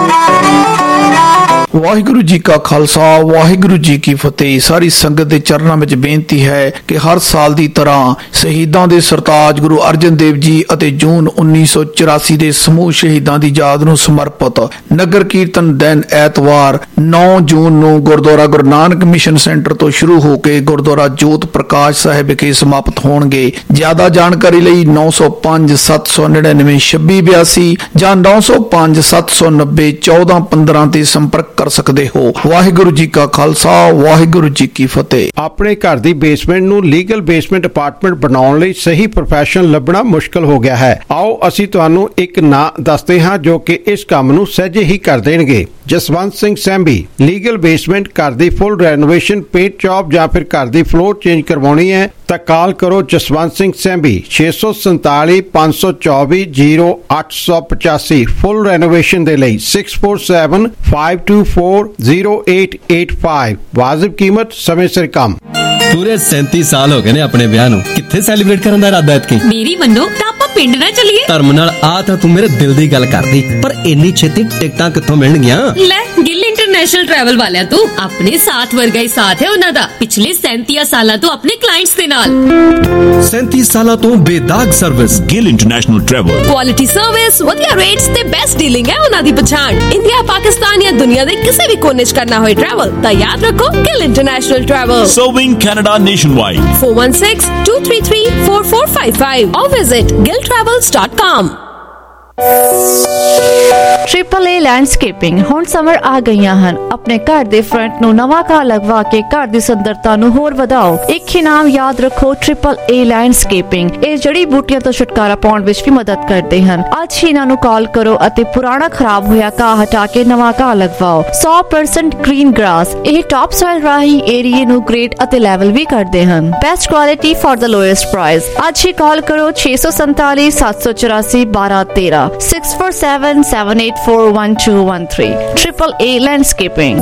ਵਾਹਿਗੁਰੂ ਜੀ ਕਾ ਖਾਲਸਾ, ਵਾਹਿਗੁਰੂ ਜੀ ਕੀ ਫਤਿਹ। ਸਾਰੀ ਸੰਗਤ ਦੇ ਚਰਨਾਂ ਵਿੱਚ ਬੇਨਤੀ ਹੈ ਕਿ ਹਰ ਸਾਲ ਦੀ ਤਰ੍ਹਾਂ ਸ਼ਹੀਦਾਂ ਦੇ ਸਰਤਾਜ ਗੁਰੂ ਅਰਜਨ ਦੇਵ ਜੀ ਅਤੇ ਜੂਨ 1984 ਦੇ ਸਮੂਹ ਸ਼ਹੀਦਾਂ ਦੀ ਯਾਦ ਨੂੰ ਸਮਰਪਿਤ ਨਗਰ ਕੀਰਤਨ ਦਿਨ ਐਤਵਾਰ 9 ਜੂਨ ਨੂੰ ਗੁਰਦੁਆਰਾ ਗੁਰੂ ਨਾਨਕ ਮਿਸ਼ਨ ਸੈਂਟਰ ਤੋਂ ਸ਼ੁਰੂ ਹੋ ਕੇ ਗੁਰਦੁਆਰਾ ਜੋਤ ਪ੍ਰਕਾਸ਼ ਸਾਹਿਬ ਵਿਖੇ ਸਮਾਪਤ ਹੋਣਗੇ। ਜ਼ਿਆਦਾ ਜਾਣਕਾਰੀ ਲਈ 905 799 2682 ਜਾਂ 905 790 1415 ਤੇ ਸੰਪਰਕ ਕਰ ਸਕਦੇ ਹੋ। ਵਾਹਿਗੁਰੂ ਜੀ ਕਾ ਖਾਲਸਾ, ਵਾਹਿਗੁਰੂ ਜੀ ਕੀ ਫਤਿਹ। ਆਪਣੇ ਘਰ ਦੀ ਬੇਸਮੈਂਟ ਨੂੰ ਲੀਗਲ ਬੇਸਮੈਂਟ ਅਪਾਰਟਮੈਂਟ ਬਣਾਉਣ ਲਈ ਸਹੀ ਪ੍ਰੋਫੈਸ਼ਨਲ ਲੱਭਣਾ ਮੁਸ਼ਕਲ ਹੋ ਗਿਆ ਹੈ। ਆਓ ਅਸੀਂ ਤੁਹਾਨੂੰ ਇੱਕ ਨਾਂ ਦੱਸਦੇ ਹਾਂ ਜੋ ਕਿ ਇਸ ਕੰਮ ਨੂੰ ਸਹਿਜੇ ਹੀ ਕਰ ਦੇਣਗੇ। ਜਸਵੰਤ ਸਿੰਘ ਸੈਂਬੀ, ਲੀਗਲ ਬੇਸਮੈਂਟ, ਘਰ ਦੀ ਫੁੱਲ ਰੈਨੋਵੇਸ਼ਨ, ਪੇਂਟ ਜੌਬ ਜਾਂ ਫਿਰ ਘਰ ਦੀ ਫਲੋਰ ਚੇਂਜ ਕਰਵਾਉਣੀ ਹੈ ਤਾਂ ਕਾਲ ਕਰੋ ਜਸਵੰਤ ਸਿੰਘ ਸੈਂਬੀ 647 524 0885। ਫੁੱਲ ਰੈਨੋਵੇਸ਼ਨ ਦੇ ਲਈ 647 524 0885। ਵਾਜਿਬ ਕੀਮਤ, ਸਮੇਂ ਸਿਰ ਕੰਮ। ਪੂਰੇ 37 ਸਾਲ ਹੋ ਗਏ ਨੇ ਆਪਣੇ ਵਿਆਹ ਨੂੰ। ਕਿੱਥੇ ਸੈਲੀਬ੍ਰੇਟ ਕਰਨ ਦਾ ਇਰਾਦਾ ਐਤਕੀ? ਮੇਰੀ ਮੰਨੋ ਤਾਂ ਆਪਾਂ ਪਿੰਡ ਨਾ ਚੱਲੀਏ। ਧਰਮ ਨਾਲ ਆ ਤਾਂ ਤੂੰ ਮੇਰੇ ਦਿਲ ਦੀ ਗੱਲ ਕਰਦੀ, ਪਰ ਇੰਨੀ ਛੇਤੀ ਟਿਕਟਾਂ ਕਿੱਥੋਂ ਮਿਲਣਗੀਆਂ? ਲੈ ਗਿੱਲ ਇੰਟਰਨੈਸ਼ਨਲ ਟਰੈਵਲ ਵਾਲਿਆਂ ਤੋਂ। ਆਪਣੇ ਸਾਥ ਵਰਗਾ ਹੀ ਸਾਥ ਹੈ ਉਹਨਾਂ ਦਾ, ਪਿਛਲੇ 37 ਸਾਲਾਂ ਤੋਂ ਆਪਣੇ ਕਲਾਇੰਟਸ ਦੇ ਨਾਲ। 37 ਸਾਲਾਂ ਤੋਂ ਬੇਦਾਗ service. Gill international travel. Quality service, ਵਧੀਆ ਰੇਟਸ ਤੇ ਬੈਸਟ ਡੀਲਿੰਗ ਹੈ ਉਹਨਾਂ ਦੀ ਪਛਾਣ। ਇੰਡੀਆ, ਪਾਕਿਸਤਾਨ ਜਾਂ ਦੁਨੀਆ ਦੇ ਕਿਸੇ ਵੀ ਕੋਨੇ 'ਚ ਕਰਨਾ ਹੋਏ ਟਰੈਵਲ ਤਾਂ ਯਾਦ ਰੱਖੋ Gill international travel. Serving Canada nationwide. 416-233-4455 or visit gilltravels.com। AAA landscaping. ਹੁਣ ਸਮਰ ਆ ਗਈਆਂ ਹਨ। ਆਪਣੇ ਘਰ ਦੇ ਫਰੰਟ ਨੂੰ ਨਵਾਂ ਘਾਹ ਲਗਵਾ ਕੇ ਘਰ ਦੀ ਸੁੰਦਰਤਾ ਨੂੰ ਹੋਰ ਵਧਾਓ। ਇੱਕ ਹੀ ਨਾਮ ਯਾਦ ਰੱਖੋ, AAA ਲੈਂਡਸਕੇਪਿੰਗ। ਇਹ ਜੜੀ ਬੂਟੀਆਂ ਤੋਂ ਛੁਟਕਾਰਾ ਪਾਉਣ ਵਿੱਚ ਵੀ ਮਦਦ ਕਰਦੇ ਹਨ। ਅੱਜ ਹੀ ਇਹਨਾਂ ਨੂੰ ਕਾਲ ਕਰੋ ਅਤੇ ਪੁਰਾਣਾ ਖਰਾਬ ਹੋਇਆ ਘਾਹ ਹਟਾ ਕੇ ਨਵਾਂ ਘਾਹ ਲਗਵਾਓ। 100% ਗ੍ਰੀਨ ਗ੍ਰਾਸ। ਇਹ ਟਾਪ ਸੋਇਲ ਰਾਹੀਂ ਏਰੀਏ ਨੂੰ ਗ੍ਰੇਡ ਅਤੇ ਲੈਵਲ ਵੀ ਕਰਦੇ ਹਨ। Best quality for the lowest price. ਅੱਜ ਹੀ ਕਾਲ ਕਰੋ 647 784 1213 647 784 1213। AAA landscaping.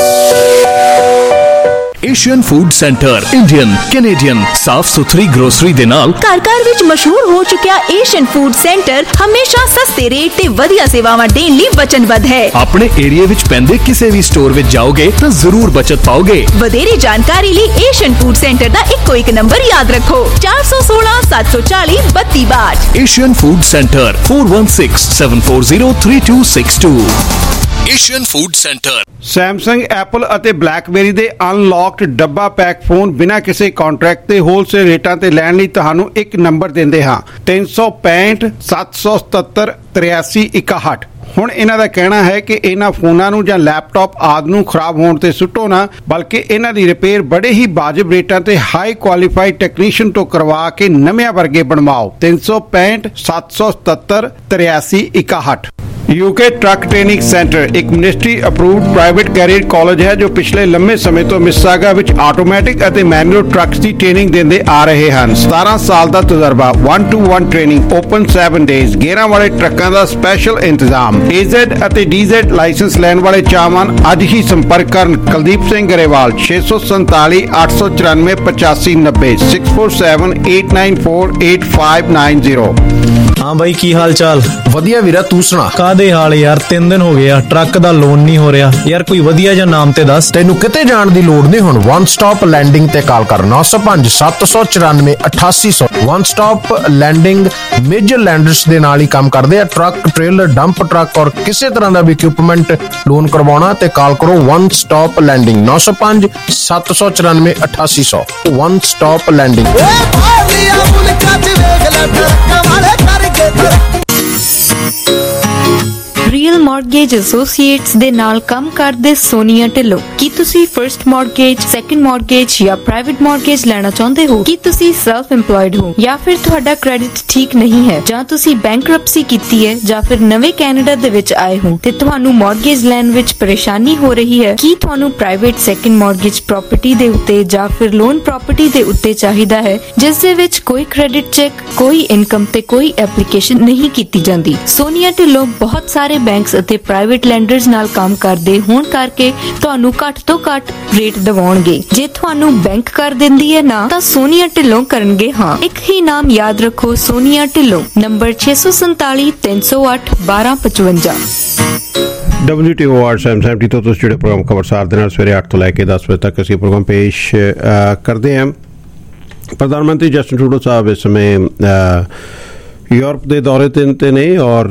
Asian food centre Indian Canadian ਸਾਫ ਸੁਥਰੀ ਗਰੋਸਰੀ ਦੇ ਨਾਲ ਘਰ ਘਰ ਵਿੱਚ ਮਸ਼ਹੂਰ ਹੋ ਚੁੱਕਿਆ ਏਸ਼ੀਅਨ ਫੂਡ ਸੈਂਟਰ ਹਮੇਸ਼ਾ ਸਸਤੇ ਰੇਟ ਤੇ ਵਧੀਆ ਸੇਵਾਵਾਂ ਦੇਣ ਲਈ ਵਚਨਬੱਧ ਹੈ। ਆਪਣੇ ਏਰੀਆ ਵਿੱਚ ਪੈਂਦੇ ਕਿਸੇ ਵੀ ਸਟੋਰ ਵਿੱਚ ਜਾਓਗੇ ਤਾਂ ਜ਼ਰੂਰ ਬਚਤ ਪਾਓਗੇ। ਵਧੇਰੇ ਜਾਣਕਾਰੀ ਲਈ ਏਸ਼ੀਅਨ ਫੂਡ ਸੈਂਟਰ ਦਾ ਇੱਕੋ ਇੱਕ ਨੰਬਰ ਯਾਦ ਰੱਖੋ 416 740 3262। Asian food centre 416 740 3262। Asian food centre. Samsung, Apple ਅਤੇ ਬਲੈਕਬੇਰੀ ਦੇ ਅਨਲੌਕਡ ਡੱਬਾ ਪੈਕ ਫੋਨ ਬਿਨਾਂ ਕਿਸੇ ਕੰਟਰੈਕਟ ਤੇ ਹੋਲਸੇਲ ਰੇਟਾਂ ਤੇ ਲੈਣ ਲਈ ਤੁਹਾਨੂੰ ਇੱਕ ਨੰਬਰ ਦਿੰਦੇ ਹਾਂ 365 777 8361। ਹੁਣ ਇਹਨਾਂ ਦਾ ਕਹਿਣਾ ਹੈ ਕਿ ਇਹਨਾਂ ਫੋਨਾਂ ਨੂੰ ਜਾਂ ਲੈਪਟਾਪ ਆਦਿ ਨੂੰ ਖਰਾਬ ਹੋਣ ਤੇ ਸੁੱਟੋ ਨਾ, ਬਲਕਿ ਇਹਨਾਂ ਦੀ ਰਿਪੇਅਰ ਬੜੇ ਹੀ ਵਾਜਬ ਰੇਟਾਂ ਤੇ ਹਾਈ ਕੁਆਲੀਫਾਈਡ ਟੈਕਨੀਸ਼ੀਅਨ ਤੋਂ ਕਰਵਾ ਕੇ ਨਵਿਆਂ ਵਰਗੇ ਬਣਵਾਓ। 365 777 8361। यूके ट्रक ट्रेनिंग सेंटर एक ministry approved private career college है जो पिछले लंबे समय तो मिसिसागा विच ऑटोमैटिक ਅਤੇ मैनुअल ट्रक्स ਦੀ ट्रेनिंग ਦਿੰਦੇ ਆ ਰਹੇ ਹਨ। 17 ਸਾਲ ਦਾ ਤਜਰਬਾ, 1-to-1 ਟ੍ਰੇਨਿੰਗ, ਓਪਨ 7 ਡੇਜ਼, ਗੇਅਰਾਂ ਵਾਲੇ ਟਰੱਕਾਂ ਦਾ ਸਪੈਸ਼ਲ ਇੰਤਜ਼ਾਮ। AZ ਅਤੇ DZ ਲਾਇਸੈਂਸ ਲੈਣ ਵਾਲੇ ਚਾਹਵਾਨ ਅੱਜ ਹੀ ਸੰਪਰਕ ਕਰਨ ਕੁਲਦੀਪ ਸਿੰਘ ਗਰੇਵਾਲ 647 894 8590 647 894 8590। हाँ भाई की हाल चाल? ਵਧੀਆ ਵੀਰਾ, ਤੂੰ ਸੁਣਾ? ਕਾਦੇ ਹਾਲ ਯਾਰ, 3 ਦਿਨ ਹੋ ਗਏ ਆ, ਟਰੱਕ ਦਾ ਲੋਨ ਨਹੀਂ ਹੋ ਰਿਹਾ ਯਾਰ। ਕੋਈ ਵਧੀਆ ਜਿਹਾ ਨਾਮ ਤੇ ਦੱਸ। ਤੈਨੂੰ ਕਿਤੇ ਜਾਣ ਦੀ ਲੋੜ ਨਹੀਂ। ਹੁਣ ਵਨ ਸਟਾਪ ਲੈਂਡਿੰਗ ਤੇ ਕਾਲ ਕਰ 905 794 8800। One stop lending major lenders ਦੇ ਨਾਲ ਹੀ ਕੰਮ ਕਰਦੇ ਆ। ਟਰੱਕ, ਟ੍ਰੇਲਰ, ਡੰਪ ਟਰੱਕ ਔਰ ਕਿਸੇ ਤਰ੍ਹਾਂ ਦਾ ਵੀ ਇਕਵਿਪਮੈਂਟ ਲੋਨ ਕਰਵਾਉਣਾ ਤੇ ਕਾਲ ਕਰੋ one stop lending 905 794 8800। One stop lending. Real mortgage associates ਦੇ ਨਾਲ ਕੰਮ ਕਰਦੇ ਸੋਨੀਆ ਢਿੱਲੋਂ। ਕੀ ਤੁਸੀਂ ਫਰਸਟ ਮਾਰਗੇਜ, ਸੈਕੰਡ ਮਾਰਗੇਜ ਜਾਂ ਪ੍ਰਾਈਵੇਟ ਮਾਰਗੇਜ ਲੈਣਾ ਚਾਹੁੰਦੇ ਹੋ? ਕੀ ਤੁਸੀਂ ਸੈਲਫ ਇੰਪਲੋਇਡ ਹੋ ਜਾਂ ਫਿਰ ਤੁਹਾਡਾ ਕ੍ਰੈਡਿਟ ਠੀਕ ਨਹੀਂ ਹੈ, ਜਾਂ ਤੁਸੀਂ ਬੈਂਕਰਪਸੀ ਕੀਤੀ ਹੈ, ਜਾਂ ਫਿਰ ਨਵੇਂ ਕੈਨੇਡਾ ਦੇ ਵਿੱਚ ਆਏ ਹੋ ਤੇ ਤੁਹਾਨੂੰ ਮਾਰਗੇਜ ਲੈਣ ਵਿੱਚ ਪਰੇਸ਼ਾਨੀ ਹੋ ਰਹੀ ਹੈ? ਕੀ ਤੁਹਾਨੂੰ ਪ੍ਰਾਈਵੇਟ ਸੈਕੰਡ ਮਾਰਗੇਜ ਪ੍ਰਾਪਰਟੀ ਦੇ ਉੱਤੇ ਜਾਂ ਫਿਰ ਲੋਨ ਪ੍ਰਾਪਰਟੀ ਦੇ ਉੱਤੇ ਚਾਹੀਦਾ ਹੈ, ਜਿਸ ਦੇ ਵਿੱਚ ਕੋਈ ਕ੍ਰੈਡਿਟ ਚੈੱਕ, ਕੋਈ ਇਨਕਮ ਤੇ ਕੋਈ ਐਪਲੀਕੇਸ਼ਨ ਨਹੀਂ ਕੀਤੀ ਜਾਂਦੀ? ਸੋਨੀਆ ਢਿੱਲੋਂ ਬਹੁਤ ਸਾਰੇ ਬੈਂਕਸ ਅਤੇ ਪ੍ਰਾਈਵੇਟ ਲੈਂਡਰਸ ਨਾਲ ਕੰਮ ਕਰਦੇ ਹੋਣ ਕਰਕੇ ਤੁਹਾਨੂੰ ਘੱਟ ਤੋਂ ਘੱਟ ਰੇਟ ਦਿਵਾਉਣਗੇ। ਜੇ ਤੁਹਾਨੂੰ ਬੈਂਕ ਕਰ ਦਿੰਦੀ ਹੈ ਨਾ, ਤਾਂ ਸੋਨੀਆ ਢਿੱਲੋਂ ਕਰਨਗੇ ਹਾਂ। ਇੱਕ ਹੀ ਨਾਮ ਯਾਦ ਰੱਖੋ, ਸੋਨੀਆ ਢਿੱਲੋਂ। ਨੰਬਰ 647 308 1255। WTO 770 ਤੋਂ ਤੁਸੀਂ ਜਿਹੜੇ ਪ੍ਰੋਗਰਾਮ ਖਬਰਸਾਰ ਦੇ ਨਾਲ ਸਵੇਰੇ 8 ਤੋਂ ਲੈ ਕੇ 10 ਵਜੇ ਤੱਕ ਅਸੀਂ ਪ੍ਰੋਗਰਾਮ ਪੇਸ਼ ਕਰਦੇ ਹਾਂ। ਪ੍ਰਧਾਨ ਮੰਤਰੀ ਜਸਟਿਨ ਟਰੂਡੋ ਸਾਹਿਬ ਇਸ ਸਮੇਂ ਯੂਰਪ ਦੇ ਦੌਰੇ ਤੇ ਨੇ ਔਰ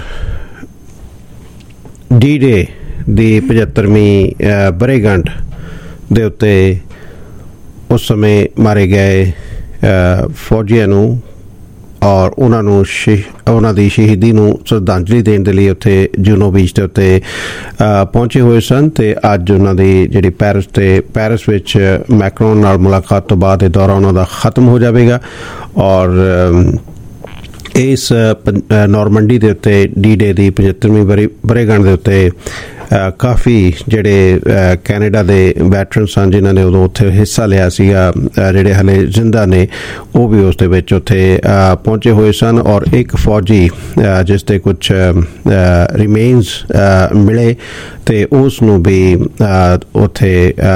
ਡੀ-ਡੇ ਦੀ 75ਵੀਂ ਵਰ੍ਹੇਗੰਢ ਦੇ ਉੱਤੇ ਉਸ ਸਮੇਂ ਮਾਰੇ ਗਏ ਫੌਜੀਆਂ ਨੂੰ ਔਰ ਉਹਨਾਂ ਦੀ ਸ਼ਹੀਦੀ ਨੂੰ ਸ਼ਰਧਾਂਜਲੀ ਦੇਣ ਦੇ ਲਈ ਉੱਥੇ ਜੂਨੋ ਬੀਚ ਦੇ ਉੱਤੇ ਪਹੁੰਚੇ ਹੋਏ ਸਨ ਤੇ ਅੱਜ ਉਹਨਾਂ ਦੀ ਜਿਹੜੀ ਪੈਰਿਸ ਵਿੱਚ ਮੈਕਰੋਨ ਨਾਲ ਮੁਲਾਕਾਤ ਤੋਂ ਬਾਅਦ ਇਹ ਦੌਰਾ ਉਹਨਾਂ ਦਾ ਖਤਮ ਹੋ ਜਾਵੇਗਾ ਔਰ ਇਸ ਨਾਰਮੰਡੀ ਦੇ ਉੱਤੇ ਡੀ-ਡੇ ਦੀ 75ਵੀਂ ਵਰ੍ਹੇਗੰਢ ਦੇ ਉੱਤੇ ਕਾਫੀ ਜਿਹੜੇ ਕੈਨੇਡਾ ਦੇ ਵੈਟਰਨ ਸਨ ਜਿਨ੍ਹਾਂ ਨੇ ਉਦੋਂ ਉੱਥੇ ਹਿੱਸਾ ਲਿਆ ਸੀਗਾ, ਜਿਹੜੇ ਹਲੇ ਜ਼ਿੰਦਾ ਨੇ ਉਹ ਵੀ ਉਸ ਦੇ ਵਿੱਚ ਉੱਥੇ ਪਹੁੰਚੇ ਹੋਏ ਸਨ ਔਰ ਇੱਕ ਫੌਜੀ ਜਿਸ ਦੇ ਕੁਝ ਰਿਮੇਨਸ ਮਿਲੇ ਤੇ ਉਸ ਨੂੰ ਵੀ ਉੱਥੇ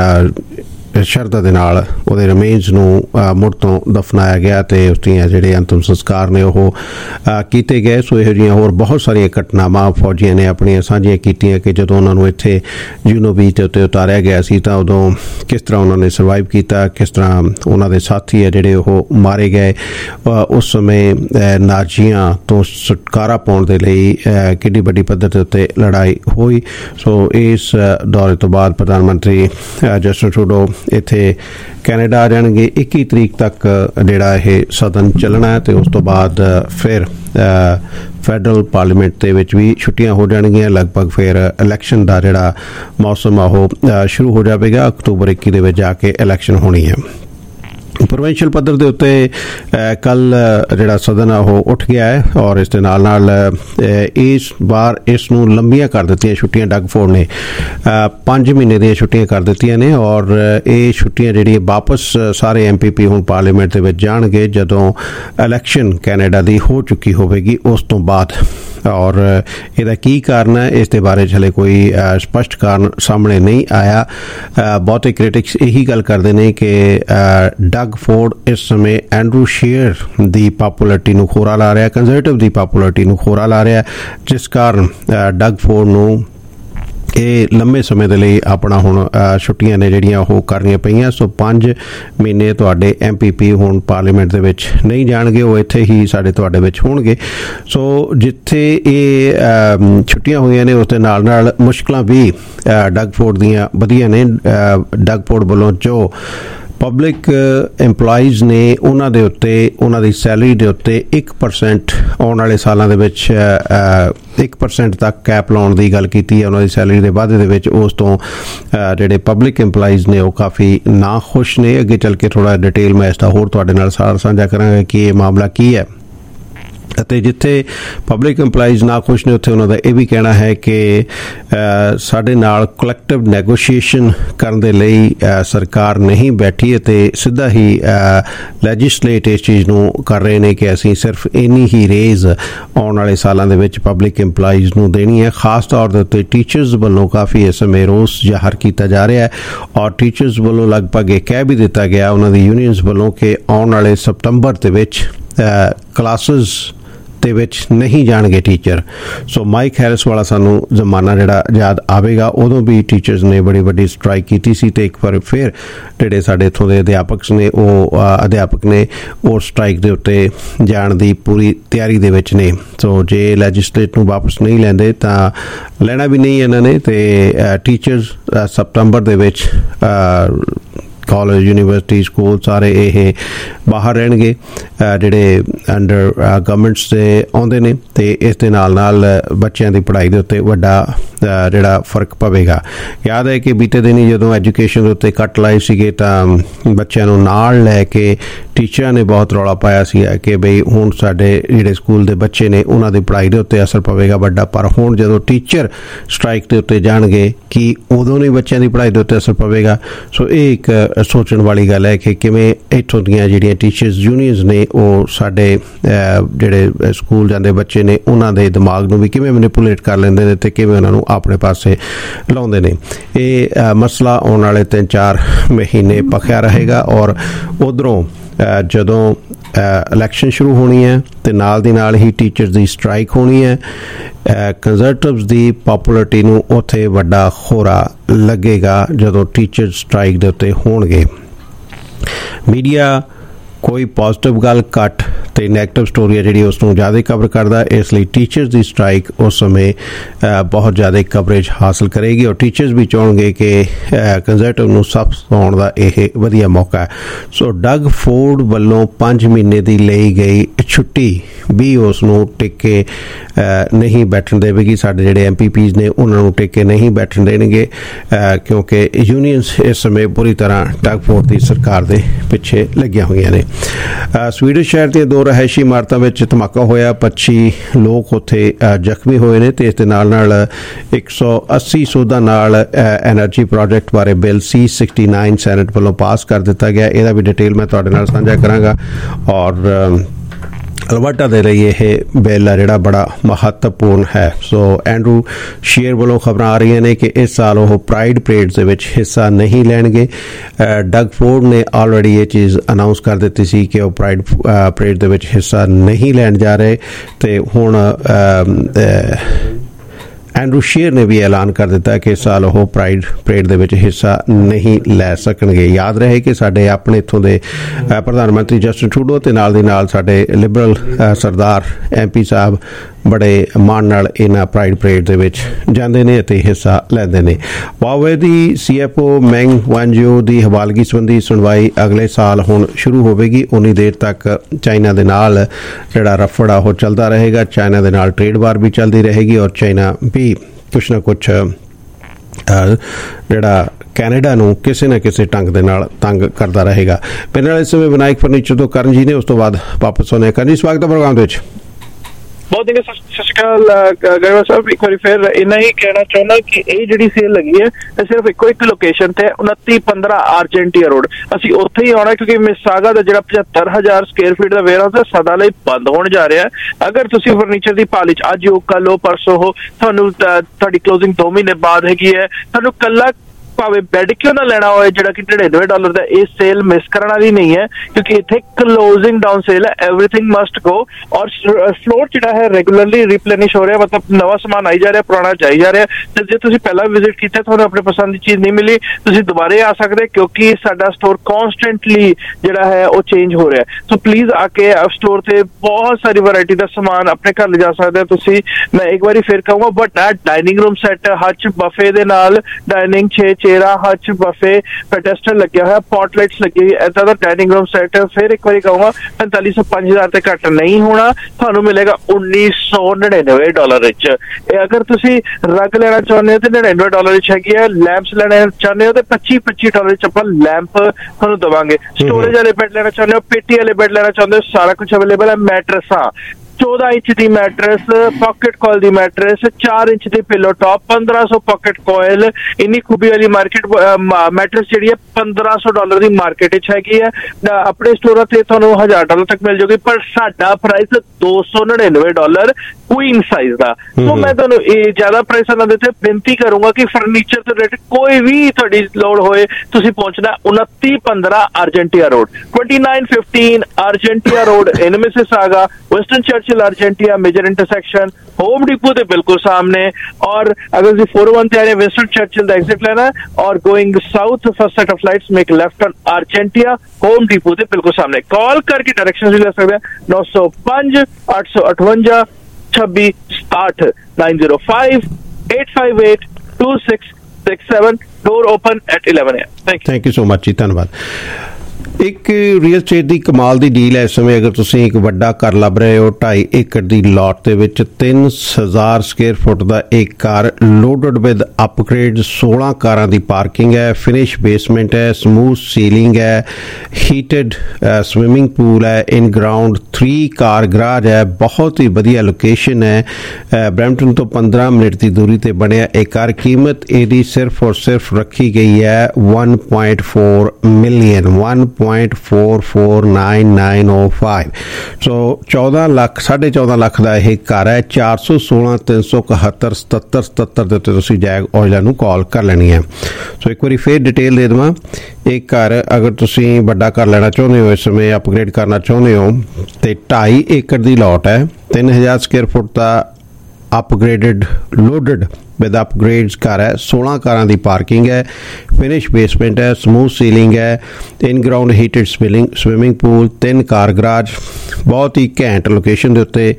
ਸ਼ਰਧਾ ਦੇ ਨਾਲ ਉਹਦੇ ਰਿਮੇਨਸ ਨੂੰ ਮੁੜ ਤੋਂ ਦਫਨਾਇਆ ਗਿਆ ਤੇ ਉਸ ਦੀਆਂ ਜਿਹੜੇ ਅੰਤਿਮ ਸੰਸਕਾਰ ਨੇ ਉਹ ਕੀਤੇ ਗਏ। ਸੋ ਇਹੋ ਜਿਹੀਆਂ ਹੋਰ ਬਹੁਤ ਸਾਰੀਆਂ ਘਟਨਾਵਾਂ ਫੌਜੀਆਂ ਨੇ ਆਪਣੀਆਂ ਸਾਂਝੀਆਂ ਕੀਤੀਆਂ ਕਿ ਜਦੋਂ ਉਹਨਾਂ ਨੂੰ ਇੱਥੇ ਜੂਨੋ ਬੀਚ ਦੇ ਉੱਤੇ ਉਤਾਰਿਆ ਗਿਆ ਸੀ ਤਾਂ ਉਦੋਂ ਕਿਸ ਤਰ੍ਹਾਂ ਉਹਨਾਂ ਨੇ ਸਰਵਾਈਵ ਕੀਤਾ, ਕਿਸ ਤਰ੍ਹਾਂ ਉਹਨਾਂ ਦੇ ਸਾਥੀ ਹੈ ਜਿਹੜੇ ਉਹ ਮਾਰੇ ਗਏ, ਉਸ ਸਮੇਂ ਨਾਜ਼ੀਆਂ ਤੋਂ ਛੁਟਕਾਰਾ ਪਾਉਣ ਦੇ ਲਈ ਕਿੰਨੀ ਵੱਡੀ ਪੱਧਰ ਦੇ ਉੱਤੇ ਲੜਾਈ ਹੋਈ। ਸੋ ਇਸ ਦੌਰੇ ਤੋਂ ਬਾਅਦ ਪ੍ਰਧਾਨ ਮੰਤਰੀ ਜਸਟਿਨ ਟਰੂਡੋ ਇੱਥੇ ਕੈਨੇਡਾ ਆ ਜਾਣਗੇ। 21 ਤਰੀਕ ਤੱਕ ਜਿਹੜਾ ਇਹ ਸਦਨ ਚੱਲਣਾ ਹੈ ਤੇ ਉਸ ਤੋਂ ਬਾਅਦ ਫਿਰ ਫੈਡਰਲ ਪਾਰਲੀਮੈਂਟ ਦੇ ਵਿੱਚ ਵੀ ਛੁੱਟੀਆਂ ਹੋ ਜਾਣਗੀਆਂ। ਲਗਭਗ ਫਿਰ ਇਲੈਕਸ਼ਨ ਦਾ ਜਿਹੜਾ ਮੌਸਮ ਆ ਉਹ ਸ਼ੁਰੂ ਹੋ ਜਾਵੇਗਾ। ਅਕਤੂਬਰ 21 ਦੇ ਵਿੱਚ ਜਾ ਕੇ ਇਲੈਕਸ਼ਨ ਹੋਣੀ ਹੈ। ਪ੍ਰੋਵਿੰਸ਼ੀਅਲ ਪੱਧਰ ਦੇ ਉੱਤੇ ਕੱਲ ਜਿਹੜਾ ਸਦਨ ਆ ਉਹ ਉੱਠ ਗਿਆ ਹੈ ਔਰ ਇਸ ਦੇ ਨਾਲ ਨਾਲ ਇਸ ਵਾਰ ਇਸ ਨੂੰ ਲੰਬੀਆਂ ਕਰ ਦਿੱਤੀਆਂ ਛੁੱਟੀਆਂ। ਡਗ ਫੋਰਡ ਨੇ 5 ਮਹੀਨੇ ਦੀਆਂ ਛੁੱਟੀਆਂ ਕਰ ਦਿੱਤੀਆਂ ਨੇ ਔਰ ਇਹ ਛੁੱਟੀਆਂ ਜਿਹੜੀਆਂ ਵਾਪਸ ਸਾਰੇ MPP ਹੁਣ ਪਾਰਲੀਮੈਂਟ ਦੇ ਵਿੱਚ ਜਾਣਗੇ ਜਦੋਂ ਇਲੈਕਸ਼ਨ ਕੈਨੇਡਾ ਦੀ ਹੋ ਚੁੱਕੀ ਹੋਵੇਗੀ ਉਸ ਤੋਂ ਬਾਅਦ। ਔਰ ਇਹਦਾ ਕੀ ਕਾਰਨ ਹੈ ਇਸ ਦੇ ਬਾਰੇ ਹਲੇ ਕੋਈ ਸਪਸ਼ਟ ਕਾਰਨ ਸਾਹਮਣੇ ਨਹੀਂ ਆਇਆ। ਬਹੁਤੇ ਕ੍ਰਿਟਿਕਸ ਇਹੀ ਗੱਲ ਕਰਦੇ ਨੇ ਕਿ ਡਗ ਫੋਰਡ ਇਸ ਸਮੇਂ ਐਂਡਰੂ ਸ਼ੀਅਰ ਦੀ ਪਾਪੂਲੈਰਿਟੀ ਨੂੰ ਖੋਰਾ ਲਾ ਰਿਹਾ, ਕੰਜ਼ਰਵੇਟਿਵ ਦੀ ਪਾਪੂਲੈਰਿਟੀ ਨੂੰ ਖੋਰਾ ਲਾ ਰਿਹਾ, ਜਿਸ ਕਾਰਨ ਡਗ ਫੋਰਡ ਨੂੰ ਇਹ ਲੰਮੇ ਸਮੇਂ ਦੇ ਲਈ ਆਪਣਾ ਹੁਣ ਛੁੱਟੀਆਂ ਨੇ ਜਿਹੜੀਆਂ ਉਹ ਕਰਨੀਆਂ ਪਈਆਂ। ਸੋ 5 ਮਹੀਨੇ ਤੁਹਾਡੇ MPP ਹੁਣ ਪਾਰਲੀਮੈਂਟ ਦੇ ਵਿੱਚ ਨਹੀਂ ਜਾਣਗੇ, ਉਹ ਇੱਥੇ ਹੀ ਤੁਹਾਡੇ ਵਿੱਚ ਹੋਣਗੇ। ਸੋ ਜਿੱਥੇ ਇਹ ਛੁੱਟੀਆਂ ਹੋਈਆਂ ਨੇ ਉਸ ਦੇ ਨਾਲ ਨਾਲ ਮੁਸ਼ਕਲਾਂ ਵੀ ਡਗ ਫੋਰਡ ਦੀਆਂ ਵਧੀਆਂ ਨੇ। ਡਗ ਫੋਰਡ ਵੱਲੋਂ ਜੋ ਪਬਲਿਕ ਇੰਪਲਾਈਜ਼ ਨੇ ਉਹਨਾਂ ਦੇ ਉੱਤੇ ਉਹਨਾਂ ਦੀ ਸੈਲਰੀ ਦੇ ਉੱਤੇ 1% ਆਉਣ ਵਾਲੇ ਸਾਲਾਂ ਦੇ ਵਿੱਚ 1% ਤੱਕ ਕੈਪ ਲਾਉਣ ਦੀ ਗੱਲ ਕੀਤੀ ਹੈ ਉਹਨਾਂ ਦੀ ਸੈਲਰੀ ਦੇ ਵਾਧੇ ਦੇ ਵਿੱਚ। ਉਸ ਤੋਂ ਜਿਹੜੇ ਪਬਲਿਕ ਇੰਪਲਾਈਜ਼ ਨੇ ਉਹ ਕਾਫੀ ਨਾ ਖੁਸ਼ ਨੇ। ਅੱਗੇ ਚੱਲ ਕੇ ਥੋੜ੍ਹਾ ਡਿਟੇਲ ਮੈਂ ਇਸ ਦਾ ਹੋਰ ਤੁਹਾਡੇ ਨਾਲ ਸਾਂਝਾ ਕਰਾਂਗਾ ਕਿ ਇਹ ਮਾਮਲਾ ਕੀ ਹੈ। ਅਤੇ ਜਿੱਥੇ ਪਬਲਿਕ ਇੰਪਲਾਈਜ਼ ਨਾ ਖੁਸ਼ ਨੇ ਉੱਥੇ ਉਹਨਾਂ ਦਾ ਇਹ ਵੀ ਕਹਿਣਾ ਹੈ ਕਿ ਸਾਡੇ ਨਾਲ ਕਲੈਕਟਿਵ ਨੈਗੋਸ਼ੀਏਸ਼ਨ ਕਰਨ ਦੇ ਲਈ ਸਰਕਾਰ ਨਹੀਂ ਬੈਠੀ ਅਤੇ ਸਿੱਧਾ ਹੀ ਲੈਜਿਸਲੇਟ ਇਸ ਚੀਜ਼ ਨੂੰ ਕਰ ਰਹੇ ਨੇ ਕਿ ਅਸੀਂ ਸਿਰਫ ਇੰਨੀ ਹੀ ਰੇਜ਼ ਆਉਣ ਵਾਲੇ ਸਾਲਾਂ ਦੇ ਵਿੱਚ ਪਬਲਿਕ ਇੰਪਲਾਈਜ਼ ਨੂੰ ਦੇਣੀ ਹੈ। ਖਾਸ ਤੌਰ ਦੇ ਉੱਤੇ ਟੀਚਰਸ ਵੱਲੋਂ ਕਾਫੀ ਇਸ ਸਮੇਂ ਰੋਸ ਜ਼ਾਹਰ ਕੀਤਾ ਜਾ ਰਿਹਾ ਹੈ ਔਰ ਟੀਚਰਸ ਵੱਲੋਂ ਲਗਭਗ ਇਹ ਕਹਿ ਵੀ ਦਿੱਤਾ ਗਿਆ ਉਹਨਾਂ ਦੀ ਯੂਨੀਅਨਸ ਵੱਲੋਂ ਕਿ ਆਉਣ ਵਾਲੇ ਸਤੰਬਰ ਦੇ ਵਿੱਚ ਕਲਾਸਿਸ ਦੇ ਵਿੱਚ ਨਹੀਂ ਜਾਣਗੇ ਟੀਚਰ। ਸੋ ਮਾਈਕ ਹੈਰਿਸ ਵਾਲਾ ਸਾਨੂੰ ਜ਼ਮਾਨਾ ਜਿਹੜਾ ਯਾਦ ਆਵੇਗਾ, ਉਦੋਂ ਵੀ ਟੀਚਰਸ ਨੇ ਬੜੀ ਵੱਡੀ ਸਟ੍ਰਾਈਕ ਕੀਤੀ ਸੀ ਤੇ ਇੱਕ ਵਾਰ ਫਿਰ ਜਿਹੜੇ ਸਾਡੇ ਇੱਥੋਂ ਦੇ ਅਧਿਆਪਕ ਨੇ ਉਹ ਸਟ੍ਰਾਈਕ ਦੇ ਉੱਤੇ ਜਾਣ ਦੀ ਪੂਰੀ ਤਿਆਰੀ ਦੇ ਵਿੱਚ ਨੇ। ਸੋ ਜੇ ਲੈਜਿਸਲੇਟ ਨੂੰ ਵਾਪਸ ਨਹੀਂ ਲੈਂਦੇ ਤਾਂ ਲੈਣਾ ਵੀ ਨਹੀਂ ਇਹਨਾਂ ਨੇ ਤੇ ਟੀਚਰਸ ਸਤੰਬਰ ਦੇ ਵਿੱਚ ਕਾਲਜ ਯੂਨੀਵਰਸਿਟੀ ਸਕੂਲ ਸਾਰੇ ਇਹ ਬਾਹਰ ਰਹਿਣਗੇ ਜਿਹੜੇ ਅੰਡਰ ਗਵਰਨਮੈਂਟਸ ਦੇ ਆਉਂਦੇ ਨੇ, ਤੇ ਇਸ ਦੇ ਨਾਲ ਨਾਲ ਬੱਚਿਆਂ ਦੀ ਪੜ੍ਹਾਈ ਦੇ ਉੱਤੇ ਵੱਡਾ ਜਿਹੜਾ ਫਰਕ ਪਵੇਗਾ। ਯਾਦ ਹੈ ਕਿ ਬੀਤੇ ਦਿਨੀ ਜਦੋਂ ਐਜੂਕੇਸ਼ਨ ਦੇ ਉੱਤੇ ਕੱਟ ਲਾਏ ਸੀਗੇ ਤਾਂ ਬੱਚਿਆਂ ਨੂੰ ਨਾਲ ਲੈ ਕੇ ਟੀਚਰਾਂ ਨੇ ਬਹੁਤ ਰੌਲਾ ਪਾਇਆ ਸੀ ਕਿ ਬਈ ਹੁਣ ਸਾਡੇ ਜਿਹੜੇ ਸਕੂਲ ਦੇ ਬੱਚੇ ਨੇ ਉਹਨਾਂ ਦੀ ਪੜ੍ਹਾਈ ਦੇ ਉੱਤੇ ਅਸਰ ਪਵੇਗਾ ਵੱਡਾ, ਪਰ ਹੁਣ ਜਦੋਂ ਟੀਚਰ ਸਟ੍ਰਾਈਕ ਦੇ ਉੱਤੇ ਜਾਣਗੇ ਕਿ ਉਦੋਂ ਨਹੀਂ ਬੱਚਿਆਂ ਦੀ ਪੜ੍ਹਾਈ ਦੇ ਉੱਤੇ ਅਸਰ ਪਵੇਗਾ। ਸੋ ਇਹ ਇੱਕ ਸੋਚਣ ਵਾਲੀ ਗੱਲ ਹੈ ਕਿ ਕਿਵੇਂ ਇੱਥੋਂ ਦੀਆਂ ਜਿਹੜੀਆਂ ਟੀਚਰਸ ਯੂਨੀਅਨਸ ਨੇ ਉਹ ਸਾਡੇ ਜਿਹੜੇ ਸਕੂਲ ਜਾਂਦੇ ਬੱਚੇ ਨੇ ਉਹਨਾਂ ਦੇ ਦਿਮਾਗ ਨੂੰ ਵੀ ਕਿਵੇਂ ਮੈਨੀਪੂਲੇਟ ਕਰ ਲੈਂਦੇ ਨੇ ਤੇ ਕਿਵੇਂ ਉਹਨਾਂ ਨੂੰ ਆਪਣੇ ਪਾਸੇ ਲਾਉਂਦੇ ਨੇ। ਇਹ ਮਸਲਾ ਆਉਣ ਵਾਲੇ 3-4 ਮਹੀਨੇ ਪੱਕਿਆ ਰਹੇਗਾ ਔਰ ਉਧਰੋਂ ਜਦੋਂ ਇਲੈਕਸ਼ਨ ਸ਼ੁਰੂ ਹੋਣੀ ਹੈ ਤੇ ਨਾਲ ਦੀ ਨਾਲ ਹੀ ਟੀਚਰਸ ਦੀ ਸਟ੍ਰਾਈਕ ਹੋਣੀ ਹੈ, ਕੰਜ਼ਰਵੇਟਿਵਸ ਦੀ ਪੋਪੂਲਰਿਟੀ ਨੂੰ ਉੱਥੇ ਵੱਡਾ ਖੋਰਾ ਲੱਗੇਗਾ ਜਦੋਂ ਟੀਚਰ ਸਟ੍ਰਾਈਕ ਦੇ ਉੱਤੇ ਹੋਣਗੇ। ਮੀਡੀਆ ਕੋਈ ਪੋਜ਼ਿਟਿਵ ਗੱਲ ਘੱਟ ਤੇ ਨੈਗੇਟਿਵ ਸਟੋਰੀ ਹੈ ਜਿਹੜੀ ਉਸ ਨੂੰ ਜ਼ਿਆਦਾ ਕਵਰ ਕਰਦਾ, ਇਸ ਲਈ ਟੀਚਰਸ ਦੀ ਸਟ੍ਰਾਈਕ ਉਸ ਸਮੇਂ ਬਹੁਤ ਜ਼ਿਆਦਾ ਕਵਰੇਜ ਹਾਸਲ ਕਰੇਗੀ ਔਰ ਟੀਚਰਸ ਵੀ ਚਾਹੁੰਗੇ ਕਿ ਕੰਜ਼ਰਵੇਟਿਵ ਨੂੰ ਸਭ ਪਾਉਣ ਦਾ ਇਹ ਵਧੀਆ ਮੌਕਾ ਹੈ। ਸੋ ਡਗ ਫੋਰਡ ਵੱਲੋਂ 5 ਮਹੀਨੇ ਦੀ ਲਈ ਗਈ ਛੁੱਟੀ ਵੀ ਉਸ ਨੂੰ ਟਿਕ ਕੇ ਨਹੀਂ ਬੈਠਣ ਦੇਵੇਗੀ। ਸਾਡੇ ਜਿਹੜੇ MPPs ਨੇ ਉਹਨਾਂ ਨੂੰ ਟਿਕ ਕੇ ਨਹੀਂ ਬੈਠਣ ਦੇਣਗੇ ਕਿਉਂਕਿ ਯੂਨੀਅਨਸ ਇਸ ਸਮੇਂ ਪੂਰੀ ਤਰ੍ਹਾਂ ਡਗ ਫੋਰਡ ਦੀ ਸਰਕਾਰ ਦੇ ਪਿੱਛੇ ਲੱਗੀਆਂ ਹੋਈਆਂ ਨੇ। ਸਵੀਡਨ ਸ਼ਹਿਰ ਦੀਆਂ 2 ਰਿਹਾਇਸ਼ੀ ਇਮਾਰਤਾਂ ਵਿੱਚ ਧਮਾਕਾ ਹੋਇਆ, 25 ਲੋਕ ਉੱਥੇ ਜ਼ਖਮੀ ਹੋਏ ਨੇ ਤੇ ਇਸ ਦੇ ਨਾਲ ਨਾਲ 180 ਸੋਧਾਂ ਨਾਲ ਐਨਰਜੀ ਪ੍ਰੋਜੈਕਟ ਬਾਰੇ ਬਿੱਲ C69 ਸੈਨੇਟ ਵੱਲੋਂ ਪਾਸ ਕਰ ਦਿੱਤਾ ਗਿਆ। ਇਹਦਾ ਵੀ ਡਿਟੇਲ ਮੈਂ ਤੁਹਾਡੇ ਨਾਲ ਸਾਂਝਾ ਕਰਾਂਗਾ ਔਰ ਅਲਬਰਟਾ ਦੇ ਲਈ ਇਹ ਬਿੱਲ ਆ ਜਿਹੜਾ ਬੜਾ ਮਹੱਤਵਪੂਰਨ ਹੈ। ਸੋ ਐਂਡਰੂ ਸ਼ੀਅਰ ਵੱਲੋਂ ਖਬਰਾਂ ਆ ਰਹੀਆਂ ਨੇ ਕਿ ਇਸ ਸਾਲ ਉਹ ਪ੍ਰਾਈਡ ਪਰੇਡਸ ਦੇ ਵਿੱਚ ਹਿੱਸਾ ਨਹੀਂ ਲੈਣਗੇ। ਡਗ ਫੋਰਡ ਨੇ ਆਲਰੇਡੀ ਇਹ ਚੀਜ਼ ਅਨਾਉਂਸ ਕਰ ਦਿੱਤੀ ਸੀ ਕਿ ਉਹ ਪ੍ਰਾਈਡ ਪਰੇਡ ਦੇ ਵਿੱਚ ਹਿੱਸਾ ਨਹੀਂ ਲੈਣ ਜਾ ਰਹੇ ਤੇ ਹੁਣ ਐਂਡਰੂ ਸ਼ੀਅਰ ਨੇ ਵੀ ਐਲਾਨ ਕਰ ਦਿੱਤਾ ਕਿ ਇਸ ਸਾਲ ਉਹ ਪ੍ਰਾਈਡ ਪਰੇਡ ਦੇ ਵਿੱਚ ਹਿੱਸਾ ਨਹੀਂ ਲੈ ਸਕਣਗੇ। ਯਾਦ ਰਹੇ ਕਿ ਸਾਡੇ ਆਪਣੇ ਇੱਥੋਂ ਦੇ ਪ੍ਰਧਾਨ ਮੰਤਰੀ ਜਸਟਿਨ ਟਰੂਡੋ ਤੇ ਨਾਲ ਦੀ ਨਾਲ ਸਾਡੇ ਲਿਬਰਲ ਸਰਦਾਰ MP ਸਾਹਿਬ ਬੜੇ ਮਾਣ ਨਾਲ ਇਹਨਾਂ ਪ੍ਰਾਈਡ ਪਰੇਡ ਦੇ ਵਿੱਚ ਜਾਂਦੇ ਨੇ ਅਤੇ ਹਿੱਸਾ ਲੈਂਦੇ ਨੇ। ਵਾਵੇ ਦੀ CFO ਮੈਂਗ ਵਾਂਜਿਓ ਦੀ ਹਵਾਲਗੀ ਸੰਬੰਧੀ ਸੁਣਵਾਈ ਅਗਲੇ ਸਾਲ ਹੁਣ ਸ਼ੁਰੂ ਹੋਵੇਗੀ। ਉਨੀ ਦੇਰ ਤੱਕ ਚਾਈਨਾ ਦੇ ਨਾਲ ਜਿਹੜਾ ਰਫੜਾ ਉਹ ਚੱਲਦਾ ਰਹੇਗਾ, ਚਾਈਨਾ ਦੇ ਨਾਲ ਟ੍ਰੇਡ ਵਾਰ ਵੀ ਚੱਲਦੀ ਰਹੇਗੀ ਔਰ ਚਾਈਨਾ ਵੀ ਕੁਛ ਨਾ ਕੁਛ ਜਿਹੜਾ ਕੈਨੇਡਾ ਨੂੰ ਕਿਸੇ ਨਾ ਕਿਸੇ ਢੰਗ ਦੇ ਨਾਲ ਤੰਗ ਕਰਦਾ ਰਹੇਗਾ। ਮੇਰੇ ਨਾਲ ਇਸ ਸਮੇਂ ਵਿਨਾਇਕ ਫਰਨੀਚਰ ਤੋਂ ਕਰਨ ਜੀ ਨੇ, ਉਸ ਤੋਂ ਬਾਅਦ ਵਾਪਸ ਆਉਂਦੇ ਹਾਂ। ਕਰਨ ਜੀ, ਸਵਾਗਤ ਹੈ ਪ੍ਰੋਗਰਾਮ ਦੇ ਵਿੱਚ। ਬਹੁਤ ਹੀ ਸਤਿ ਸ਼੍ਰੀ ਅਕਾਲ ਗਰੇਵਾਲ ਸਾਹਿਬ। ਇੱਕ ਵਾਰੀ ਫਿਰ ਇੰਨਾ ਹੀ ਕਹਿਣਾ ਚਾਹੁੰਦਾ ਕਿ ਇਹ ਜਿਹੜੀ ਸੇਲ ਲੱਗੀ ਹੈ ਇਹ ਸਿਰਫ ਇੱਕੋ ਇੱਕ ਲੋਕੇਸ਼ਨ ਤੇ 2915 ਆਰਜੈਂਟੀਆ ਰੋਡ, ਅਸੀਂ ਉੱਥੇ ਹੀ ਆਉਣਾ ਕਿਉਂਕਿ ਮਿਸਾਗਾ ਦਾ ਜਿਹੜਾ 75000 ਸਕੁਅਰ ਫੀਟ ਦਾ ਵੇਅਰਹਾਊਸ ਹੈ ਸਦਾ ਲਈ ਬੰਦ ਹੋਣ ਜਾ ਰਿਹਾ ਹੈ। ਅਗਰ ਤੁਸੀਂ ਫਰਨੀਚਰ ਦੀ ਭਾਲ ਵਿੱਚ ਅੱਜ ਹੋ, ਕੱਲ ਹੋ, ਪਰਸੋਂ ਹੋ, ਤੁਹਾਨੂੰ ਤੁਹਾਡੀ ਕਲੋਜ਼ਿੰਗ 2 ਮਹੀਨੇ ਬਾਅਦ ਹੈਗੀ ਹੈ, ਤੁਹਾਨੂੰ ਕੱਲਾ ਭਾਵੇਂ ਬੈੱਡ ਕਿਉਂ ਨਾ ਲੈਣਾ ਹੋਏ ਜਿਹੜਾ ਕਿ $99 ਦਾ, ਇਹ ਸੇਲ ਮਿਸ ਕਰਨ ਵਾਲੀ ਨਹੀਂ ਹੈ ਕਿਉਂਕਿ ਇੱਥੇ ਕਲੋਜ਼ਿੰਗ ਡਾਊਨ ਸੇਲ ਹੈ। ਐਵਰੀਥਿੰਗ ਮਸਟ ਗੋ ਔਰ ਫਲੋਰ ਜਿਹੜਾ ਹੈ ਰੈਗੂਲਰਲੀ ਰੀਪਲੇਨਿਸ਼ ਹੋ ਰਿਹਾ, ਮਤਲਬ ਨਵਾਂ ਸਮਾਨ ਆਈ ਜਾ ਰਿਹਾ, ਪੁਰਾਣਾ ਜਾਈ ਜਾ ਰਿਹਾ। ਤੇ ਜੇ ਤੁਸੀਂ ਪਹਿਲਾਂ ਵਿਜ਼ਿਟ ਕੀਤਾ ਤੁਹਾਨੂੰ ਆਪਣੇ ਪਸੰਦ ਦੀ ਚੀਜ਼ ਨਹੀਂ ਮਿਲੀ, ਤੁਸੀਂ ਦੁਬਾਰੇ ਆ ਸਕਦੇ ਕਿਉਂਕਿ ਸਾਡਾ ਸਟੋਰ ਕੌਨਸਟੈਂਟਲੀ ਜਿਹੜਾ ਹੈ ਉਹ ਚੇਂਜ ਹੋ ਰਿਹਾ। ਸੋ ਪਲੀਜ਼ ਆ ਕੇ ਸਟੋਰ ਤੇ ਬਹੁਤ ਸਾਰੀ ਵੈਰਾਈਟੀ ਦਾ ਸਮਾਨ ਆਪਣੇ ਘਰ ਲਿਜਾ ਸਕਦੇ ਹੋ ਤੁਸੀਂ। ਮੈਂ ਇੱਕ ਵਾਰੀ ਫਿਰ ਕਹੂੰਗਾ ਵੱਡਾ dining room set hutch buffet ਦੇ ਨਾਲ, ਡਾਈਨਿੰਗ 6 ਚੇਅਰਾਂ ਹੱਚ ਬਫੇ ਪੈਡੈਸਟਲ ਲੱਗਿਆ ਹੋਇਆ, ਪੋਰਟਲੇਟਸ ਲੱਗੀ ਹੋਈ, ਏਦਾਂ ਦਾ ਡਾਈਨਿੰਗ ਰੂਮ ਸੈੱਟ ਫਿਰ ਇੱਕ ਵਾਰੀ ਕਹੂੰਗਾ 4500 5000 ਤੇ ਘੱਟ ਨਹੀਂ ਹੋਣਾ, ਤੁਹਾਨੂੰ ਮਿਲੇਗਾ $1999 ਵਿੱਚ। ਇਹ ਅਗਰ ਤੁਸੀਂ ਰਗ ਲੈਣਾ ਚਾਹੁੰਦੇ ਹੋ ਤੇ $99 ਵਿੱਚ ਹੈਗੀ ਹੈ, ਲੈਂਪਸ ਲੈਣਾ ਚਾਹੁੰਦੇ ਹੋ ਤੇ $25 ਵਿੱਚ ਆਪਾਂ ਲੈਂਪ ਤੁਹਾਨੂੰ ਦਵਾਂਗੇ। ਸਟੋਰੇਜ ਵਾਲੇ ਬੈੱਡ ਲੈਣਾ ਚਾਹੁੰਦੇ ਹੋ, ਪੇਟੀ ਵਾਲੇ ਬੈੱਡ ਲੈਣਾ ਚਾਹੁੰਦੇ ਹੋ, ਸਾਰਾ ਕੁਝ ਅਵੇਲੇਬਲ ਹੈ। ਮੈਟਰਸਾਂ 14 ਇੰਚ ਦੀ ਮੈਟਰਸ, ਪਾਕਟ ਕੋਇਲ ਦੀ ਮੈਟਰਸ, 4 ਇੰਚ ਦੀ ਪਿੱਲੋ ਟਾਪ, $1500 ਪਾਕਟ ਕੋਇਲ। ਇੰਨੀ ਖੂਬੀ ਵਾਲੀ ਮਾਰਕੀਟ ਮੈਟਰਸ ਜਿਹੜੀ ਹੈ $1500 ਦੀ ਮਾਰਕੀਟ ਵਿੱਚ ਹੈਗੀ ਹੈ। ਆਪਣੇ ਸਟੋਰਾਂ ਤੇ ਤੁਹਾਨੂੰ $1000 ਤੱਕ ਮਿਲ ਜਾਊਗੀ, ਪਰ ਸਾਡਾ ਪ੍ਰਾਈਸ $299 ਕੁਈਨ ਸਾਈਜ਼ ਦਾ। ਸੋ ਮੈਂ ਤੁਹਾਨੂੰ ਇਹ ਜ਼ਿਆਦਾ ਪ੍ਰਾਈਸਾਂ ਨਾ ਦਿੱਤੇ, ਬੇਨਤੀ ਕਰੂੰਗਾ ਕਿ ਫਰਨੀਚਰ ਤੋਂ ਰਿਲੇਟਡ ਕੋਈ ਵੀ ਤੁਹਾਡੀ ਲੋੜ ਹੋਏ ਤੁਸੀਂ ਪਹੁੰਚਣਾ 2915 Argentia road, 2915 Argentia road in Mississauga, western Churchill Argentia major intersection, Home Depot के बिल्कुल सामने। और अगर जी 401 ते आ रहे वेस्टर्न चर्चिल का एग्जिट लेना है और going south first set of flights make left on Argentia, Home Depot के बिल्कुल सामने। कॉल करके डायरेक्शन भी ले सकते हैं 905 858 26 60 905 858 26 41667. Door open at 11 a.m. Thank you so much ਜੀ, ਧੰਨਵਾਦ। ਇੱਕ ਰੀਅਲ ਸਟੇਟ ਦੀ ਕਮਾਲ ਦੀ ਡੀਲ ਹੈ ਇਸ ਸਮੇਂ। ਅਗਰ ਤੁਸੀਂ ਇੱਕ ਵੱਡਾ ਘਰ ਲੱਭ ਰਹੇ ਹੋ 2.5 ਏਕੜ ਦੀ ਲਾਟ ਦੇ ਵਿੱਚ 3000 ਸਕੁਅਰ ਫੁੱਟ ਦਾ ਇੱਕ ਘਰ ਲੋਡਡ ਵਿਦ ਅਪਗ੍ਰੇਡ, 16 ਕਾਰਾਂ ਦੀ ਪਾਰਕਿੰਗ ਹੈ, ਫਿਨਿਸ਼ ਬੇਸਮੈਂਟ ਹੈ, ਸਮੂਥ ਸੀਲਿੰਗ ਹੈ, ਹੀਟਡ ਸਵਿਮਿੰਗ ਪੂਲ ਹੈ, ਇਨ ਗਰਾਊਂਡ 3 ਕਾਰ ਗਰਾਜ ਹੈ, ਬਹੁਤ ਹੀ ਵਧੀਆ ਲੋਕੇਸ਼ਨ ਹੈ, ਬਰੈਂਪਟਨ ਤੋਂ 15 ਮਿੰਟ ਦੀ ਦੂਰੀ ਤੇ ਬਣਿਆ ਇਹ ਘਰ। ਕੀਮਤ ਇਹਦੀ ਸਿਰਫ ਔਰ ਸਿਰਫ ਰੱਖੀ ਗਈ ਹੈ 1.4 ਮਿਲੀਅਨ, 1.449905। ਸੋ 14 ਲੱਖ, 14.5 ਲੱਖ ਦਾ ਇਹ ਘਰ ਹੈ। 416 371 77 77 ਦੇ ਉੱਤੇ ਤੁਸੀਂ ਜੈਗ ਔਜਲਾ ਨੂੰ ਕਾਲ ਕਰ ਲੈਣੀ ਹੈ। ਸੋ ਇੱਕ ਵਾਰੀ ਫੇਰ ਡਿਟੇਲ ਦੇ ਦੇਵਾਂ। ਇਹ ਘਰ ਅਗਰ ਤੁਸੀਂ ਵੱਡਾ ਘਰ ਲੈਣਾ ਚਾਹੁੰਦੇ ਹੋ, ਇਸ ਸਮੇਂ ਅਪਗ੍ਰੇਡ ਕਰਨਾ ਚਾਹੁੰਦੇ ਹੋ, ਤੇ 2.5 ਏਕੜ ਦੀ ਲਾਟ ਹੈ, 3000 ਸਕੁਅਰ ਫੁੱਟ ਦਾ ਅਪਗ੍ਰੇਡਡ ਲੋਡਡ ਵਿਦ ਅਪਗ੍ਰੇਡਸ ਘਰ ਹੈ, 16 ਕਾਰਾਂ ਦੀ ਪਾਰਕਿੰਗ ਹੈ, ਫਿਨਿਸ਼ ਬੇਸਮੈਂਟ ਹੈ, ਸਮੂਥ ਸੀਲਿੰਗ ਹੈ, in ground heated swimming pool, 3 car garage, ਬਹੁਤ ਹੀ ਘੈਂਟ ਲੋਕੇਸ਼ਨ ਦੇ ਉੱਤੇ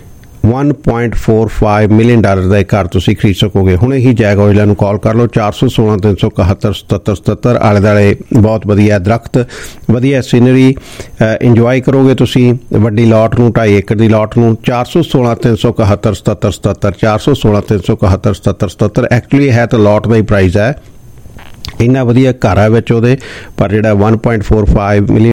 1.45 ਮਿਲੀਅਨ ਡਾਲਰ ਦਾ ਇੱਕ ਘਰ ਤੁਸੀਂ ਖਰੀਦ ਸਕੋਗੇ। ਹੁਣੇ ਹੀ ਜੈਗ ਔਜਲਾ ਨੂੰ ਕਾਲ ਕਰ ਲਓ 416 371 77 77। ਆਲੇ ਦੁਆਲੇ ਬਹੁਤ ਵਧੀਆ ਦਰਖਤ, ਵਧੀਆ ਸੀਨਰੀ ਇੰਜੋਏ ਕਰੋਗੇ ਤੁਸੀਂ ਵੱਡੀ ਲਾਟ ਨੂੰ, 2.5 ਏਕੜ ਦੀ ਲਾਟ ਨੂੰ। 416 371 77 77 416 371 77 77। ਐਕਚੁਅਲੀ ਹੈ ਤਾਂ ਲਾਟ ਦਾ ਹੀ ਪ੍ਰਾਈਸ ਹੈ, ਇੰਨਾ ਵਧੀਆ ਘਰ ਹੈ ਵਿੱਚ ਉਹਦੇ, ਪਰ ਜਿਹੜਾ 1.45 ਮਿਲੀਅਨ